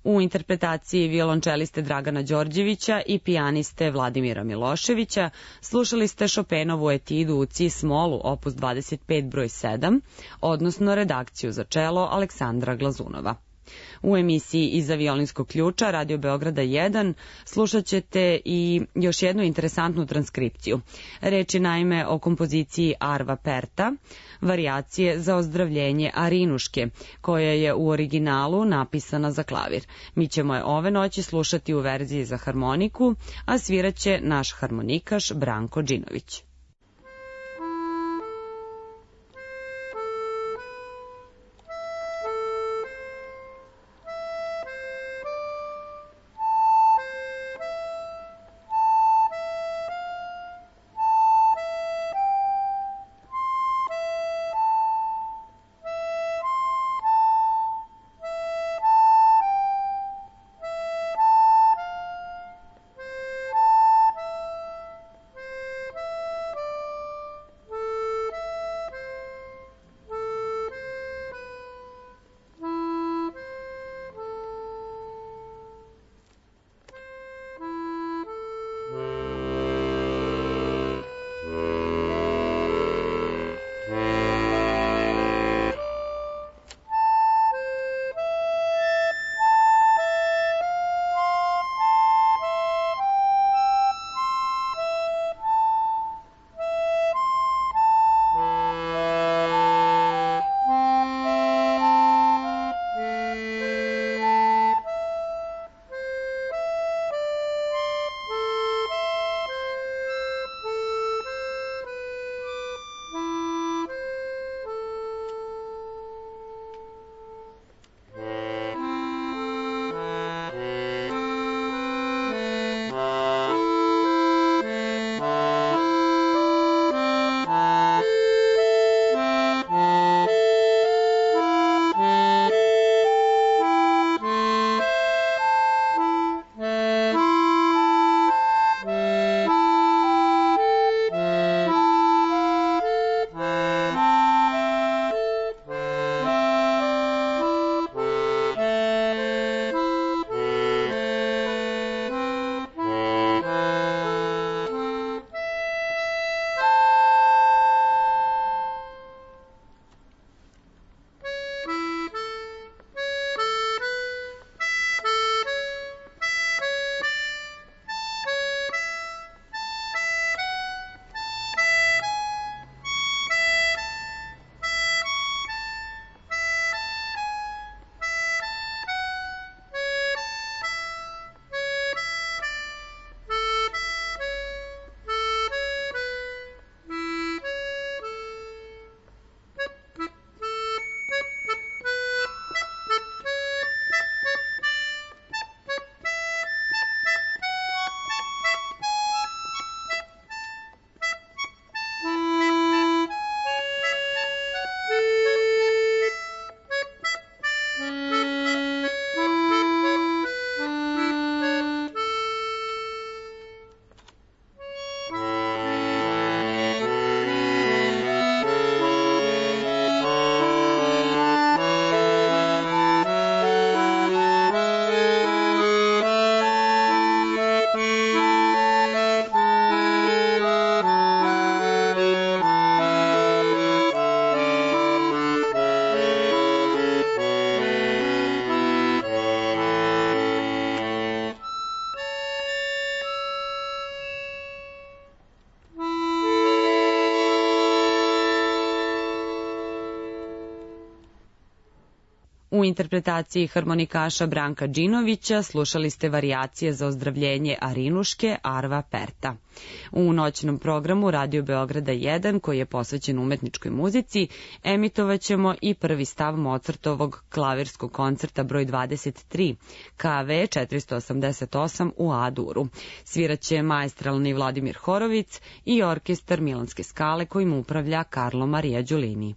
U interpretaciji violončeliste Dragana Đorđevića i pijaniste Vladimira Miloševića slušali ste Chopinovu etidu u cis molu opus dvadeset pet broj sedam, odnosno redakciju za čelo Aleksandra Glazunova. U emisiji Iza violinskog ključa Radio Beograda jedan slušat ćete i još jednu interesantnu transkripciju. Reč je naime o kompoziciji Arva Perta, varijacije za ozdravljenje Arinuške, koja je u originalu napisana za klavir. Mi ćemo je ove noći slušati u verziji za harmoniku, a sviraće naš harmonikaš Branko Đinović. U interpretaciji harmonikaša Branka Đinovića slušali ste varijacije za ozdravljenje Arinuške Arva Perta. U noćnom programu Radio Beograda jedan, koji je posvećen umetničkoj muzici, emitovaćemo i prvi stav Mozartovog klavirskog koncerta broj dvadeset tri, K V četiristo osamdeset osam u A-duru. Sviraće maestralni Vladimir Horovic i orkestar Milanske skale kojim upravlja Carlo Maria Giulini.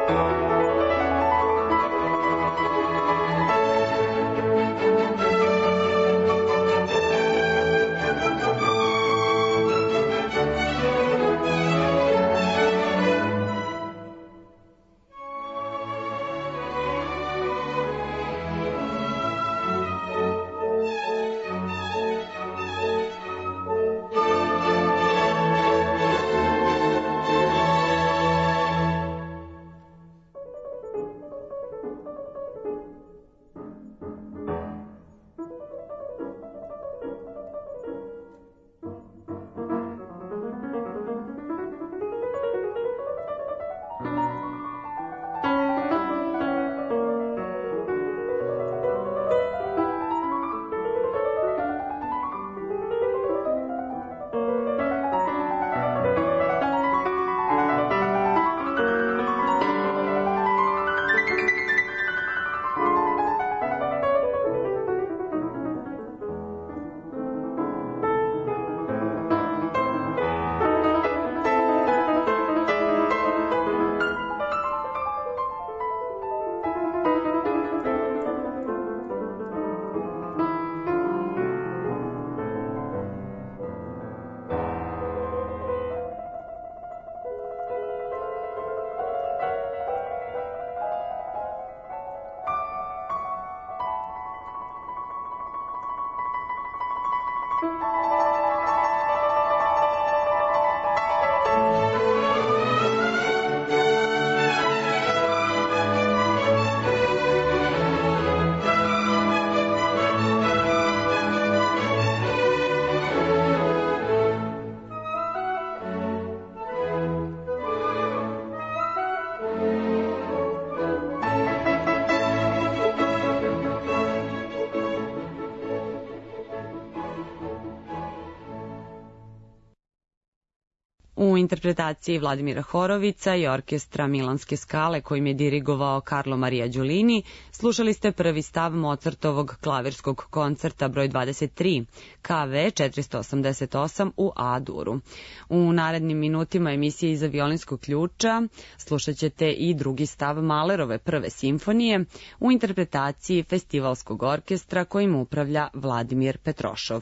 U interpretaciji Vladimira Horovica i orkestra Milanske skale kojim je dirigovao Carlo Maria Giulini, slušali ste prvi stav Mozartovog klavirskog koncerta broj dvadeset tri, K V četiristo osamdeset osam u A-duru. U narednim minutima emisije Iza violinskog ključa slušat ćete i drugi stav Mahlerove prve simfonije u interpretaciji Festivalskog orkestra kojim upravlja Vladimir Petrošov.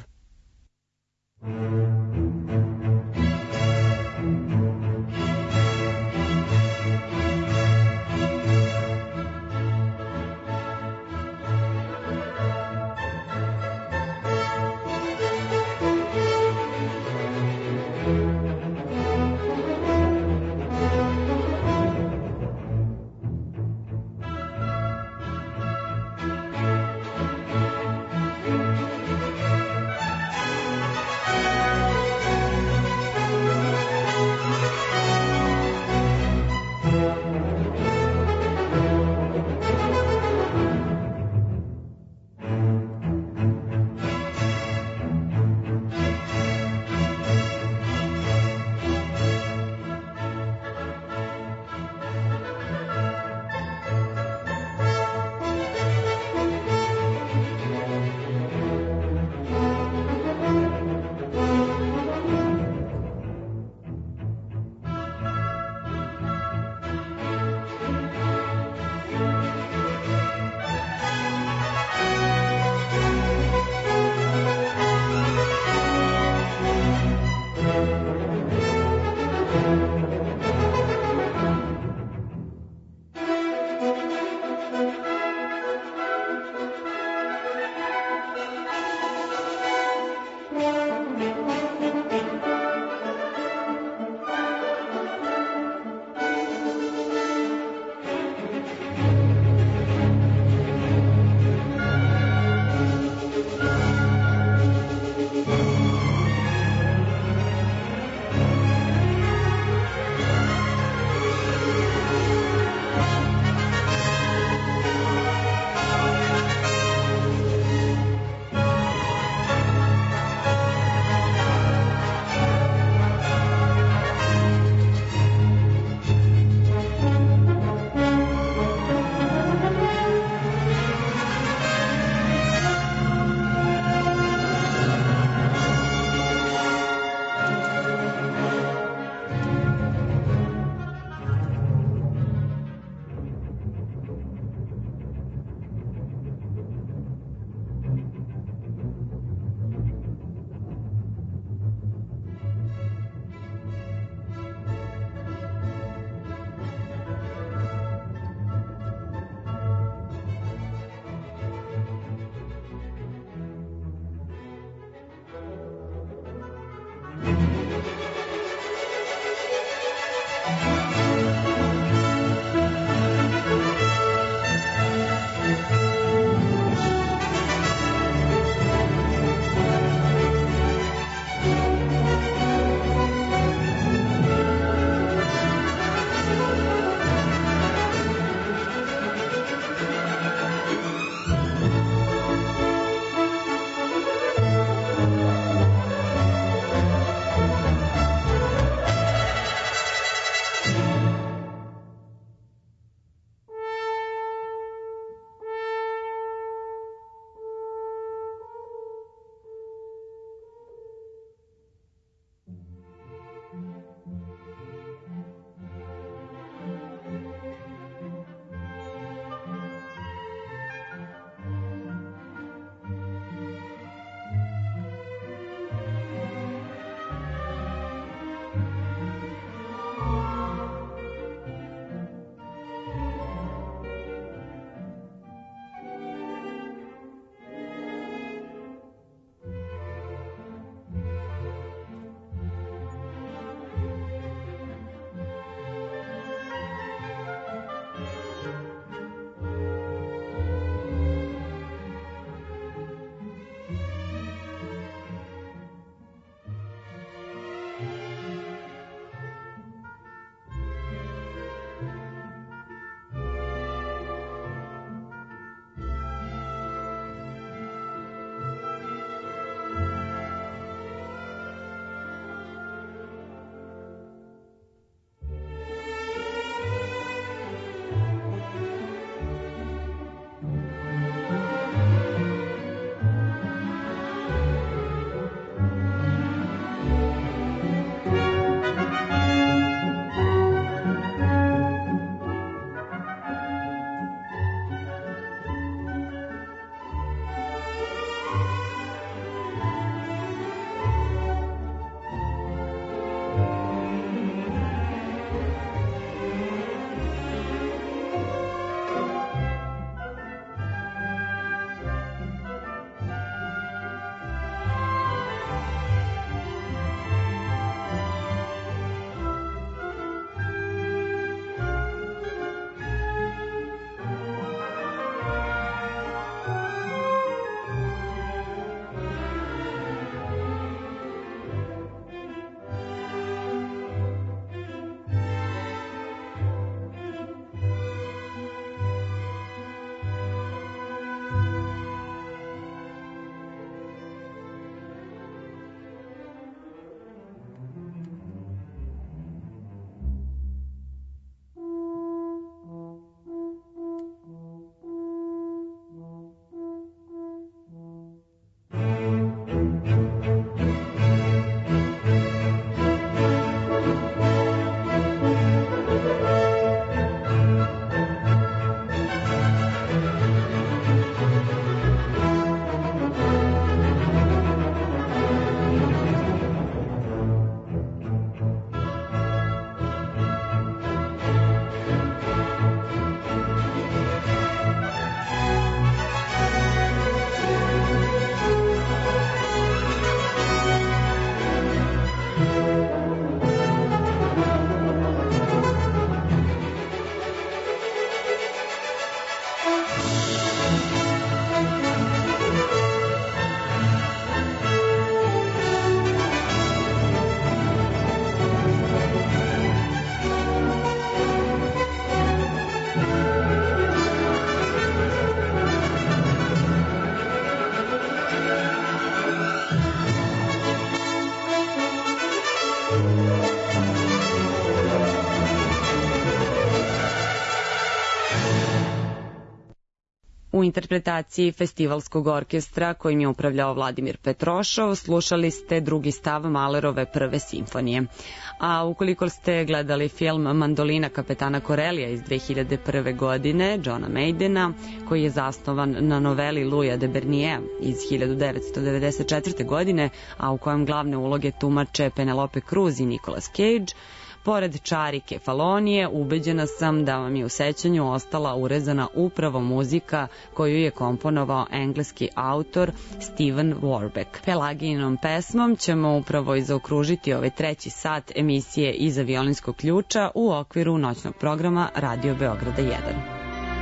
U interpretaciji festivalskog orkestra kojim je upravljao Vladimir Petrošov slušali ste drugi stav Mahlerove prve simfonije. A ukoliko ste gledali film Mandolina kapetana Corellija iz dve hiljade prve. godine, Johna Maydena, koji je zasnovan na noveli Louisa de Berniera iz hiljadu devetsto devedeset četvrte. godine, a u kojem glavne uloge tumače Penelope Cruz i Nicolas Cage, pored čari Kefalonije, ubeđena sam da vam je u sećanju ostala urezana upravo muzika koju je komponovao engleski autor Steven Warbeck. Pelagijinom pesmom ćemo upravo i zaokružiti ovaj treći sat emisije Iza violinskog ključa u okviru noćnog programa Radio Beograda jedan.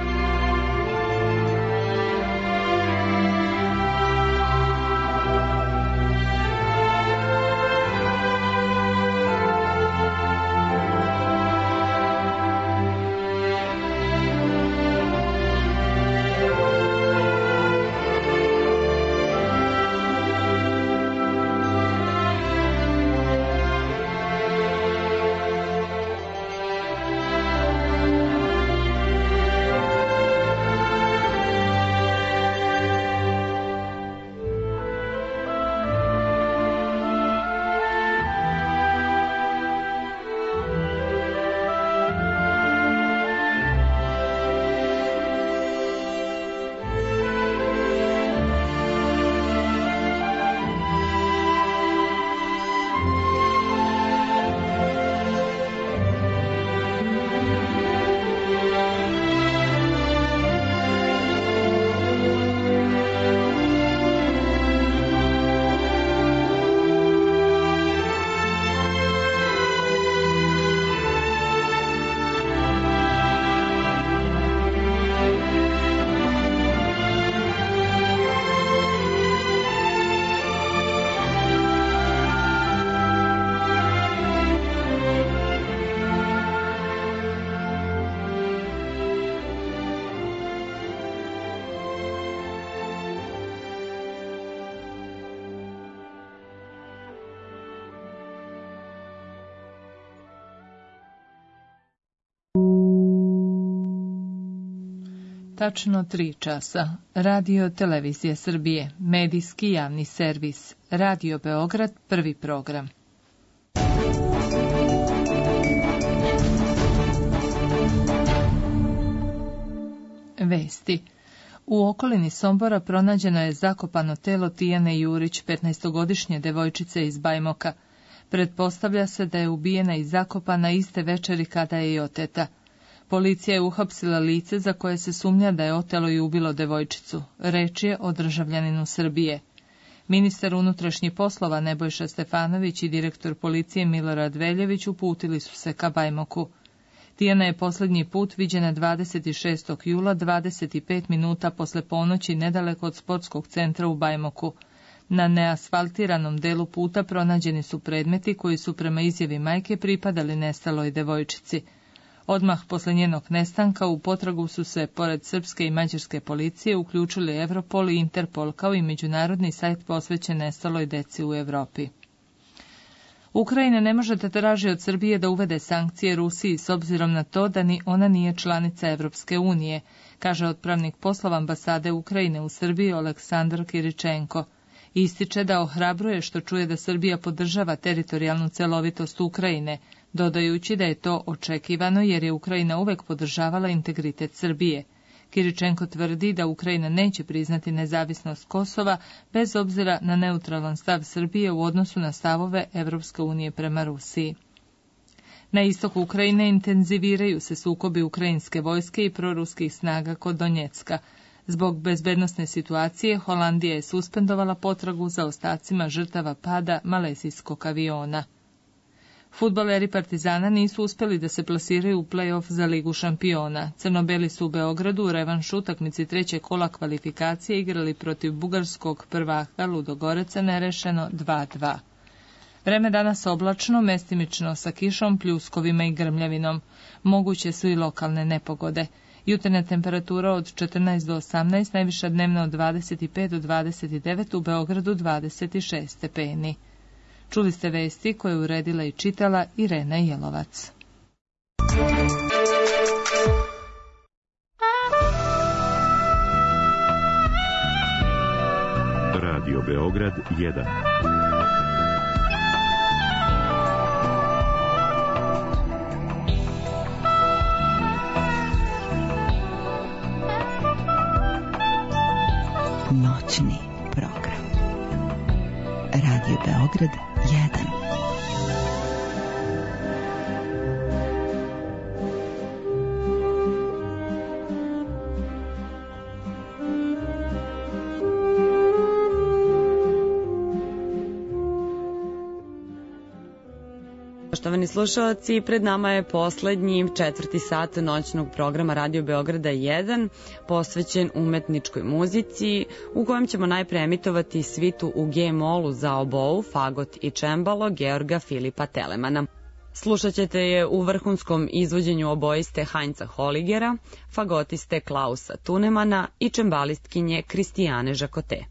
Tačno tri časa. Radio Televizija Srbije, medijski javni servis. Radio Beograd, prvi program. Vesti. U okolini Sombora pronađeno je zakopano telo Tijane Jurić, petnaestogodišnje devojčice iz Bajmoka. Pretpostavlja se da je ubijena i zakopana iste večeri kada je i oteta. Policija je uhapsila lice za koje se sumnja da je otelo i ubilo devojčicu. Reč je o državljaninu Srbije. Ministar unutrašnjih poslova Nebojša Stefanović i direktor policije Milorad Veljević uputili su se ka Bajmoku. Tijana je posljednji put viđena dvadeset šestog jula, dvadeset pet minuta posle ponoći nedaleko od sportskog centra u Bajmoku. Na neasfaltiranom delu puta pronađeni su predmeti koji su prema izjavi majke pripadali nestaloj devojčici. Odmah posle njenog nestanka u potragu su se, pored srpske i mađarske policije, uključili Europol i Interpol, kao i međunarodni sajt posvećen nestaloj deci u Evropi. Ukrajina ne može da traži od Srbije da uvede sankcije Rusiji s obzirom na to da ni ona nije članica Evropske unije, kaže otpravnik poslova ambasade Ukrajine u Srbiji Oleksandar Kiričenko. Ističe da ohrabruje što čuje da Srbija podržava teritorijalnu celovitost Ukrajine, dodajući da je to očekivano jer je Ukrajina uvek podržavala integritet Srbije. Kiričenko tvrdi da Ukrajina neće priznati nezavisnost Kosova bez obzira na neutralan stav Srbije u odnosu na stavove Evropske unije prema Rusiji. Na istoku Ukrajine intenziviraju se sukobi ukrajinske vojske i proruskih snaga kod Donjecka. Zbog bezbednosne situacije Holandija je suspendovala potragu za ostacima žrtava pada malezijskog aviona. Fudbaleri Partizana nisu uspeli da se plasiraju u play-off za Ligu šampiona. Crnobeli su u Beogradu u revanšu utakmici trećeg kola kvalifikacije igrali protiv bugarskog prvaka Ludogoreca nerešeno dva dva. Vreme danas oblačno, mestimično sa kišom, pljuskovima i grmljavinom. Moguće su i lokalne nepogode. Jutarnja temperatura od četrnaest do osamnaest, najviša dnevna od dvadeset pet do dvadeset devet, u Beogradu dvadeset šest stepeni. Čuli ste vesti koje je uredila i čitala Irena Jelovac. Radio Beograd jedan. Noćni program. Radio Beograd jedan. Poštovani slušalci, pred nama je poslednji četvrti sat noćnog programa Radio Beograda jedan, posvećen umetničkoj muzici, u kojem ćemo najpre emitovati svitu u G-molu za obou, fagot i čembalo Georga Filipa Telemana. Slušat ćete je u vrhunskom izvođenju obojiste Heinza Holigera, fagotiste Klausa Tunemana i čembalistkinje Kristijane Žakote.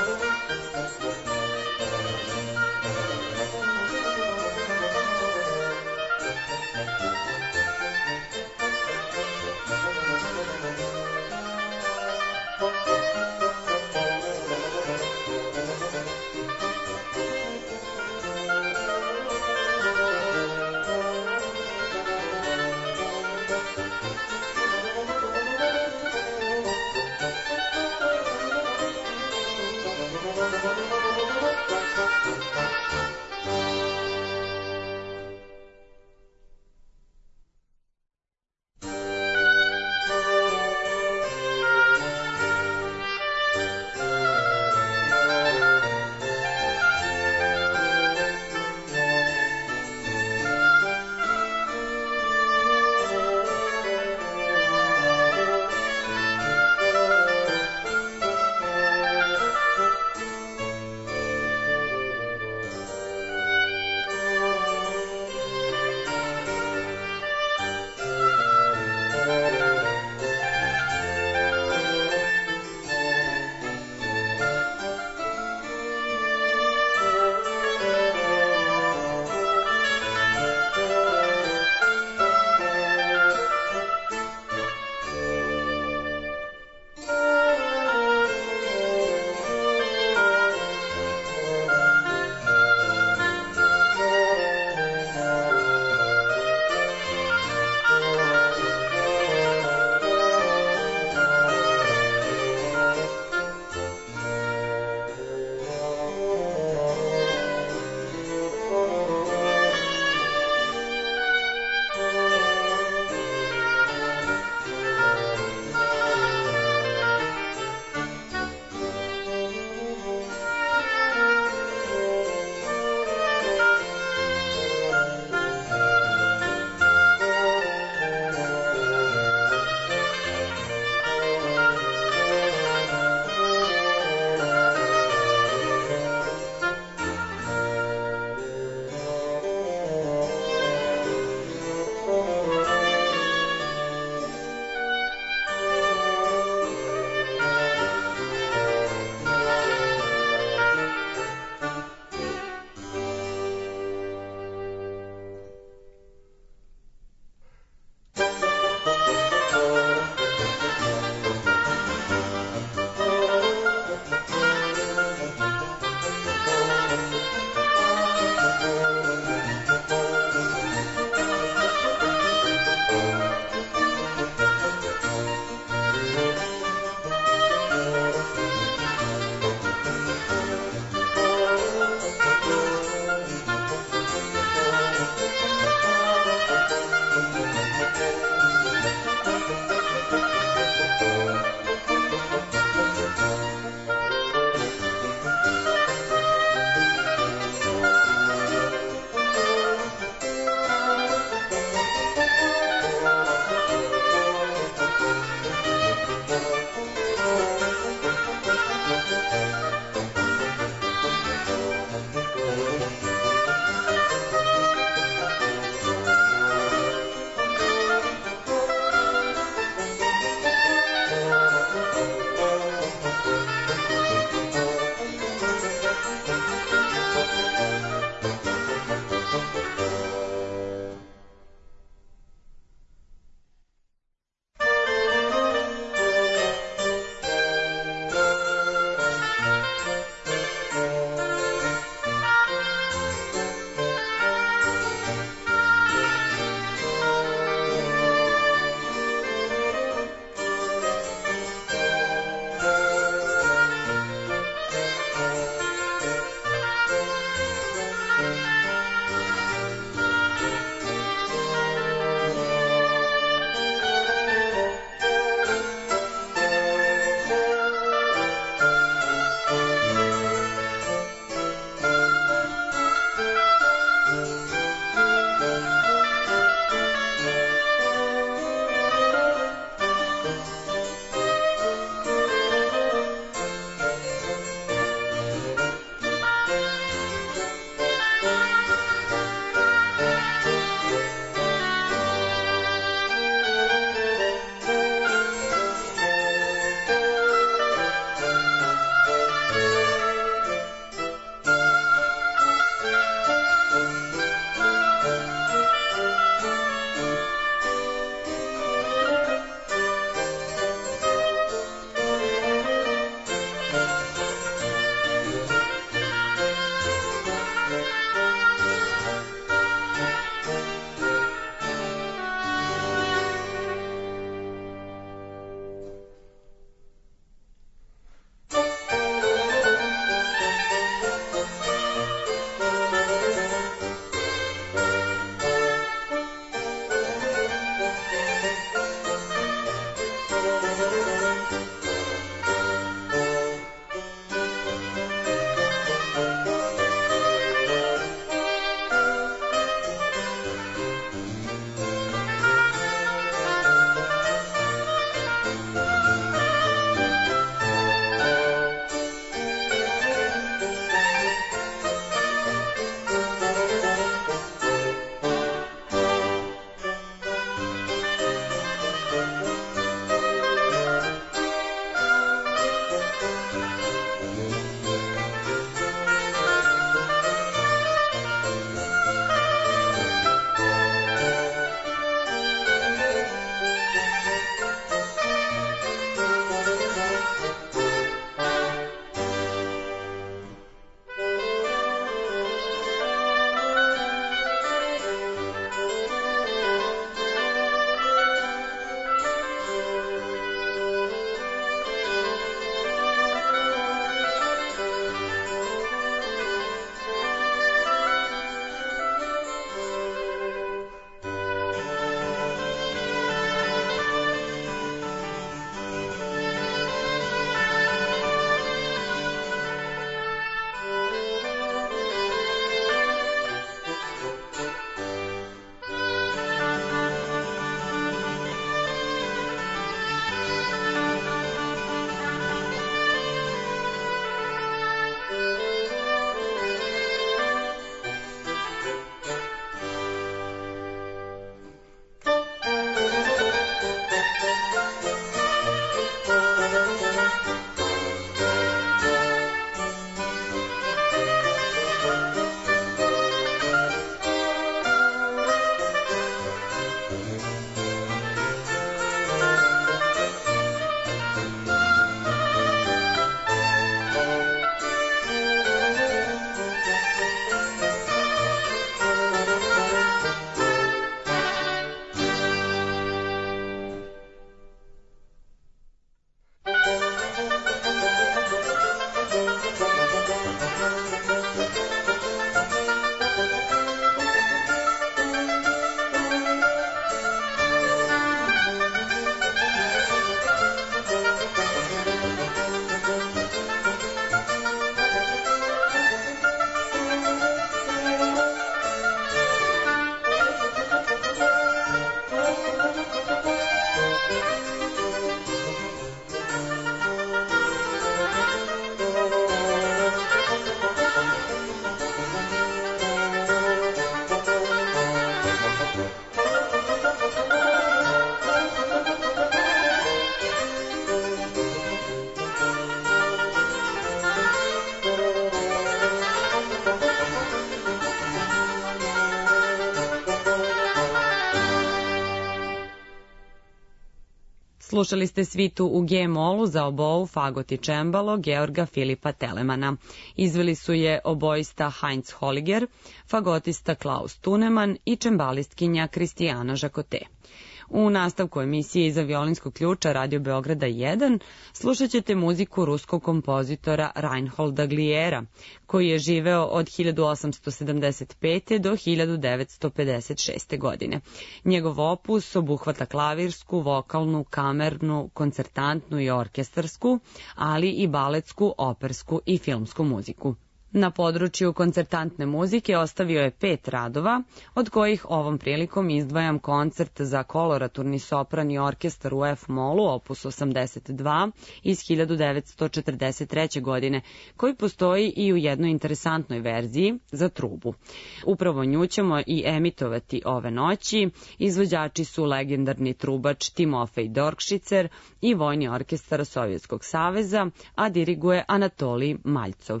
Slušali ste svitu u G-molu za obou, fagot i čembalo Georga Filipa Telemana. Izveli su je obojista Heinz Holliger, fagotista Klaus Tuneman i čembalistkinja Kristijana Žakote. U nastavku emisije Iza violinskog ključa Radio Beograda jedan slušat ćete muziku ruskog kompozitora Reinholda Gliera, koji je živeo od hiljadu osamsto sedamdeset pete. do hiljadu devetsto pedeset šeste. godine. Njegov opus obuhvata klavirsku, vokalnu, kamernu, koncertantnu i orkestarsku, ali i baletsku, opersku i filmsku muziku. Na području koncertantne muzike ostavio je pet radova, od kojih ovom prilikom izdvajam koncert za koloraturni sopran i orkestar u F-molu, opus osamdeset dva iz hiljadu devetsto četrdeset treće. godine, koji postoji i u jednoj interesantnoj verziji za trubu. Upravo nju ćemo i emitovati ove noći. Izvođači su legendarni trubač Timofej Dorkšicer i Vojni orkestar Sovjetskog saveza, a diriguje Anatolij Maljcov.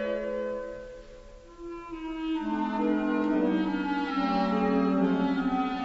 Thank you.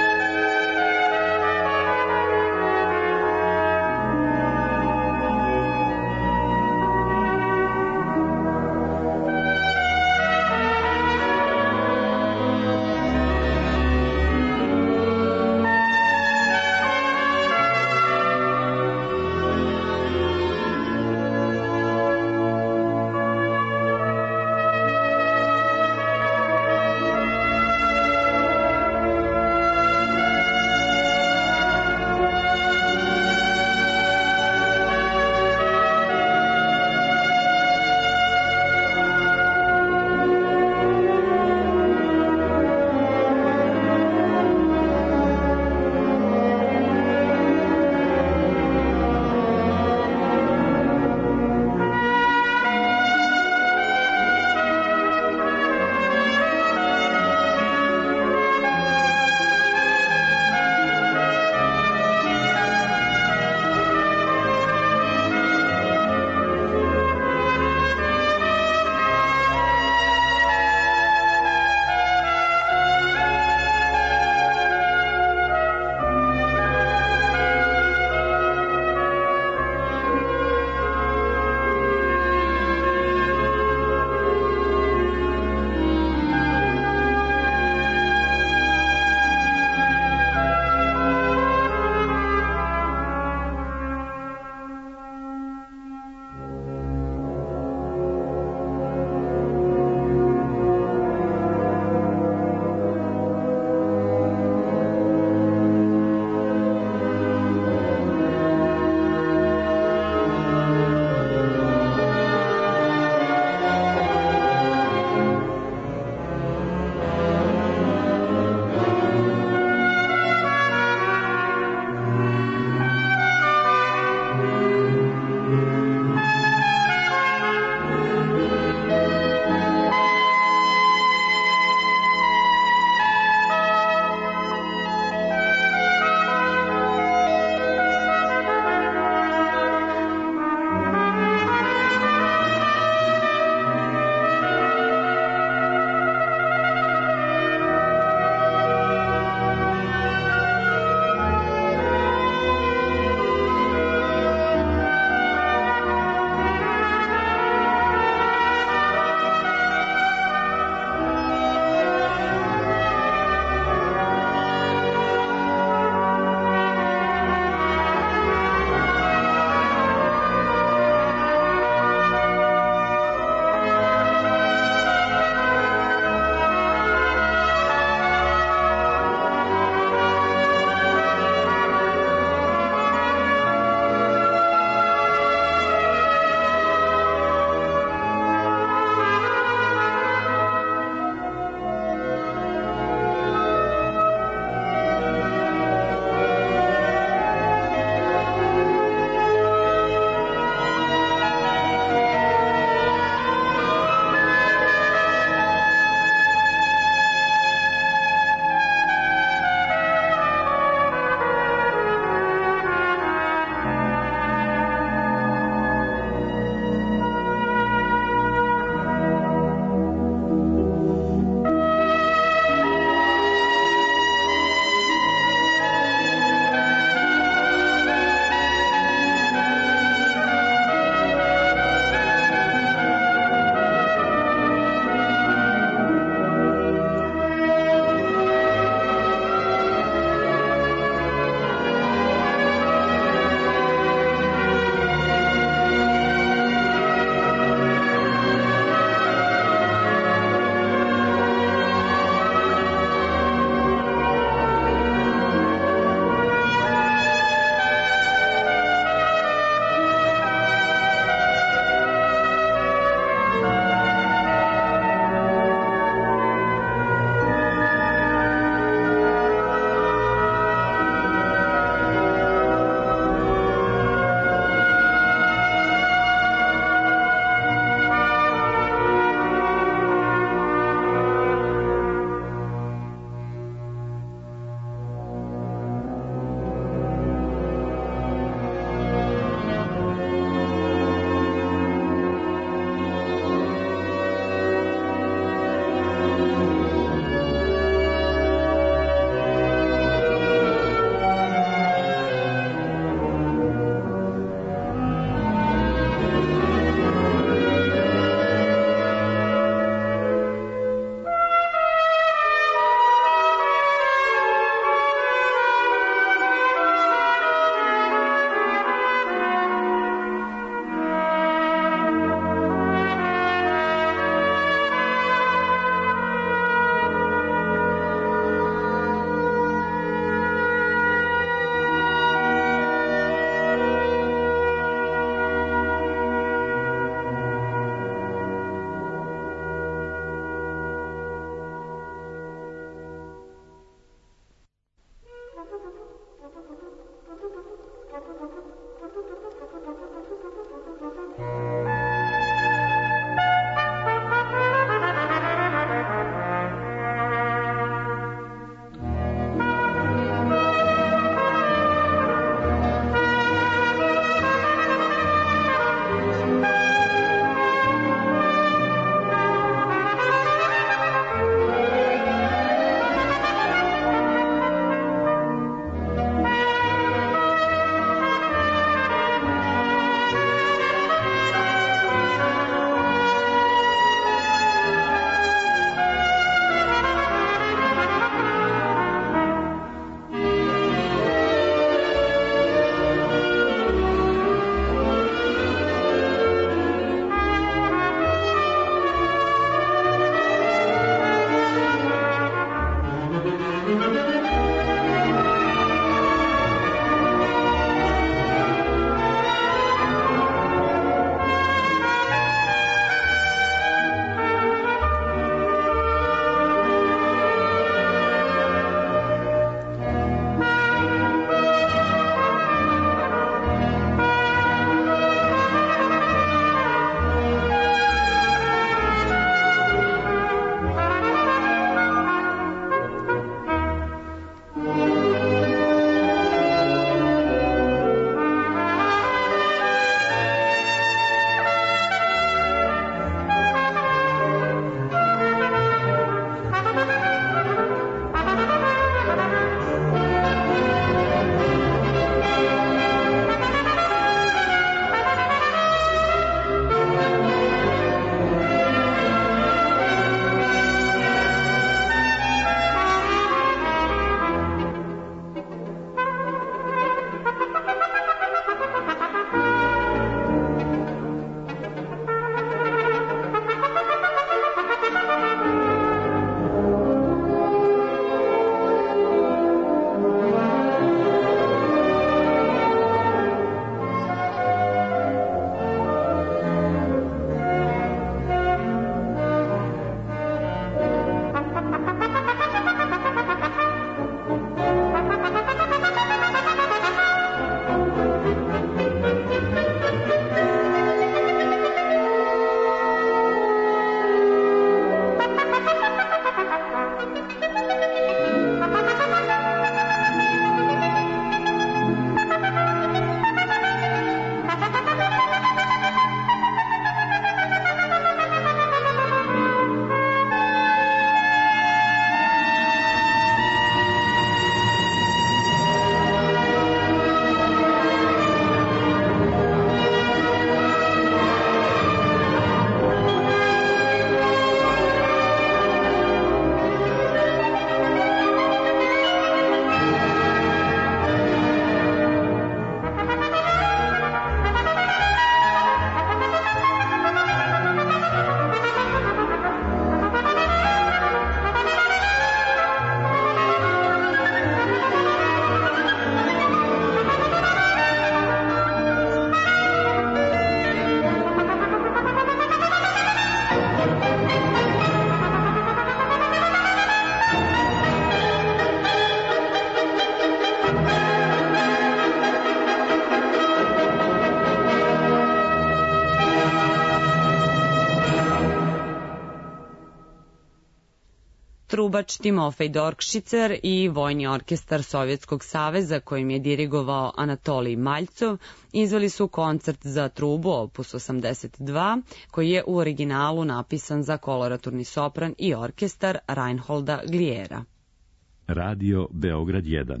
trubač Timofej Dorkšicer i Vojni orkestar Sovjetskog saveza kojim je dirigovao Anatolij Maljcov izveli su koncert za trubu opus osamdeset dva koji je u originalu napisan za koloraturni sopran i orkestar Reinholda Gliera. Radio Beograd jedan.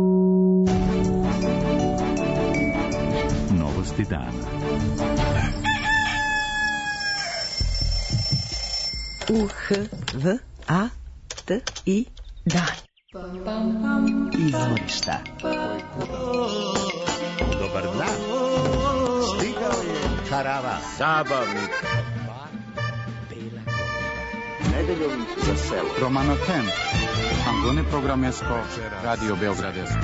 Novosti dana. U H V A T I dan. Izvorišta. Dobar dan. Stigao je karavan. Zabavnik. Nedeljom za selo. Romanotem. Angone programesko. Radio Beogradesko.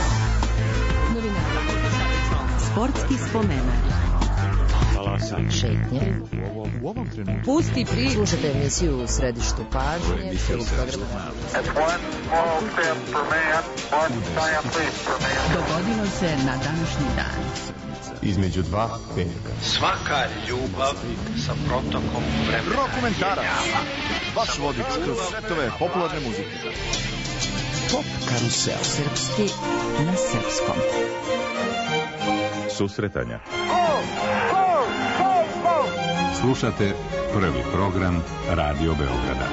Sportski spomenak. Šetnje. U ovom trenutku. Pusti pri. Slušajte emisiju u središtu pažnje. Dogodilo se na današnji dan. Između dva petka. Svaka ljubav sa protokom vremena. Rokomentarac. Vaš vodič kroz svetove popularne muzike. Pop karusel. Srpski na srpskom. Susretanja. Slušate prvi program Radio Beograda.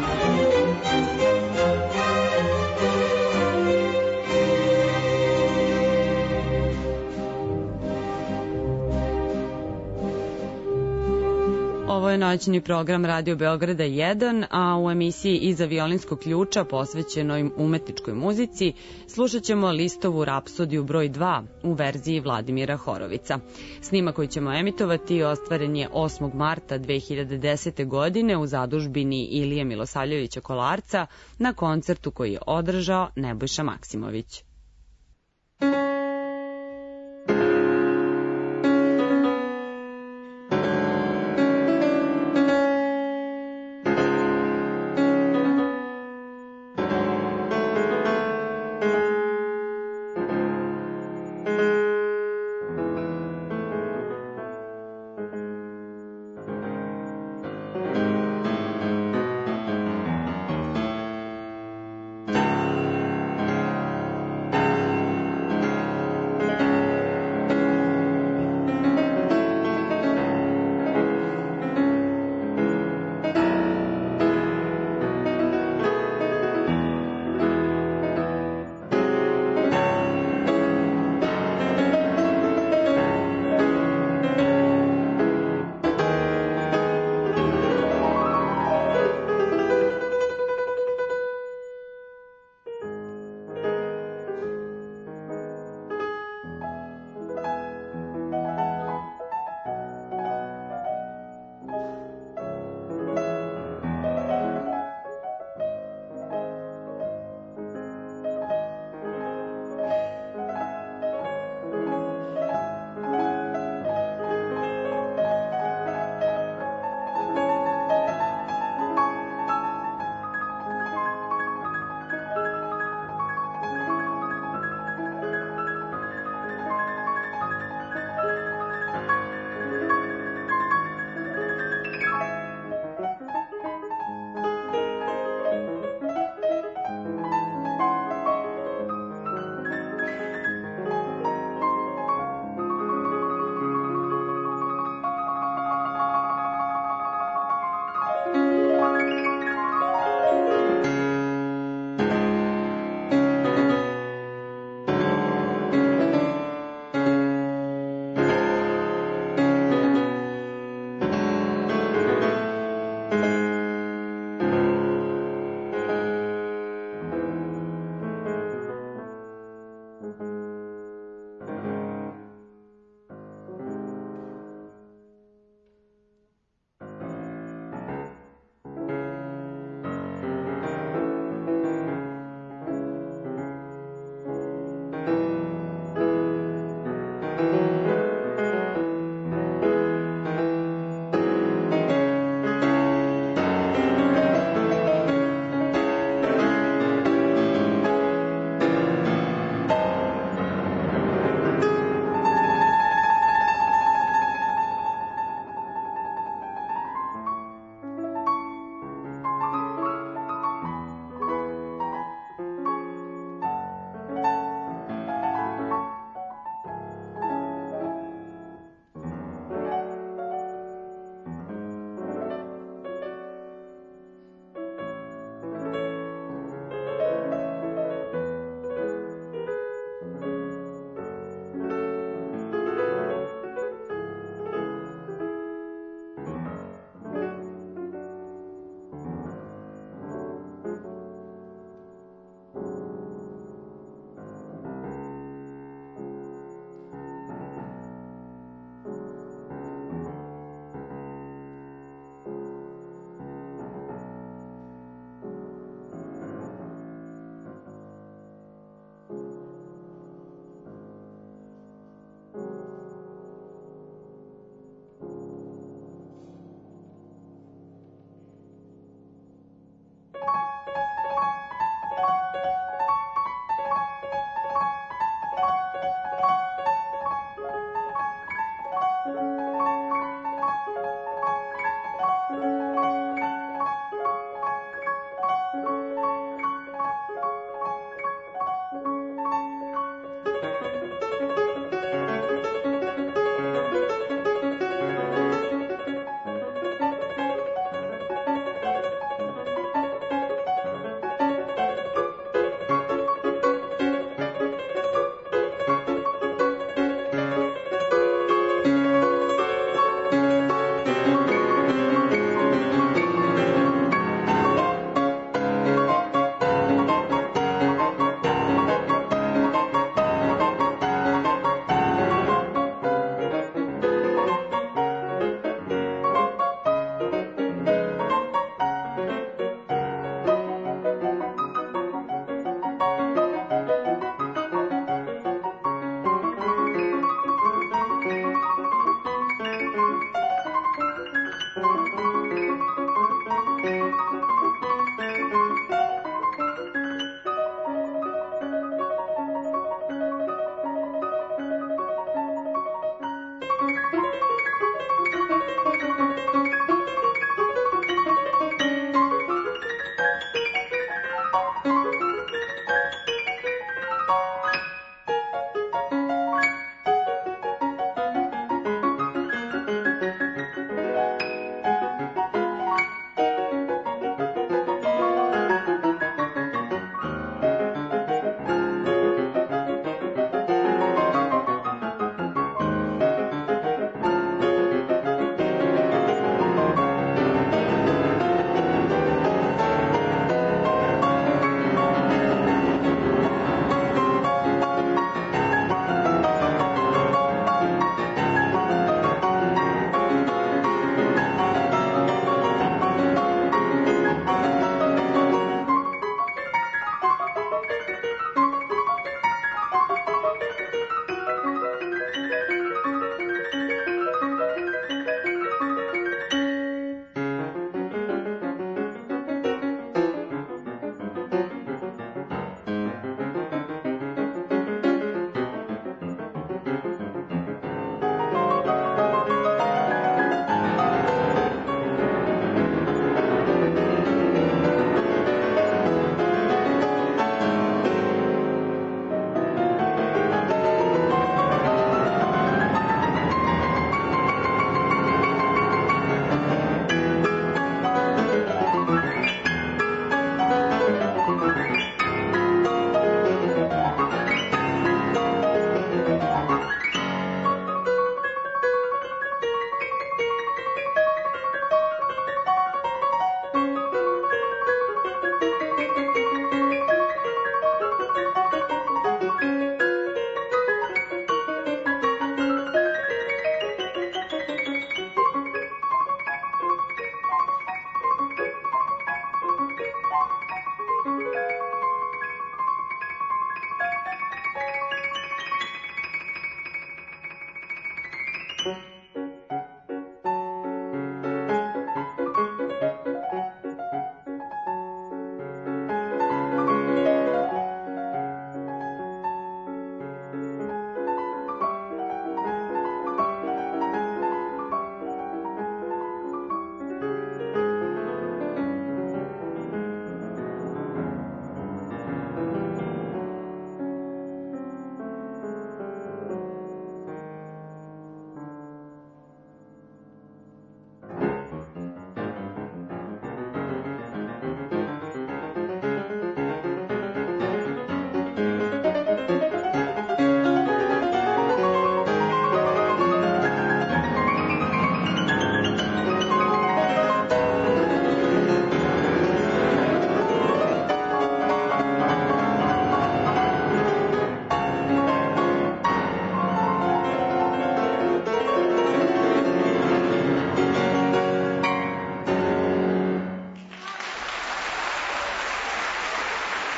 Ovo je noćni program Radio Beograda jedan, a u emisiji Iza violinskog ključa posvećenoj umetničkoj muzici slušat ćemo Listovu rapsodiju broj dva u verziji Vladimira Horovica. Snima koji ćemo emitovati ostvaren je osmog marta dve hiljade desete. godine u zadužbini Ilije Milosavljevića Kolarca na koncertu koji je održao Nebojša Maksimović.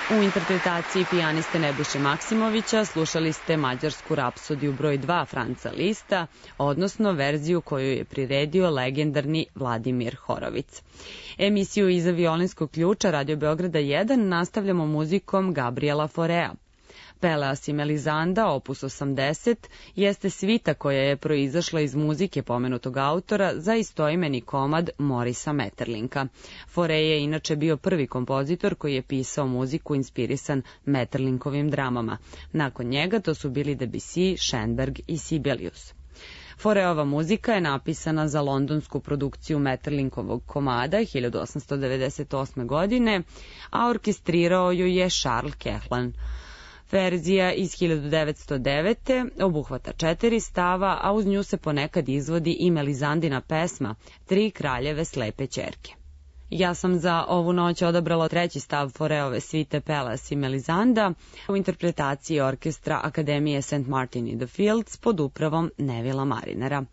U interpretaciji pijaniste Nebojše Maksimovića slušali ste mađarsku rapsodiju broj dva Franca Lista, odnosno verziju koju je priredio legendarni Vladimir Horovic. Emisiju Iza violinskog ključa Radio Beograda jedan nastavljamo muzikom Gabriela Forea. Peleas i Melizanda, opus osamdeset, jeste svita koja je proizašla iz muzike pomenutog autora za istoimeni komad Morisa Metterlinka. Fore je inače bio prvi kompozitor koji je pisao muziku inspirisan Metterlinkovim dramama. Nakon njega to su bili Debussy, Schoenberg i Sibelius. Foreova muzika je napisana za londonsku produkciju Metterlinkovog komada hiljadu osamsto devedeset osme. godine, a orkestrirao ju je Charles Kehlan. Verzija iz hiljadu devetsto devete. obuhvata četiri stava, a uz nju se ponekad izvodi i Melizandina pesma Tri kraljeve slepe ćerke. Ja sam za ovu noć odabrala treći stav Foreove svite Peleas i Melizanda u interpretaciji orkestra Akademije Saint Martin in the Fields pod upravom Nevila Marinera.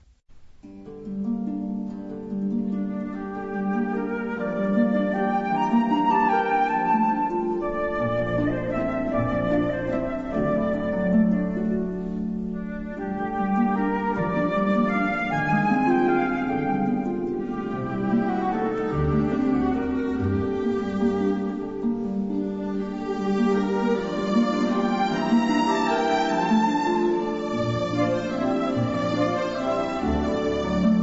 Thank you.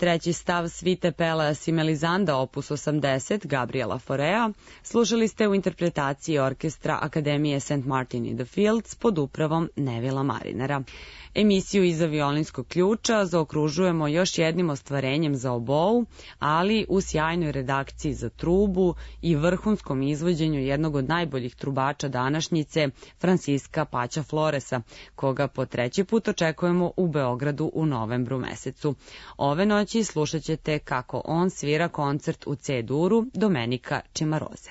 treći stav svite Pelea Simelizanda opus osamdeset Gabriela Faurea slušali ste u interpretaciji orkestra Akademije Saint Martin in the Fields pod upravom Nevila Marinera. Emisiju Iza violinskog ključa zaokružujemo još jednim ostvarenjem za obou, ali u sjajnoj redakciji za trubu i vrhunskom izvođenju jednog od najboljih trubača današnjice, Franciska Paća Floresa, koga po treći put očekujemo u Beogradu u novembru mesecu. Ove noći slušat ćete kako on svira koncert u C-duru Domenika Cimaroze.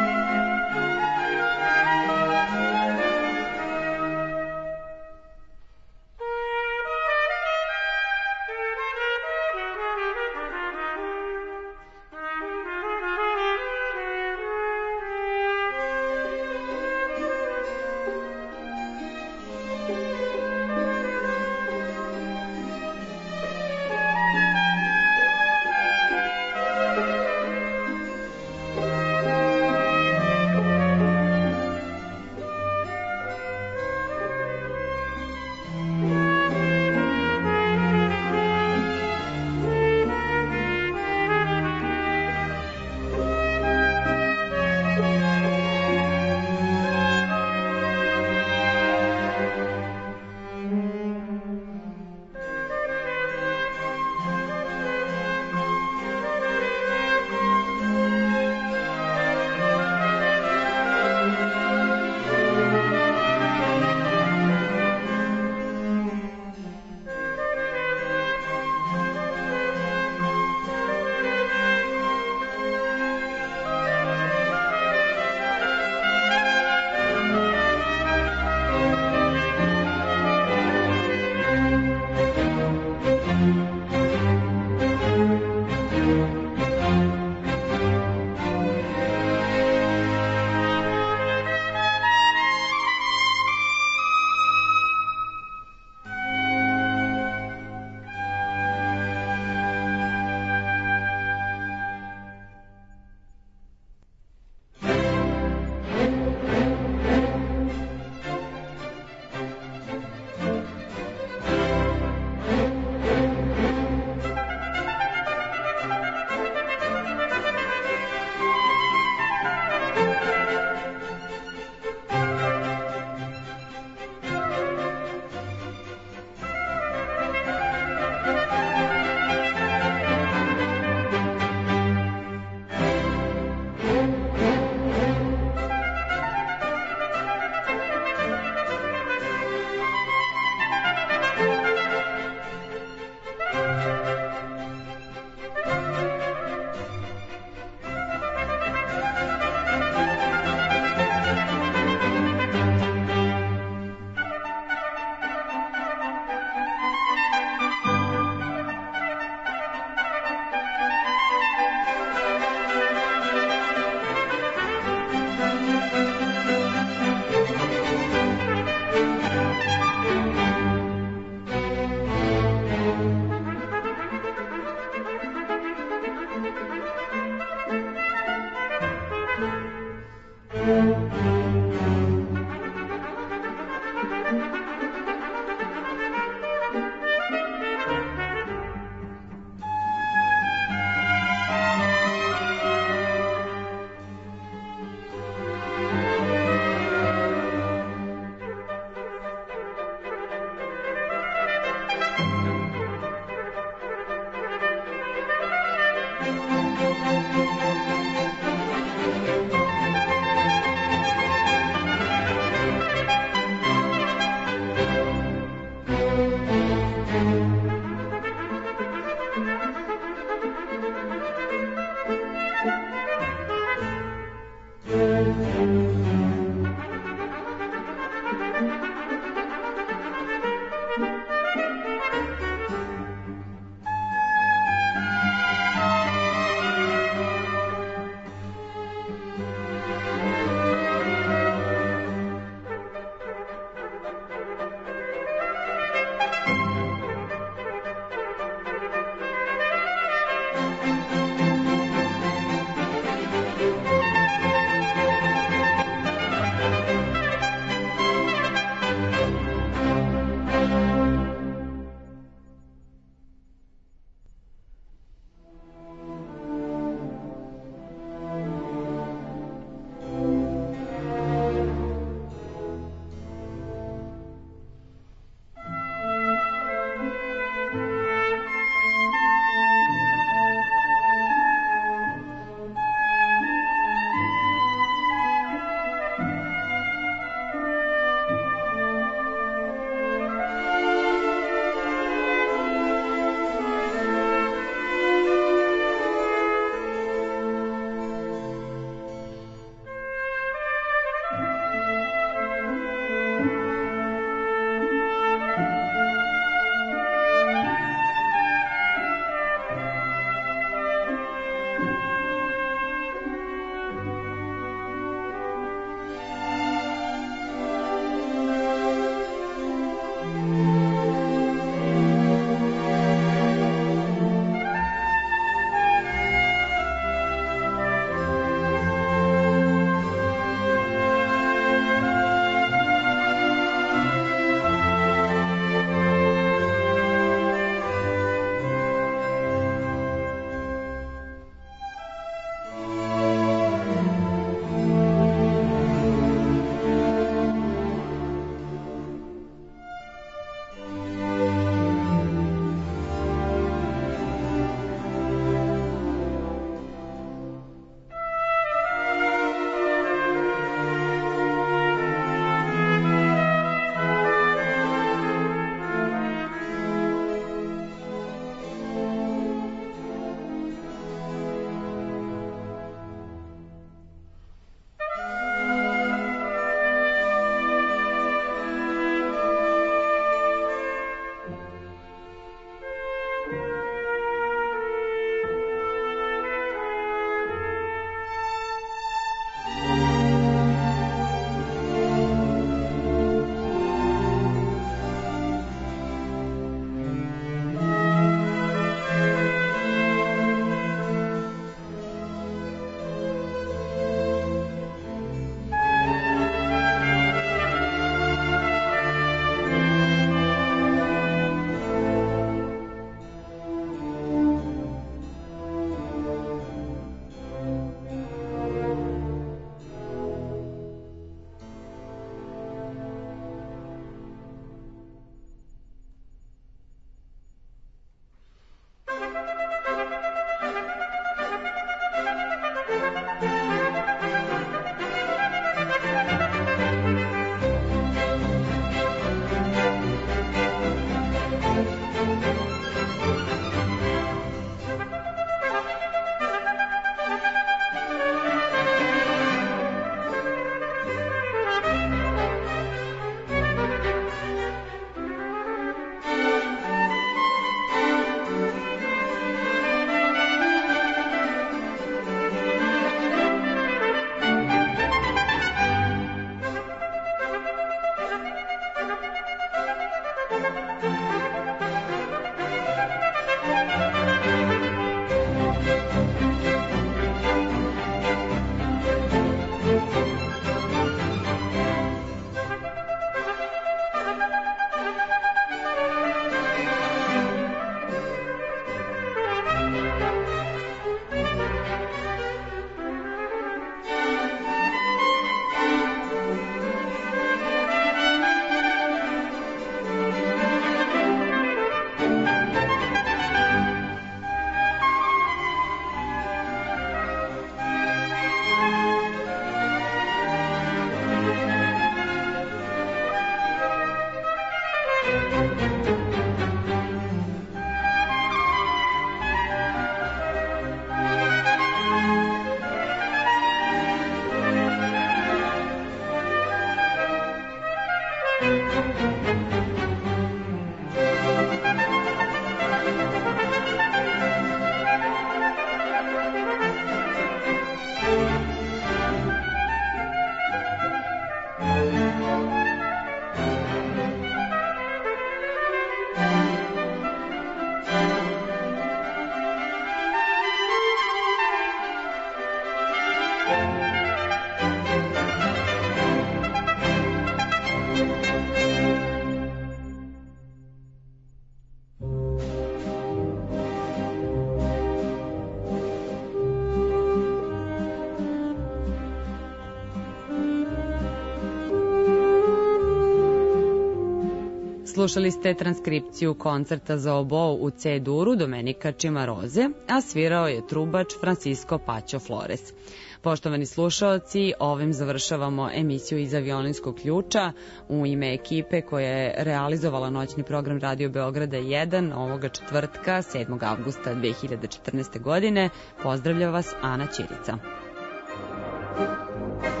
Slušali ste transkripciju koncerta za oboe u C-duru Domenika Cimaroze, a svirao je trubač Francisco Pacho Flores. Poštovani slušaoci, ovim završavamo emisiju Iza violinskog ključa. U ime ekipe koja je realizovala noćni program Radio Beograda jedan ovoga četvrtka, sedmog avgusta dve hiljade četrnaeste. godine, pozdravlja vas Ana Ćirica.